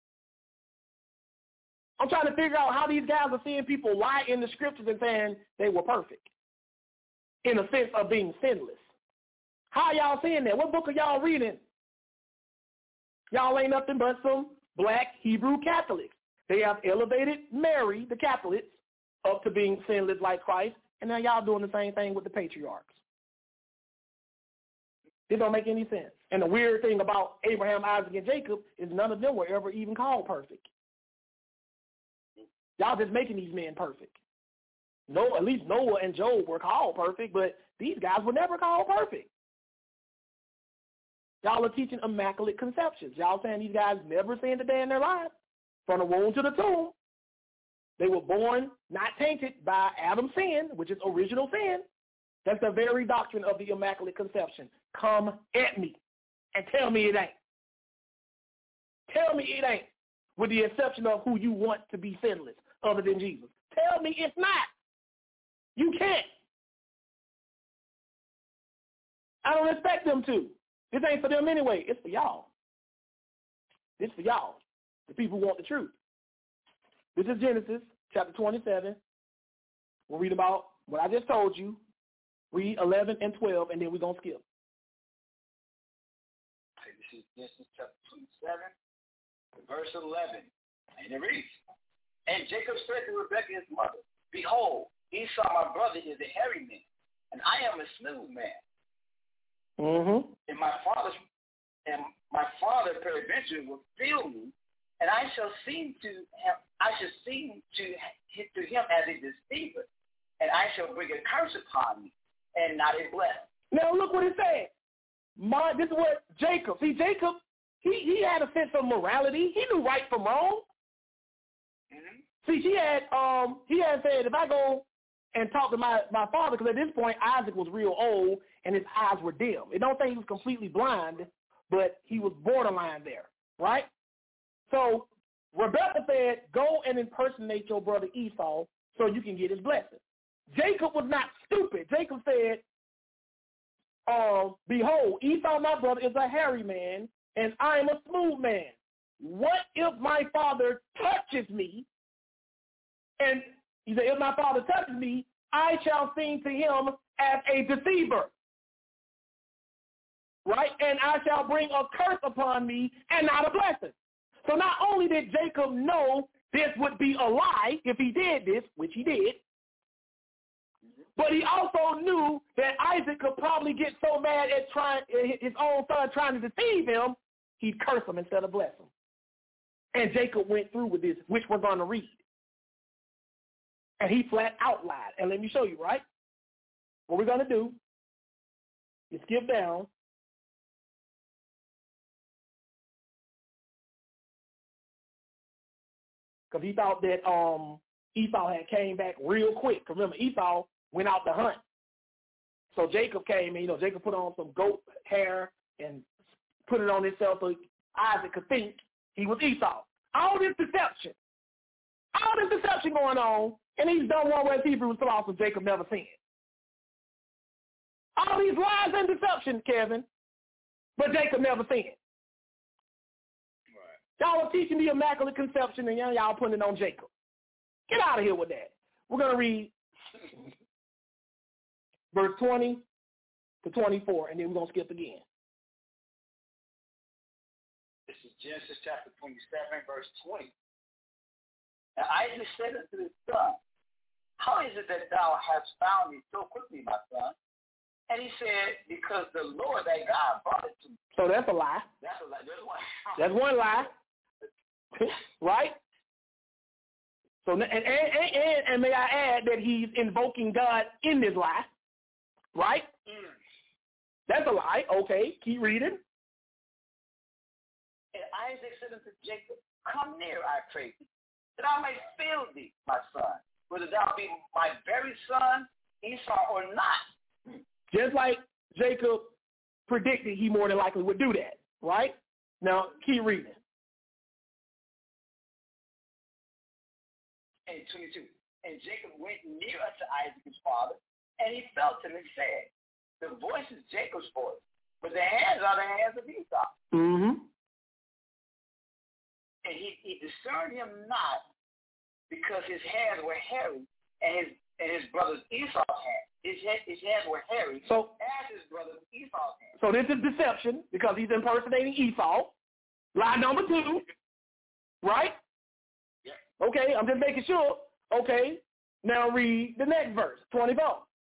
S4: I'm trying to figure out how these guys are seeing people lie in the scriptures and saying they were perfect in a sense of being sinless. How y'all seeing that? What book are y'all reading? Y'all ain't nothing but some black Hebrew Catholics. They have elevated Mary, the Catholics, up to being sinless like Christ, and now y'all doing the same thing with the patriarchs. It don't make any sense. And the weird thing about Abraham, Isaac, and Jacob is none of them were ever even called perfect. Y'all just making these men perfect. No, at least Noah and Job were called perfect, but these guys were never called perfect. Y'all are teaching immaculate conceptions. Y'all saying these guys never sinned a day in their lives, from the womb to the tomb. They were born not tainted by Adam's sin, which is original sin. That's the very doctrine of the Immaculate Conception. Come at me and tell me it ain't. Tell me it ain't, with the exception of who you want to be sinless other than Jesus. Tell me it's not. You can't. I don't expect them to. This ain't for them anyway. It's for y'all. This is for y'all, the people who want the truth. This is Genesis chapter 27. We'll read about what I just told you. Read 11 and 12, and then we're going to skip.
S5: Okay, this is Genesis chapter 27, verse 11. And it reads, And Jacob said to Rebekah his mother, Behold, Esau my brother is a hairy man, and I am a smooth man.
S4: Mm-hmm.
S5: And my father peradventure will feel me, and I shall seem to him. I shall seem to him as a deceiver, and I shall bring a curse upon me, and not a blessing.
S4: Now look what it said. This is what Jacob. See, Jacob, he had a sense of morality. He knew right from wrong.
S5: Mm-hmm.
S4: See, he had said, if I go and talk to my father, because at this point Isaac was real old and his eyes were dim. It don't think he was completely blind, but he was borderline there, right? So Rebekah said, go and impersonate your brother Esau so you can get his blessing. Jacob was not stupid. Jacob said, behold, Esau my brother is a hairy man, and I am a smooth man. What if my father touches me? And he said, if my father touches me, I shall seem to him as a deceiver. Right? And I shall bring a curse upon me and not a blessing. So not only did Jacob know this would be a lie if he did this, which he did, but he also knew that Isaac could probably get so mad at his own son trying to deceive him, he'd curse him instead of bless him. And Jacob went through with this, which we're going to read. And he flat out lied. And let me show you, right? What we're going to do is skip down. Because he thought that Esau had came back real quick. Because remember, Esau went out to hunt. So Jacob came and, Jacob put on some goat hair and put it on himself so Isaac could think he was Esau. All this deception going on, and he's done one where Hebrews thought so Jacob never sinned. All these lies and deception, Kevin, but Jacob never sinned.
S5: Right.
S4: Y'all are teaching the Immaculate Conception, and y'all putting it on Jacob. Get out of here with that. We're going to read verse 20 to 24, and then we're going to skip again.
S5: This is Genesis chapter 27, verse 20. Now Isaac said unto his son, How is it that thou hast found me so quickly, my son? And he said, Because the Lord thy God brought it to me.
S4: So that's a lie.
S5: That's a lie.
S4: That's one lie. Right? So and may I add that he's invoking God in this lie. Right? That's a lie. Okay, keep reading.
S5: And Isaac said unto Jacob, Come near, I pray thee, that I may feel thee, my son, whether thou be my very son, Esau, or not.
S4: Just like Jacob predicted he more than likely would do that, right? Now, keep reading.
S5: And 22. And Jacob went near unto Isaac his father, and he felt him and said, The voice is Jacob's voice, but the hands are the hands of Esau.
S4: Mm-hmm.
S5: And he discerned him not, because his hands were hairy, and his brother's Esau's hands. His hands were hairy,
S4: so,
S5: as his brother's Esau's hands.
S4: So this is deception, because he's impersonating Esau. Lie number 2, right?
S5: Yeah.
S4: Okay, I'm just making sure. Okay, now read the next verse, 24.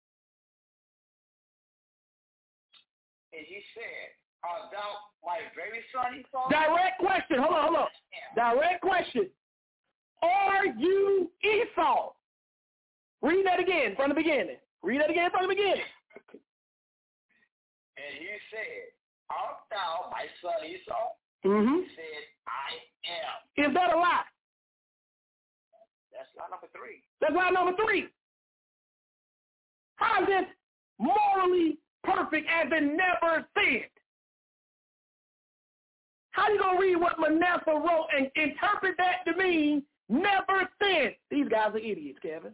S5: And he said, Art thou my very son, Esau?
S4: Direct question. Hold on. Direct question. Are you Esau? Read that again from the beginning.
S5: And he said, Art thou my son, Esau?
S4: Mm-hmm.
S5: He said, I am.
S4: Is that a lie?
S5: That's lie number 3.
S4: That's lie number 3. How is this morally perfect as it never sinned? How you going to read what Manasseh wrote and interpret that to mean never sinned? These guys are idiots, Kevin.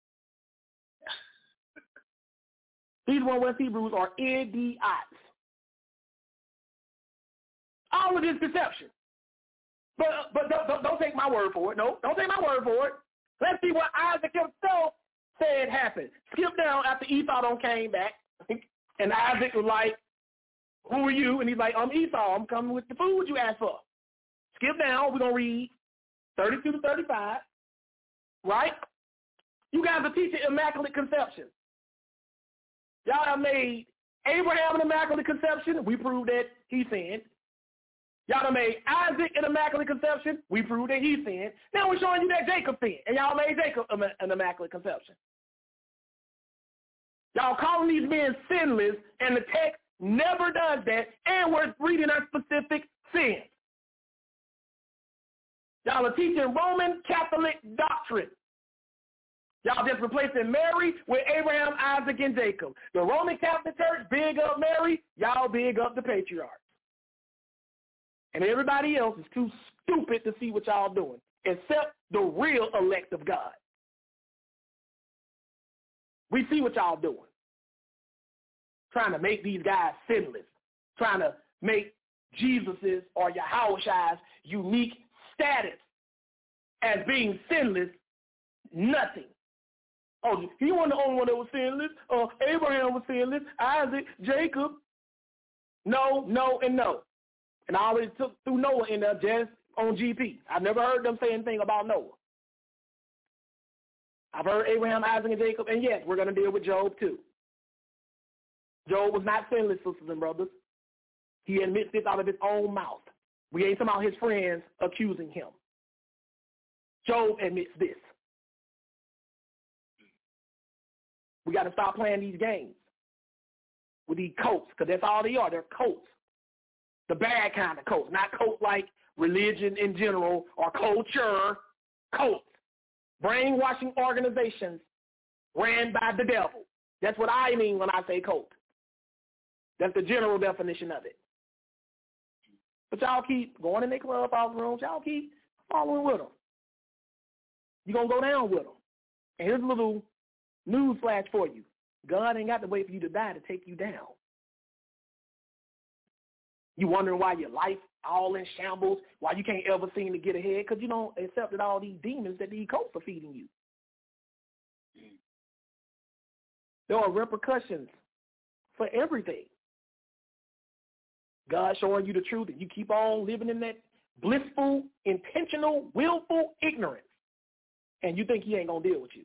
S4: These West Hebrews are idiots. All of this deception. But don't take my word for it. No, don't take my word for it. Let's see what Isaac himself said happened. Skip down after Esau don't came back. And Isaac was like, who are you? And he's like, I'm Esau. I'm coming with the food you asked for. Skip down. We're going to read 32 to 35. Right? You guys are teaching Immaculate Conception. Y'all have made Abraham an Immaculate Conception. We proved that he sinned. Y'all have made Isaac an Immaculate Conception. We proved that he sinned. Now we're showing you that Jacob sinned. And y'all made Jacob an Immaculate Conception. Y'all calling these men sinless, and the text never does that, and we're reading a specific sin. Y'all are teaching Roman Catholic doctrine. Y'all just replacing Mary with Abraham, Isaac, and Jacob. The Roman Catholic Church big up Mary, y'all big up the patriarchs. And everybody else is too stupid to see what y'all doing, except the real elect of God. We see what y'all doing. Trying to make these guys sinless. Trying to make Jesus's or Yahushua's unique status as being sinless nothing. Oh, he wasn't the only one that was sinless. Abraham was sinless. Isaac, Jacob. No, no, and no. And I always took through Noah in there just on GP. I've never heard them say anything about Noah. I've heard Abraham, Isaac, and Jacob, and yes, we're going to deal with Job too. Job was not sinless, sisters and brothers. He admits this out of his own mouth. We ain't talking about his friends accusing him. Job admits this. We got to stop playing these games with these cults, because that's all they are. They're cults. The bad kind of cults, not cults like religion in general or culture. Cults. Brainwashing organizations ran by the devil. That's what I mean when I say cult. That's the general definition of it. But y'all keep going in their clubhouse rooms. Y'all keep following with them. You're going to go down with them. And here's a little news flash for you. God ain't got to wait for you to die to take you down. You wondering why your life all in shambles, why you can't ever seem to get ahead, because you don't accept all these demons that these cults are feeding you. There are repercussions for everything. God showing you the truth, and you keep on living in that blissful, intentional, willful ignorance, and you think he ain't going to deal with you.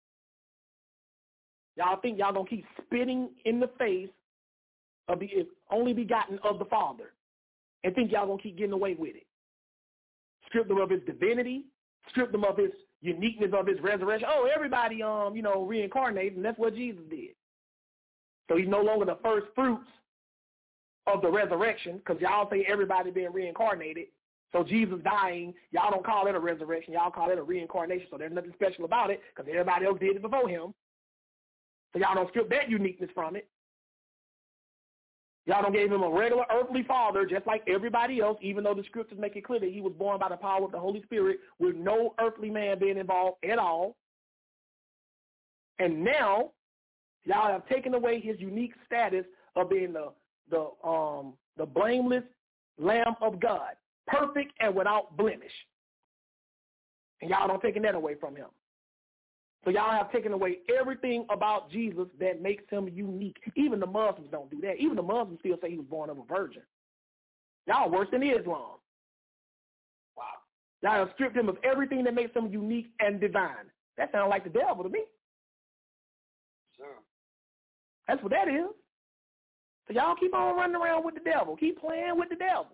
S4: Y'all think y'all going to keep spitting in the face of the only begotten of the Father and think y'all going to keep getting away with it. Strip them of his divinity, strip them of his uniqueness of his resurrection. Oh, everybody, reincarnated, and that's what Jesus did. So he's no longer the first fruits of the resurrection, because y'all say everybody being reincarnated. So Jesus dying, y'all don't call it a resurrection. Y'all call it a reincarnation. So there's nothing special about it, because everybody else did it before him. So y'all don't strip that uniqueness from it. Y'all don't give him a regular earthly father just like everybody else, even though the scriptures make it clear that he was born by the power of the Holy Spirit with no earthly man being involved at all. And now, y'all have taken away his unique status of being the blameless Lamb of God, perfect and without blemish. And y'all don't taking that away from him. So y'all have taken away everything about Jesus that makes him unique. Even the Muslims don't do that. Even the Muslims still say he was born of a virgin. Y'all worse than Islam. Wow. Y'all have stripped him of everything that makes him unique and divine. That sounds like the devil to me.
S5: Sure.
S4: That's what that is. So y'all keep on running around with the devil. Keep playing with the devil.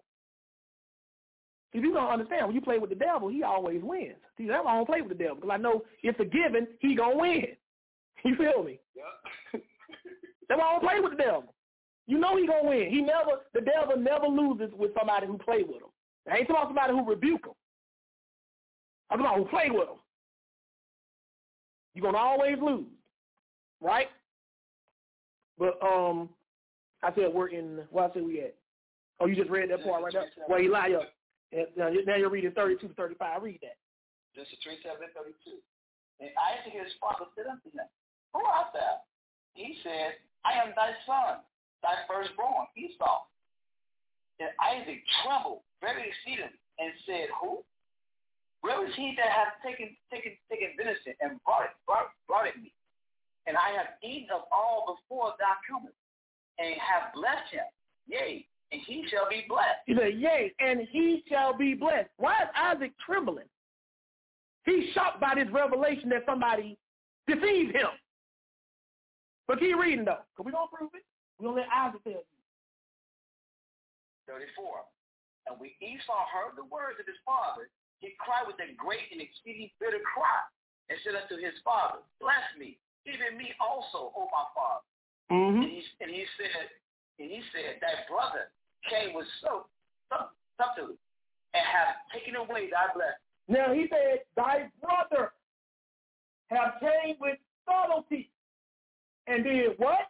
S4: If you don't understand, when you play with the devil, he always wins. See, that's why I don't play with the devil, because I know it's a given he going to win. You feel me?
S5: Yep.
S4: That's why I don't play with the devil. You know he going to win. The devil never loses with somebody who play with him. I ain't talking about somebody who rebuke him. I'm talking about who play with him. You're going to always lose, right? But I said we're in, what I said we at? Oh, you just read that part right there? Well, Elijah. Now you're reading 32 to 35. Read that.
S5: Genesis 37 and 32. And Isaac his father said unto him, Who art thou? He said, I am thy son, thy firstborn, Esau. And Isaac trembled very exceedingly, and said, Who? Where is he that hath taken venison and brought it me? And I have eaten of all before thou comest, and have blessed him. Yea, and he shall be blessed.
S4: He said, yea, and he shall be blessed. Why is Isaac trembling? He's shocked by this revelation that somebody deceived him. But keep reading, though, because we're going to prove it. We're going to let Isaac tell you.
S5: 34. And when Esau heard the words of his father, he cried with a great and exceeding bitter cry, and said unto his father, Bless me, even me also, O my father.
S4: Mm-hmm.
S5: And he said, Thy brother came with subtlety, and hath taken away thy blessing.
S4: Now he said, Thy brother have came with subtlety, and did what?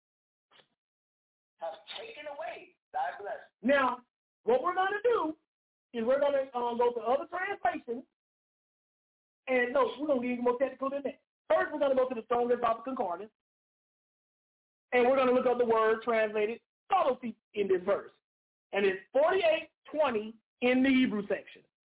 S5: Have taken away thy blessing.
S4: Now, what we're going to do is we're going to go to other translations. And no, we're going to get more technical than that. First, we're going to go to the Strong's Bible Concordance. And we're going to look up the word translated subtlety in this verse. And it's 48:20 in the Hebrew section.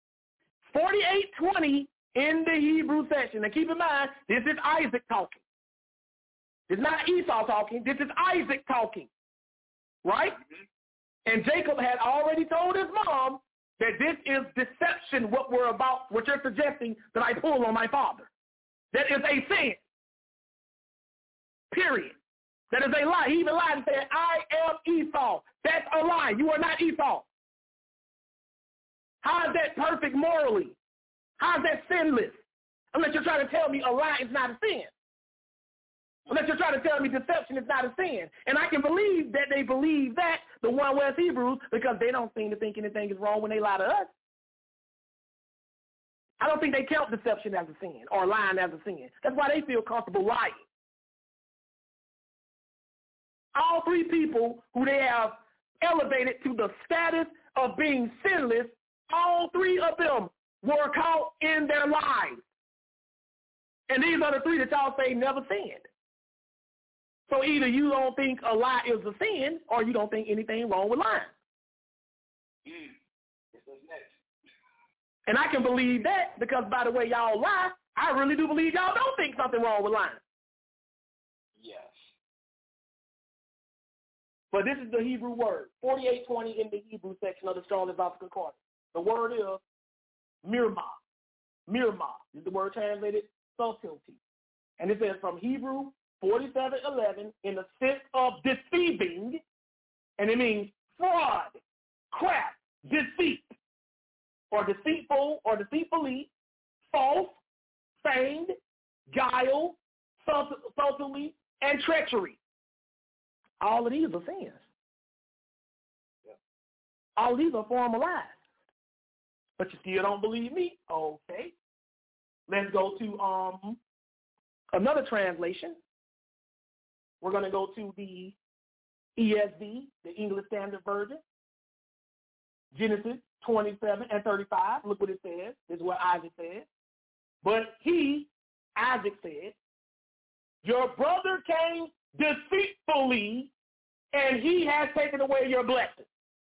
S4: 48:20 in the Hebrew section. Now keep in mind, this is Isaac talking. It's not Esau talking. This is Isaac talking. Right? Mm-hmm. And Jacob had already told his mom that this is deception, what you're suggesting that I pull on my father. That is a sin. Period. That is a lie. He even lied and said, I am Esau. That's a lie. You are not Esau. How is that perfect morally? How is that sinless? Unless you're trying to tell me a lie is not a sin. Unless you're trying to tell me deception is not a sin. And I can believe that they believe that, the one West Hebrews, because they don't seem to think anything is wrong when they lie to us. I don't think they count deception as a sin or lying as a sin. That's why they feel comfortable lying. All three people who they have elevated to the status of being sinless, all three of them were caught in their lies. And these are the three that y'all say never sinned. So either you don't think a lie is a sin or you don't think anything wrong with lying. And I can believe that because by the way y'all lie, I really do believe y'all don't think something wrong with lying.
S5: Yes.
S4: But this is the Hebrew word, 48:20 in the Hebrew section of the Strong's Bible Concordance. The word is mirma. Mirma is the word translated subtlety. And it says from Hebrew 47:11 in the sense of deceiving, and it means fraud, craft, deceit, or deceitful, or deceitfully, false, feigned, guile, subtlety, and treachery. All of these are sins. Yeah. All of these are formal lies. But you still don't believe me? Okay. Let's go to another translation. We're going to go to the ESV, the English Standard Version. Genesis 27:35. Look what it says. This is what Isaac said. But he, Isaac said, your brother came deceitfully, and he has taken away your blessing.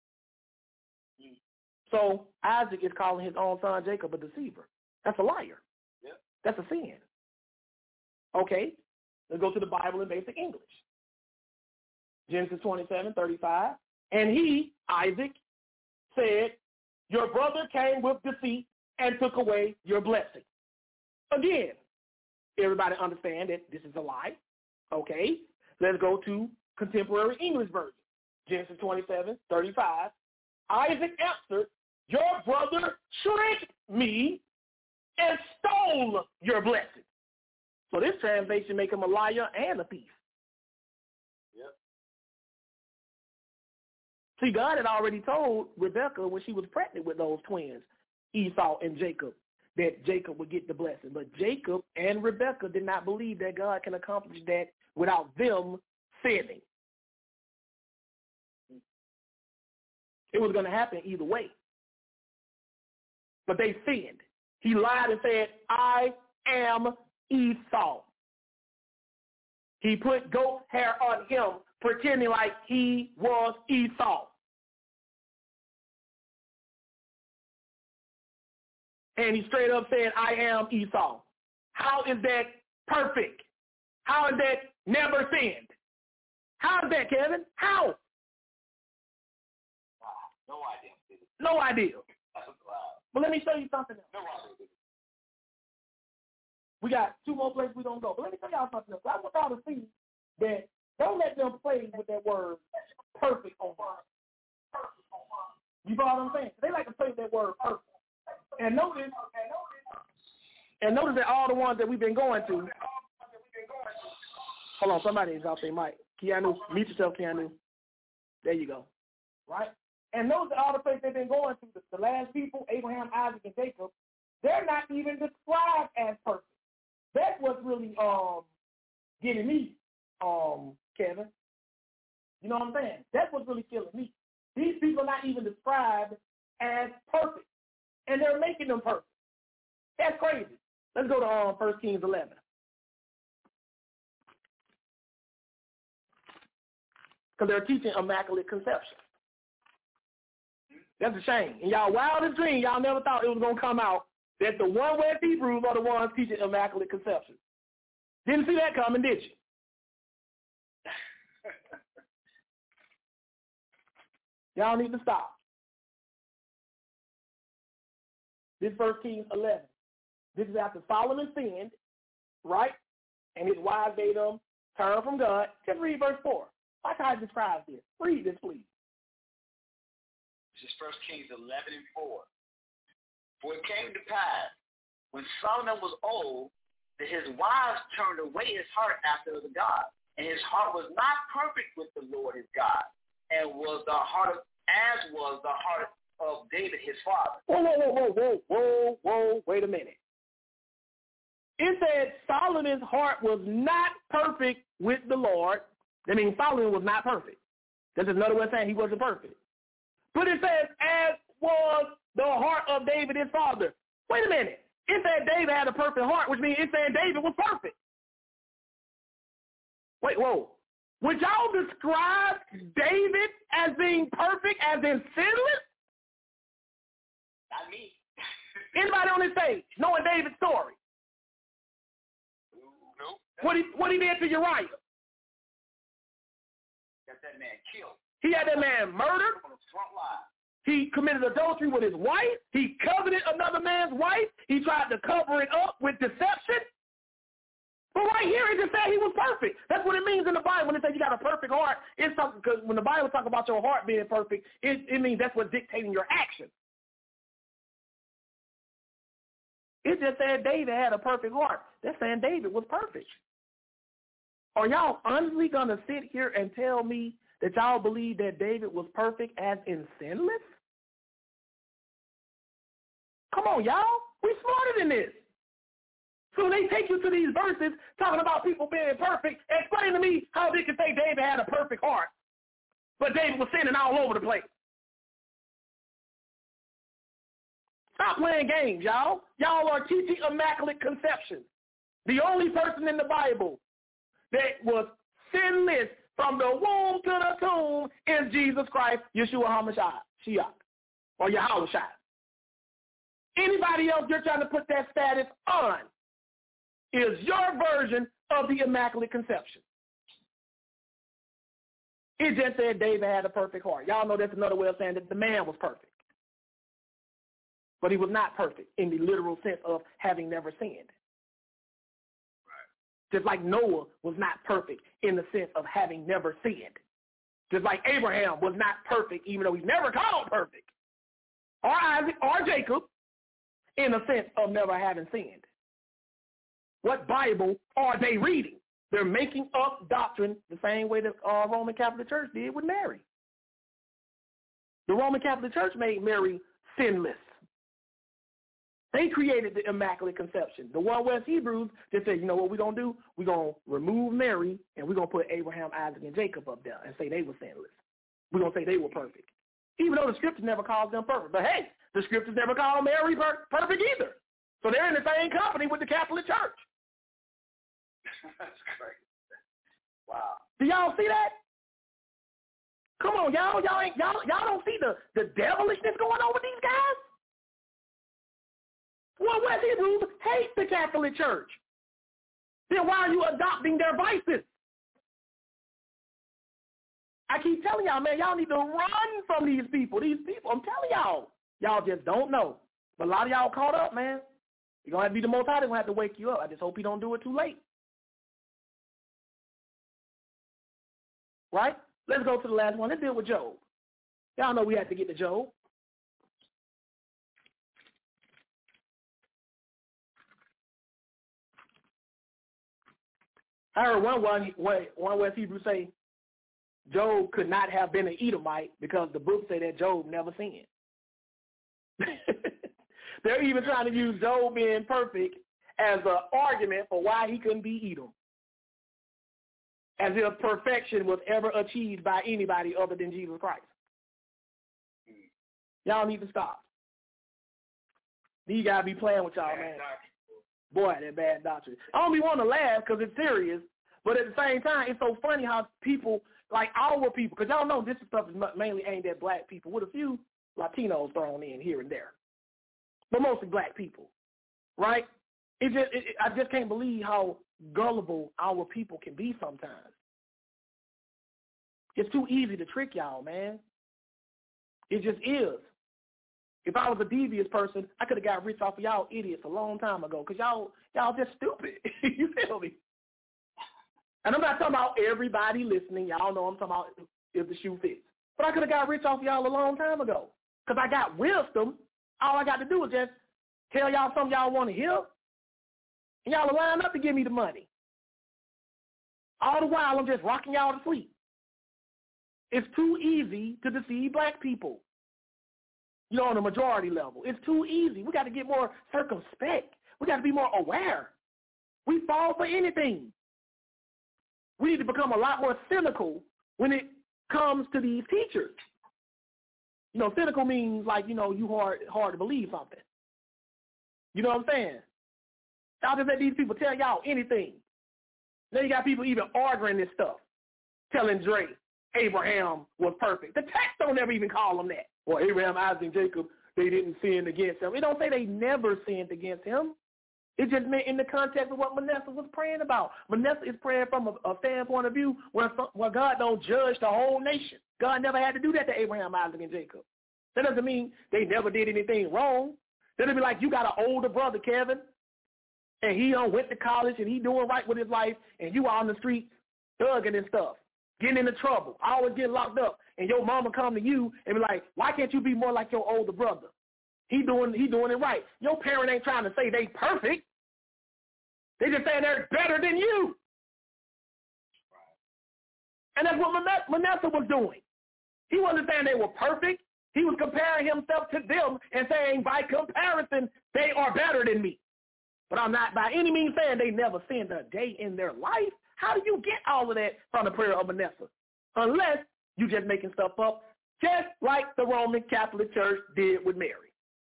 S4: So Isaac is calling his own son Jacob a deceiver. That's a liar. Yep. That's a sin. Okay, let's go to the Bible in basic English. Genesis 27:35. And he, Isaac, said, your brother came with deceit and took away your blessing. Again, everybody understand that this is a lie. Okay, let's go to contemporary English version. Genesis 27:35. Isaac answered, your brother tricked me and stole your blessing. So this translation make him a liar and a thief. Yep. See, God had already told Rebekah when she was pregnant with those twins, Esau and Jacob, that Jacob would get the blessing. But Jacob and Rebekah did not believe that God can accomplish that without them sinning. It was going to happen either way. But they sinned. He lied and said, I am Esau. He put goat hair on him, pretending like he was Esau. and he straight up said, I am Esau. How is that perfect? How is that never sinned? How is that, Kevin? How?
S5: No idea.
S4: No idea.
S5: Wow.
S4: But let me show you something else.
S5: No idea.
S4: We got 2 more places we don't go. But let me tell y'all something else. I want y'all to see that don't let them play with that word perfect on us. You know what I'm saying? They like to play with that word perfect. And notice that all the ones that we've been going to. Hold on, somebody is off their mic. Keanu, mute yourself, Keanu. There you go. Right? And notice that all the places they've been going to, the last people, Abraham, Isaac, and Jacob, they're not even described as perfect. That's what's really getting me, Kevin. You know what I'm saying? That's what's really killing me. These people are not even described as perfect, and they're making them perfect. That's crazy. Let's go to 1 Kings 11. Because they're teaching Immaculate Conception. That's a shame. In y'all wildest dream, y'all never thought it was going to come out that the one West Hebrews are the ones teaching Immaculate Conception. Didn't see that coming, did you? Y'all need to stop. This 1 Kings 11. This is after Solomon sinned, right? And his wives made him turn from God. Just read verse 4. Watch how it describes this. Read this, please.
S5: This is 1 Kings 11 and 4. For it came to pass, when Solomon was old, that his wives turned away his heart after the God, and his heart was not perfect with the Lord his God, and was the heart of David his father.
S4: Whoa, wait a minute. It said Solomon's heart was not perfect with the Lord. I mean, Solomon was not perfect. That's another way of saying he wasn't perfect. But it says, as was the heart of David his father. Wait a minute. It said David had a perfect heart, which means it said David was perfect. Wait, whoa. Would y'all describe David as being perfect, as in sinless?
S5: Not me.
S4: Anybody on this stage knowing David's story?
S5: Nope.
S4: What he did to Uriah?
S5: Got that man killed.
S4: He had that man murdered.
S5: On the front line.
S4: He committed adultery with his wife. He coveted another man's wife. He tried to cover it up with deception. But right here, it just said he was perfect. That's what it means in the Bible. When it says you got a perfect heart, it's something, because when the Bible talks about your heart being perfect, it means that's what's dictating your action. It just said David had a perfect heart. That's saying David was perfect. Are y'all honestly going to sit here and tell me that y'all believe that David was perfect as in sinless? Come on, y'all. We smarter than this. So they take you to these verses talking about people being perfect. Explain to me how they can say David had a perfect heart, but David was sinning all over the place. Stop playing games, y'all. Y'all are teaching Immaculate Conception. The only person in the Bible that was sinless from the womb to the tomb is Jesus Christ, Yeshua HaMashiach, or Yahweh Shai. Anybody else you're trying to put that status on is your version of the Immaculate Conception. It just said David had a perfect heart. Y'all know that's another way of saying that the man was perfect. But he was not perfect in the literal sense of having never sinned. Just like Noah was not perfect in the sense of having never sinned. Just like Abraham was not perfect, even though he's never called perfect. Or Isaac or Jacob, in the sense of never having sinned. What Bible are they reading? They're making up doctrine the same way the Roman Catholic Church did with Mary. The Roman Catholic Church made Mary sinless. They created the Immaculate Conception. The one West Hebrews just said, you know what we're going to do? We're going to remove Mary, and we're going to put Abraham, Isaac, and Jacob up there and say they were sinless. We're going to say they were perfect. Even though the scriptures never called them perfect. But hey, the scriptures never called Mary perfect either. So they're in the same company with the Catholic Church.
S5: That's great. Wow.
S4: Do y'all see that? Come on, y'all don't see the devilishness going on with these guys? Well, West Hebrews hate the Catholic Church. Then why are you adopting their vices? I keep telling y'all, man, y'all need to run from these people. These people, I'm telling y'all just don't know. But a lot of y'all caught up, man. You're going to have to be the Most High. They're going to have to wake you up. I just hope you don't do it too late. Right? Let's go to the last one. Let's deal with Job. Y'all know we have to get to Job. I heard one West Hebrew say Job could not have been an Edomite because the book say that Job never sinned. They're even trying to use Job being perfect as an argument for why he couldn't be Edom. As if perfection was ever achieved by anybody other than Jesus Christ. Y'all need to stop. These guys be playing with y'all, man. Boy, that bad doctrine. I don't be wanting to laugh because it's serious, but at the same time, it's so funny how people, like our people, because y'all know this stuff is mainly aimed at black people, with a few Latinos thrown in here and there, but mostly black people, right? I just can't believe how gullible our people can be sometimes. It's too easy to trick y'all, man. It just is. If I was a devious person, I could have got rich off of y'all idiots a long time ago because y'all just stupid. You feel me? And I'm not talking about everybody listening. Y'all know I'm talking about if the shoe fits. But I could have got rich off of y'all a long time ago because I got wisdom. All I got to do is just tell y'all something y'all want to hear, and y'all will line up to give me the money. All the while, I'm just rocking y'all to sleep. It's too easy to deceive black people. You know, on a majority level. It's too easy. We got to get more circumspect. We got to be more aware. We fall for anything. We need to become a lot more cynical when it comes to these teachers. You know, cynical means like, you know, you hard to believe something. You know what I'm saying? Y'all just let these people tell y'all anything. Then you got people even arguing this stuff, telling Dre Abraham was perfect. The text don't ever even call him that. Or Abraham, Isaac, and Jacob, they didn't sin against him. It don't say they never sinned against him. It just meant in the context of what Manasseh was praying about. Manasseh is praying from a standpoint of view where God don't judge the whole nation. God never had to do that to Abraham, Isaac, and Jacob. That doesn't mean they never did anything wrong. That'll be like you got an older brother, Kevin, and he went to college and he doing right with his life, and you are on the street thugging and stuff, getting into trouble, always getting locked up, and your mama come to you and be like, why can't you be more like your older brother? He doing it right. Your parent ain't trying to say they perfect. They just saying they're better than you. And that's what Manasseh was doing. He wasn't saying they were perfect. He was comparing himself to them and saying, by comparison, they are better than me. But I'm not by any means saying they never sinned a day in their life. How do you get all of that from the prayer of Manasseh? Unless you just making stuff up, just like the Roman Catholic Church did with Mary.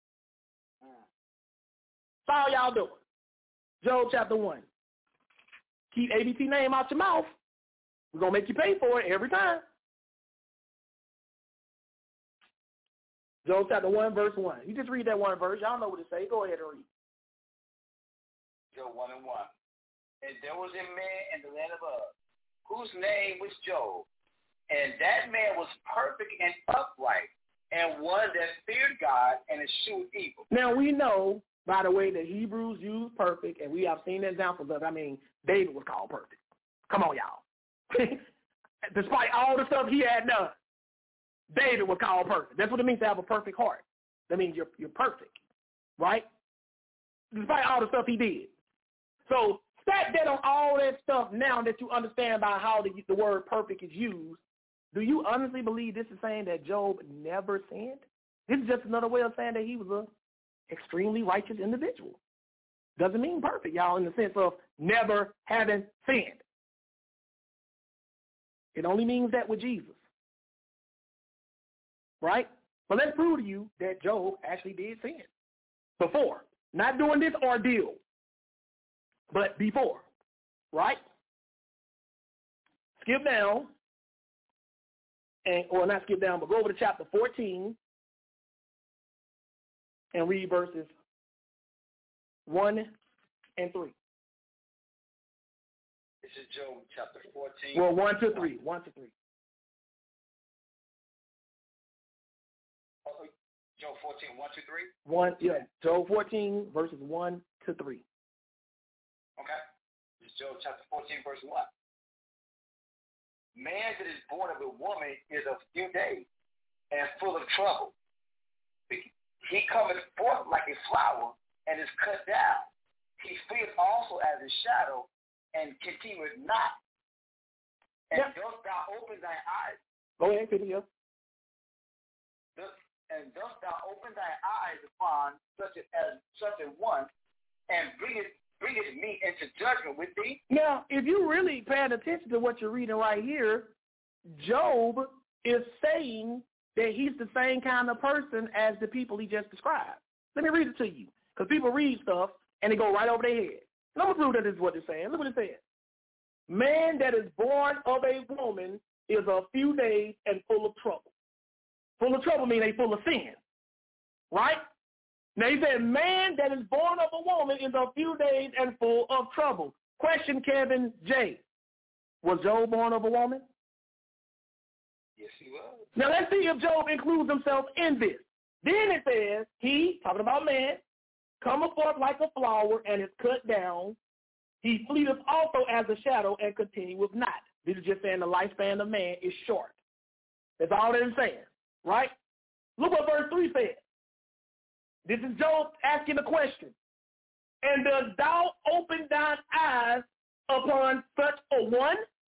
S4: That's all y'all doing. Job chapter 1. Keep ABC name out your mouth. We're going to make you pay for it every time. Job chapter 1, verse 1. You just read that one verse. Y'all know what it says. Go ahead and read.
S5: Job 1:1. And there was a man in the land of Uz, whose name was Job. And that man was perfect and upright, and one that feared God and eschewed evil.
S4: Now we know, by the way, that Hebrews use perfect, and we have seen examples of it. I mean, David was called perfect. Come on, y'all. Despite all the stuff he had done, David was called perfect. That's what it means to have a perfect heart. That means you're perfect, right? Despite all the stuff he did. So stack that on all that stuff now that you understand by how the word perfect is used. Do you honestly believe this is saying that Job never sinned? This is just another way of saying that he was an extremely righteous individual. Doesn't mean perfect, y'all, in the sense of never having sinned. It only means that with Jesus. Right? But let's prove to you that Job actually did sin. Before. Not doing this ordeal, but before. Right? Skip down. Or not skip down, but go over to chapter 14 and read verses 1 and 3.
S5: This is Job chapter 14.
S4: Well, 1 to 3. 1 to 3.
S5: Job 14, 1 to 3?
S4: 1, yeah. Job 14, verses 1 to 3.
S5: Okay. This is Job chapter 14, verse 1. Man that is born of a woman is of few days and full of trouble. He cometh forth like a flower and is cut down. He fleeth also as a shadow and continueth not. And dost thou open thy eyes?
S4: Go ahead, continue.
S5: And thus thou open thy eyes upon such a one, and bringeth me into judgment with thee.
S4: Now, if you really paying attention to what you're reading right here, Job is saying that he's the same kind of person as the people he just described. Let me read it to you, because people read stuff and they go right over their head. And I'm going to prove that this is what it's saying. Look what it says. Man that is born of a woman is a few days and full of trouble. Full of trouble means they full of sin, right? Now he said, man that is born of a woman is a few days and full of trouble. Question, Kevin J. Was Job born of a woman?
S5: Yes, he was.
S4: Now let's see if Job includes himself in this. Then it says, he, talking about man, cometh forth like a flower and is cut down. He fleeteth also as a shadow and continueth not. This is just saying the lifespan of man is short. That's all that it's saying. Right? Look what verse 3 says. This is Job asking a question. And dost thou open thine eyes upon such a one?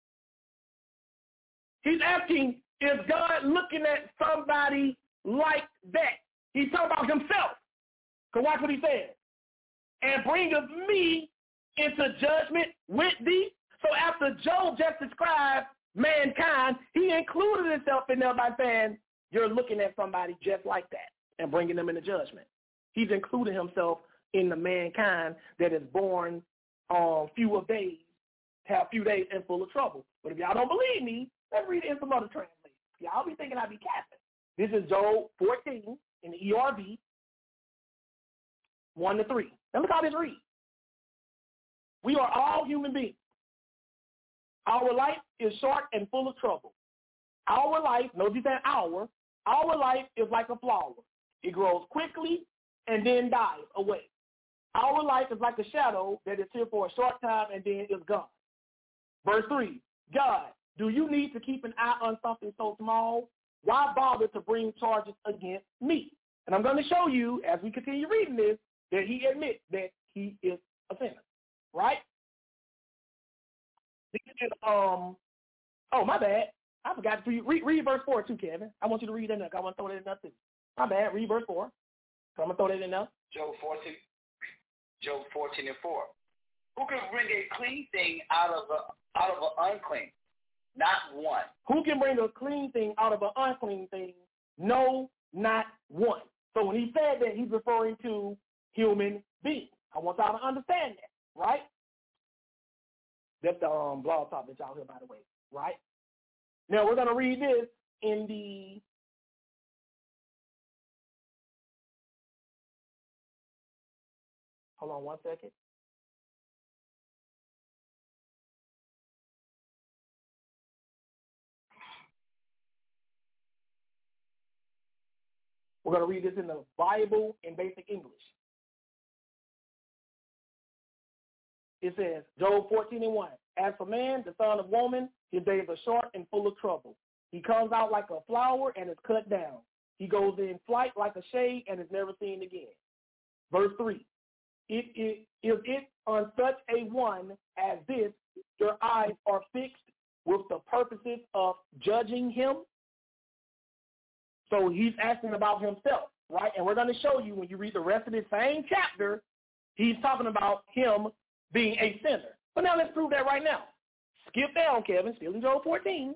S4: He's asking, is God looking at somebody like that? He's talking about himself. Because watch what he says. And bringeth me into judgment with thee. So after Job just described mankind, he included himself in there by saying, you're looking at somebody just like that and bringing them into judgment. He's including himself in the mankind that is born on few of days, have few days and full of trouble. But if y'all don't believe me, let's read it in some other translations. Y'all be thinking I be capping. This is Job 14 in the ERV, 1 to 3. Now look how this reads. We are all human beings. Our life is short and full of trouble. Our life, notice he said our life is like a flower. It grows quickly and then dies away. Our life is like a shadow that is here for a short time and then is gone. Verse 3, God, do you need to keep an eye on something so small? Why bother to bring charges against me? And I'm going to show you, as we continue reading this, that he admits that he is a sinner. Right? This is, oh, my bad. I forgot to read verse 4 too, Kevin. I want you to read that. I want to throw that in there too. My bad. Read verse 4. So I'm going to throw that in there.
S5: Job 14 and 4. Who can bring a clean thing out of an unclean? Not one.
S4: Who can bring a clean thing out of an unclean thing? No, not one. So when he said that, he's referring to human beings. I want y'all to understand that, right? That's the blog talk that y'all hear, by the way, right? Now, we're going to read this in the hold on one second. We're going to read this in the Bible in basic English. It says, Job 14 and 1, as for man, the son of woman, his days are short and full of trouble. He comes out like a flower and is cut down. He goes in flight like a shade and is never seen again. Verse 3, is it on such a one as this, your eyes are fixed with the purposes of judging him? So he's asking about himself, right? And we're going to show you when you read the rest of this same chapter, he's talking about him being a sinner. But now let's prove that right now. Skip down, Kevin, still in Job 14.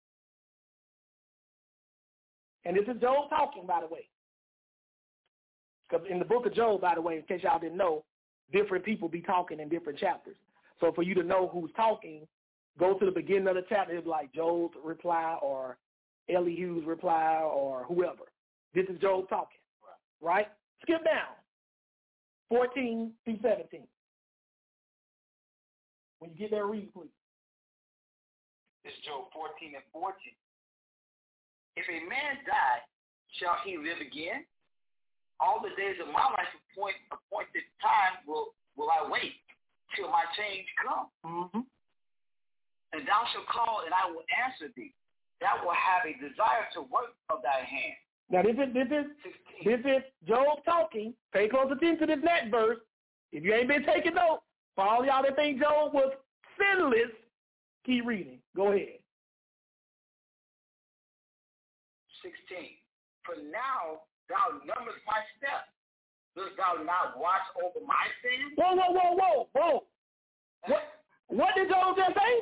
S4: And this is Job talking, by the way. Because in the book of Job, by the way, in case y'all didn't know, different people be talking in different chapters. So for you to know who's talking, go to the beginning of the chapter. It's like Job's reply or Elihu's reply or whoever. This is Job talking, right? Skip down. 14 through 17. When you get there, read, please.
S5: This is Job 14 and 14. If a man die, shall he live again? All the days of my life appointed time will I wait till my change come.
S4: Mm-hmm.
S5: And thou shalt call, and I will answer thee. Thou will have a desire to work of thy hand.
S4: Now this is Job talking. Pay close attention to this next verse. If you ain't been taking notes, for all y'all that think Job was sinless, keep reading. Go ahead.
S5: 16. For now thou numberest my steps. Dost thou not watch over my sins?
S4: Whoa. What did Job just say?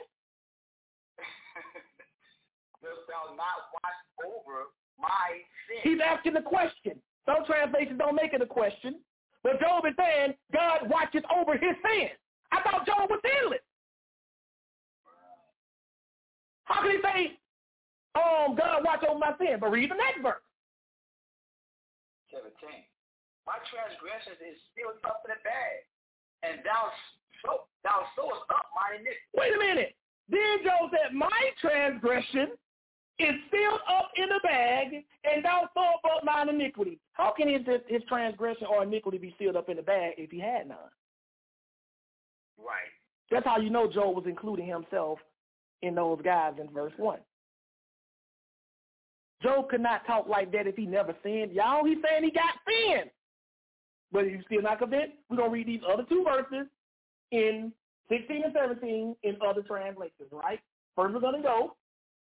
S5: Dost thou not watch over my sins?
S4: He's asking the question. Some translations don't make it a question. But Job is saying God watches over his sins. I thought Job was sinless. How can he say, God watch over my sin? But read the next verse.
S5: 17. My transgressions is still up in the bag, and thou sowest up my iniquity.
S4: Wait a minute. Then Job said, my transgression is still up in the bag, and thou sowest up mine iniquity. How can his transgression or iniquity be sealed up in the bag if he had none?
S5: Right.
S4: That's how you know Job was including himself in those guys in verse 1. Job could not talk like that if he never sinned. Y'all, he's saying he got sin. But if you're still not convinced, we're going to read these other two verses in 16 and 17 in other translations, right? First, we're going to go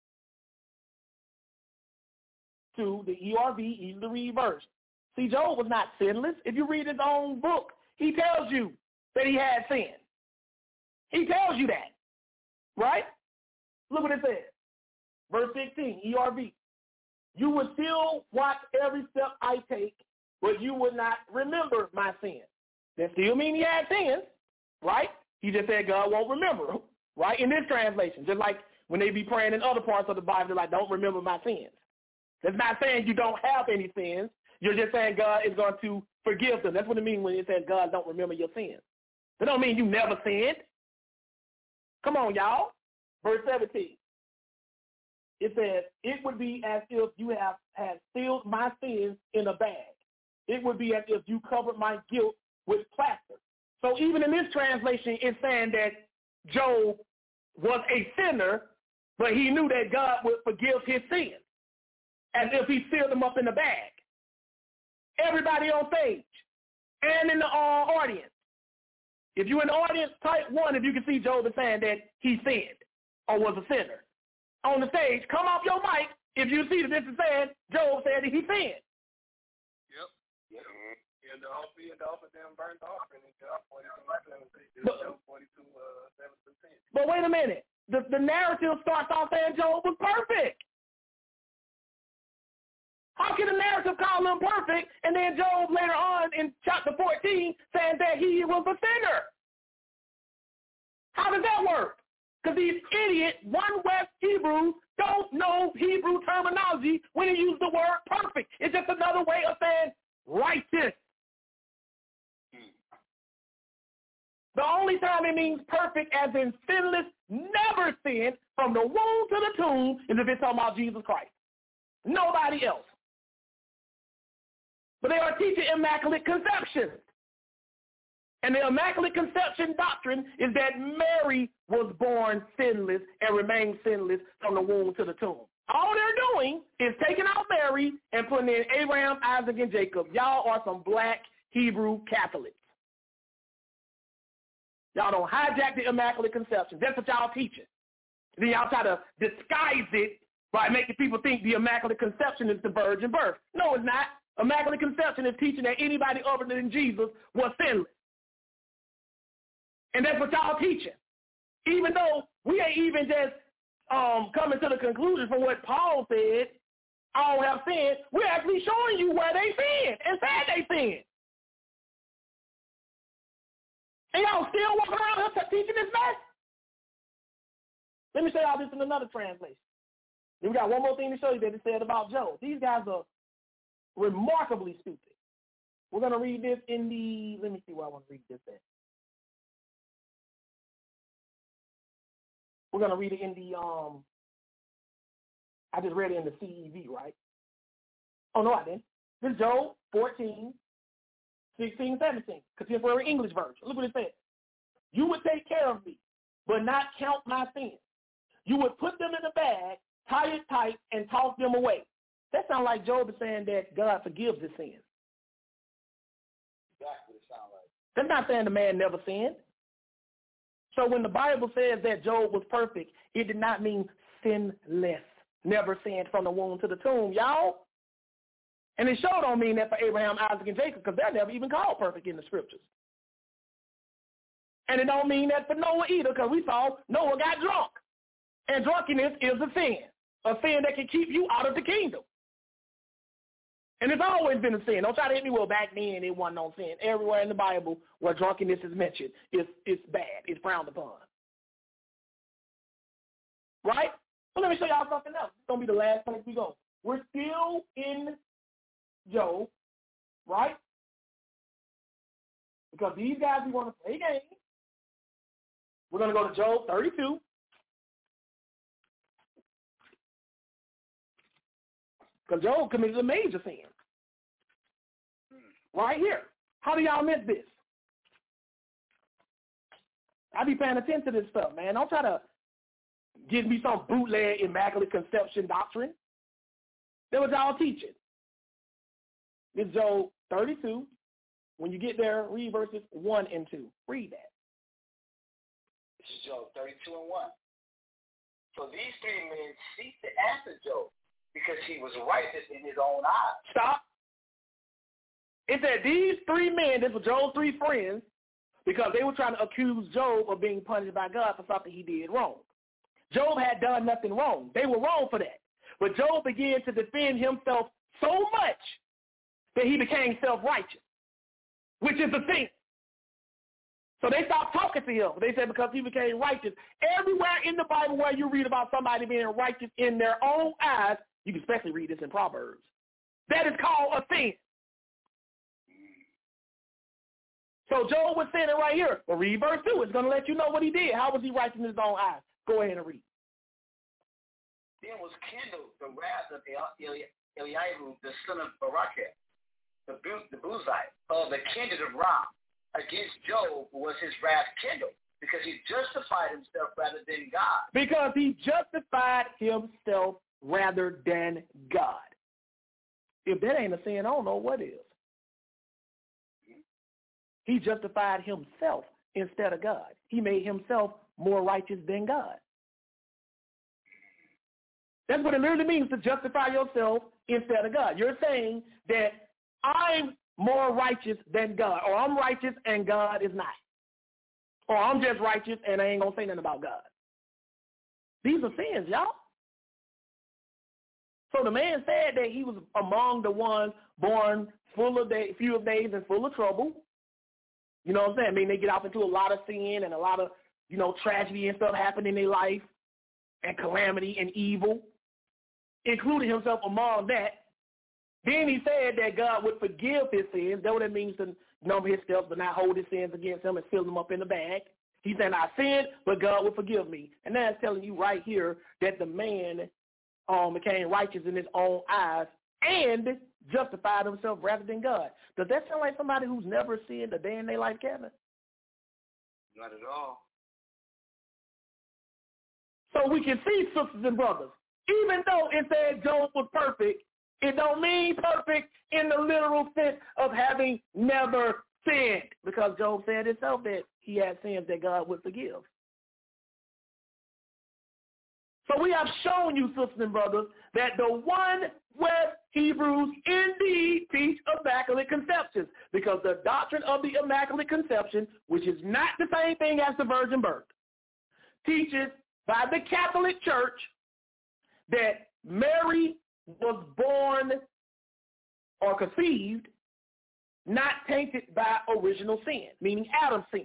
S4: to the ERV, easy to read verse. See, Job was not sinless. If you read his own book, he tells you that he had sin. He tells you that, right? Look what it says. Verse 16, ERV. You would still watch every step I take, but you would not remember my sin. That still means he had sins, right? He just said God won't remember, right? In this translation, just like when they be praying in other parts of the Bible, they're like, don't remember my sins. That's not saying you don't have any sins. You're just saying God is going to forgive them. That's what it means when it says God don't remember your sins. That don't mean you never sinned. Come on, y'all. Verse 17. It says, it would be as if you had sealed my sins in a bag. It would be as if you covered my guilt with plaster. So even in this translation, it's saying that Job was a sinner, but he knew that God would forgive his sins, as if he sealed them up in a bag. Everybody on stage and in the audience. If you're in the audience, type 1 if you can see Job is saying that he sinned or was a sinner. On the stage, come off your mic if you see that this is saying Job said that he sinned.
S6: Yep. And the offer them burnt offering in Job 42:7-10.
S4: But wait a minute. The narrative starts off saying Job was perfect. How can the narrative call him perfect and then Job later on in chapter 14 saying that he was a sinner? How does that work? Because these idiot One West Hebrews don't know Hebrew terminology when they use the word perfect. It's just another way of saying righteous. The only time it means perfect as in sinless, never sinned, from the womb to the tomb, is if it's talking about Jesus Christ. Nobody else. But they are teaching Immaculate Conception. And the Immaculate Conception doctrine is that Mary was born sinless and remained sinless from the womb to the tomb. All they're doing is taking out Mary and putting in Abraham, Isaac, and Jacob. Y'all are some black Hebrew Catholics. Y'all don't hijack the Immaculate Conception. That's what y'all teaching. Then y'all try to disguise it by making people think the Immaculate Conception is the virgin birth. No, it's not. Immaculate Conception is teaching that anybody other than Jesus was sinless. And that's what y'all teaching. Even though we ain't even just coming to the conclusion from what Paul said, all have sinned, we're actually showing you where they sinned and said they sinned. And y'all still walking around here teaching this mess? Let me show y'all this in another translation. Then we got one more thing to show you that it said about Job. These guys are remarkably stupid. We're going to read this in the, let me see where I want to read this at. We're going to read it in the, I just read it in the CEV, right? Oh, no, I didn't. This is Job 14, 16, 17, contemporary English version. Look what it says. You would take care of me, but not count my sins. You would put them in a bag, tie it tight, and toss them away. That sounds like Job is saying that God forgives his sins.
S5: Exactly what it sounds like.
S4: That's not saying the man never sinned. So when the Bible says that Job was perfect, it did not mean sinless, never sinned from the womb to the tomb, y'all. And it sure don't mean that for Abraham, Isaac, and Jacob, because they're never even called perfect in the scriptures. And it don't mean that for Noah either, because we saw Noah got drunk. And drunkenness is a sin that can keep you out of the kingdom. And it's always been a sin. Don't try to hit me, well, back then it wasn't no sin. Everywhere in the Bible where drunkenness is mentioned, it's bad. It's frowned upon. Right? Well, let me show y'all something else. It's going to be the last place we go. We're still in Job, right? Because these guys, we want to play games. We're going to go to Job 32. Because Job committed a major sin. Right here. How do y'all miss this? I be paying attention to this stuff, man. Don't try to give me some bootleg immaculate conception doctrine. That's what y'all teaching. This is Job 32. When you get there, read verses 1 and 2. Read that.
S5: This is Job 32 and 1. So these three men ceased to answer Job, because he was righteous in his own eyes.
S4: Stop. It said these three men, this was Job's three friends, because they were trying to accuse Job of being punished by God for something he did wrong. Job had done nothing wrong. They were wrong for that. But Job began to defend himself so much that he became self-righteous, which is the thing. So they stopped talking to him. They said because he became righteous. Everywhere in the Bible where you read about somebody being righteous in their own eyes, you can especially read this in Proverbs. That is called a sin. So Job was saying it right here. Well, read verse 2. It's going to let you know what he did. How was he righteous in his own eyes? Go ahead and read.
S5: Then was kindled the wrath of Eliyahu, the son of Barakah, the Buzite, of the kindred of Ram. Against Job was his wrath kindled, because he justified himself rather than God.
S4: Because he justified himself rather than God. If that ain't a sin, I don't know what is. He justified himself instead of God. He made himself more righteous than God. That's what it literally means to justify yourself instead of God. You're saying that I'm more righteous than God, or I'm righteous and God is not. Or I'm just righteous and I ain't going to say nothing about God. These are sins, y'all. So the man said that he was among the ones born few of days and full of trouble. You know what I'm saying? I mean, they get off into a lot of sin and a lot of, tragedy and stuff happen in their life and calamity and evil, including himself among that. Then he said that God would forgive his sins. That's what it means to number his steps but not hold his sins against him and fill them up in the bag. He said, I sinned, but God will forgive me. And that's telling you right here that the man became righteous in his own eyes and justified himself rather than God. Does that sound like somebody who's never sinned a day in their life, Kevin?
S5: Not at all.
S4: So we can see, sisters and brothers, even though it said Job was perfect, it don't mean perfect in the literal sense of having never sinned, because Job said himself that he had sins that God would forgive. So we have shown you, sisters and brothers, that the one West Hebrews indeed teach Immaculate Conceptions, because the doctrine of the Immaculate Conception, which is not the same thing as the virgin birth, teaches by the Catholic Church that Mary was born or conceived not tainted by original sin, meaning Adam's sin.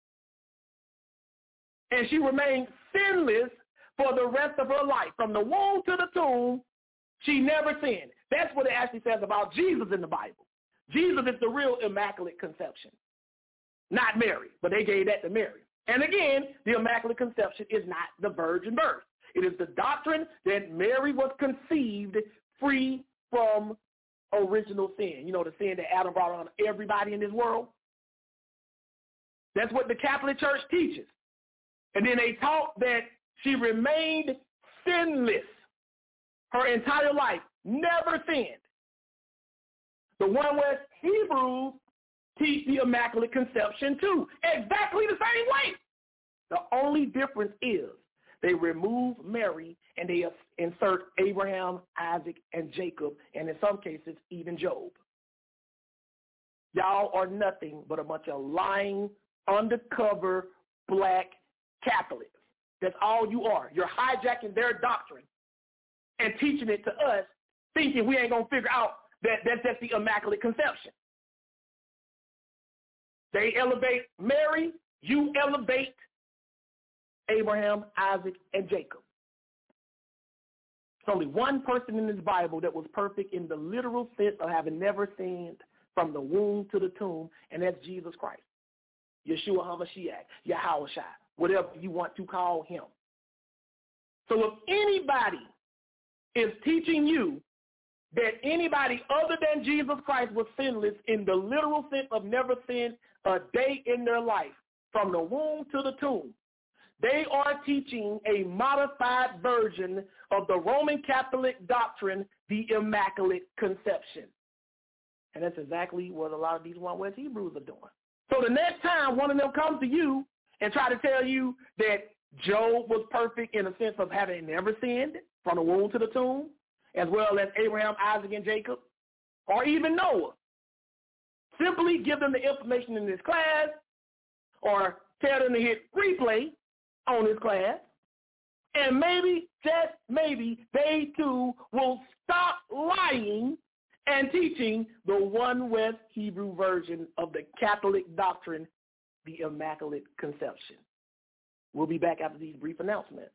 S4: And she remained sinless for the rest of her life. From the womb to the tomb, she never sinned. That's what it actually says about Jesus in the Bible. Jesus is the real Immaculate Conception, not Mary, but they gave that to Mary. And again, the Immaculate Conception is not the virgin birth. It is the doctrine that Mary was conceived free from original sin. You know, the sin that Adam brought on everybody in this world. That's what the Catholic Church teaches. And then they taught that she remained sinless her entire life, never sinned. The One West Hebrews teach the Immaculate Conception too, exactly the same way. The only difference is they remove Mary and they insert Abraham, Isaac, and Jacob, and in some cases, even Job. Y'all are nothing but a bunch of lying, undercover, black Catholics. That's all you are. You're hijacking their doctrine and teaching it to us, thinking we ain't going to figure out that that's the Immaculate Conception. They elevate Mary, you elevate Abraham, Isaac, and Jacob. There's only one person in this Bible that was perfect in the literal sense of having never sinned from the womb to the tomb, and that's Jesus Christ. Yeshua HaMashiach, Yahushua, whatever you want to call him. So if anybody is teaching you that anybody other than Jesus Christ was sinless in the literal sense of never sinned a day in their life, from the womb to the tomb, they are teaching a modified version of the Roman Catholic doctrine, the Immaculate Conception. And that's exactly what a lot of these One West Hebrews are doing. So the next time one of them comes to you and try to tell you that Job was perfect in the sense of having never sinned from the womb to the tomb, as well as Abraham, Isaac, and Jacob, or even Noah, simply give them the information in this class or tell them to hit replay on this class, and maybe, just maybe, they too will stop lying and teaching the One West Hebrew version of the Catholic doctrine, the Immaculate Conception. We'll be back after these brief announcements.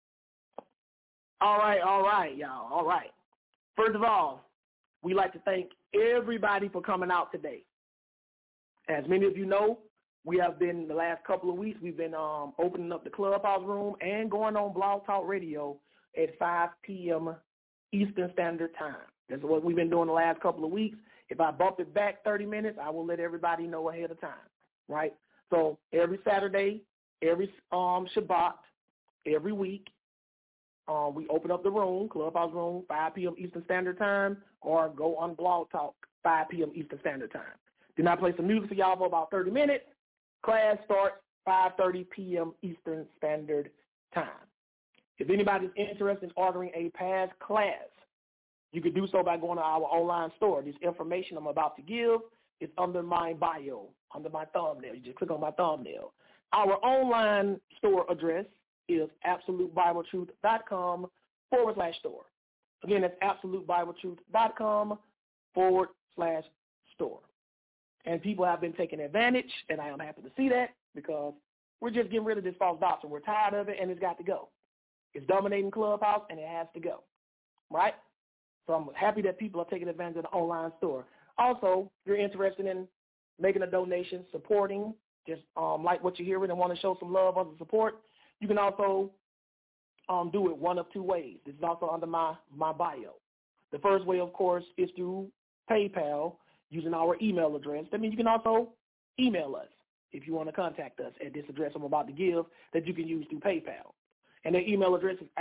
S4: All right, y'all, all right. First of all, we'd like to thank everybody for coming out today. As many of you know, we have been, the last couple of weeks, we've been opening up the Clubhouse room and going on Blog Talk Radio at 5 p.m. Eastern Standard Time. That's what we've been doing the last couple of weeks. If I bump it back 30 minutes, I will let everybody know ahead of time, right? So every Saturday, every Shabbat, every week, we open up the room, Clubhouse room, 5 p.m. Eastern Standard Time, or go on Blog Talk, 5 p.m. Eastern Standard Time. Then I play some music for y'all for about 30 minutes. Class starts 5:30 p.m. Eastern Standard Time. If anybody's interested in ordering a past class, you can do so by going to our online store. This information I'm about to give is under my bio, under my thumbnail. You just click on my thumbnail. Our online store address is absoluteBibleTruth.com/store. Again, that's absoluteBibleTruth.com/store. And people have been taking advantage, and I am happy to see that, because we're just getting rid of this false doctrine. We're tired of it, and it's got to go. It's dominating Clubhouse, and it has to go, right? So I'm happy that people are taking advantage of the online store. Also, if you're interested in making a donation, supporting, just like what you're hearing and want to show some love or support, you can also do it one of two ways. This is also under my bio. The first way, of course, is through PayPal, using our email address. That means you can also email us if you want to contact us at this address I'm about to give, that you can use through PayPal. And the email address is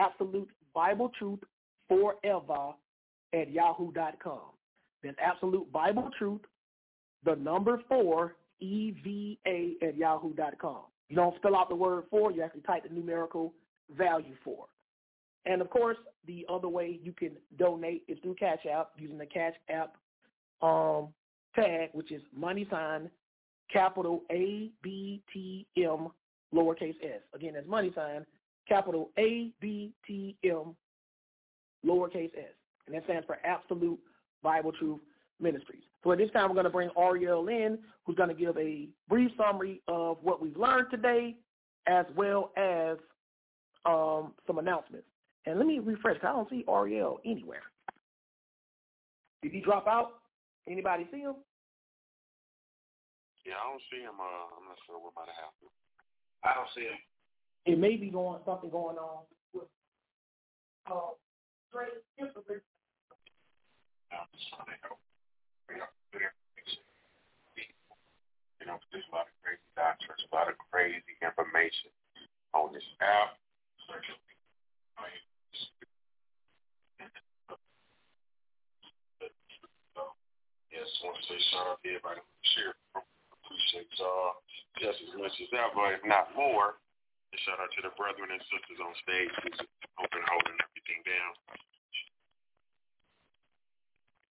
S4: absolutebibletruth4eva@yahoo.com. That's absolutebibletruth, the number 4, EVA@yahoo.com. You don't spell out the word 4, you actually type the numerical value 4. And, of course, the other way you can donate is through Cash App, using the Cash App tag, which is #, capital ABTM, lowercase s. Again, that's #, capital ABTM, lowercase s. And that stands for Absolute Bible Truth Ministries. So at this time, we're going to bring Ariel in, who's going to give a brief summary of what we've learned today, as well as some announcements. And let me refresh, because I don't see Ariel anywhere. Did he drop out? Anybody see him?
S7: Yeah, I don't see him. I'm not sure what might have happened.
S5: I don't see him.
S4: It may be something going on with straight history.
S7: I'm just trying to help. You know, there's a lot of crazy doctrines, a lot of crazy information on this app. Yes, I want to say shout out to everybody who shared. Appreciate y'all just as much as ever, if not more. And shout out to the brethren and sisters on stage who's holding everything down.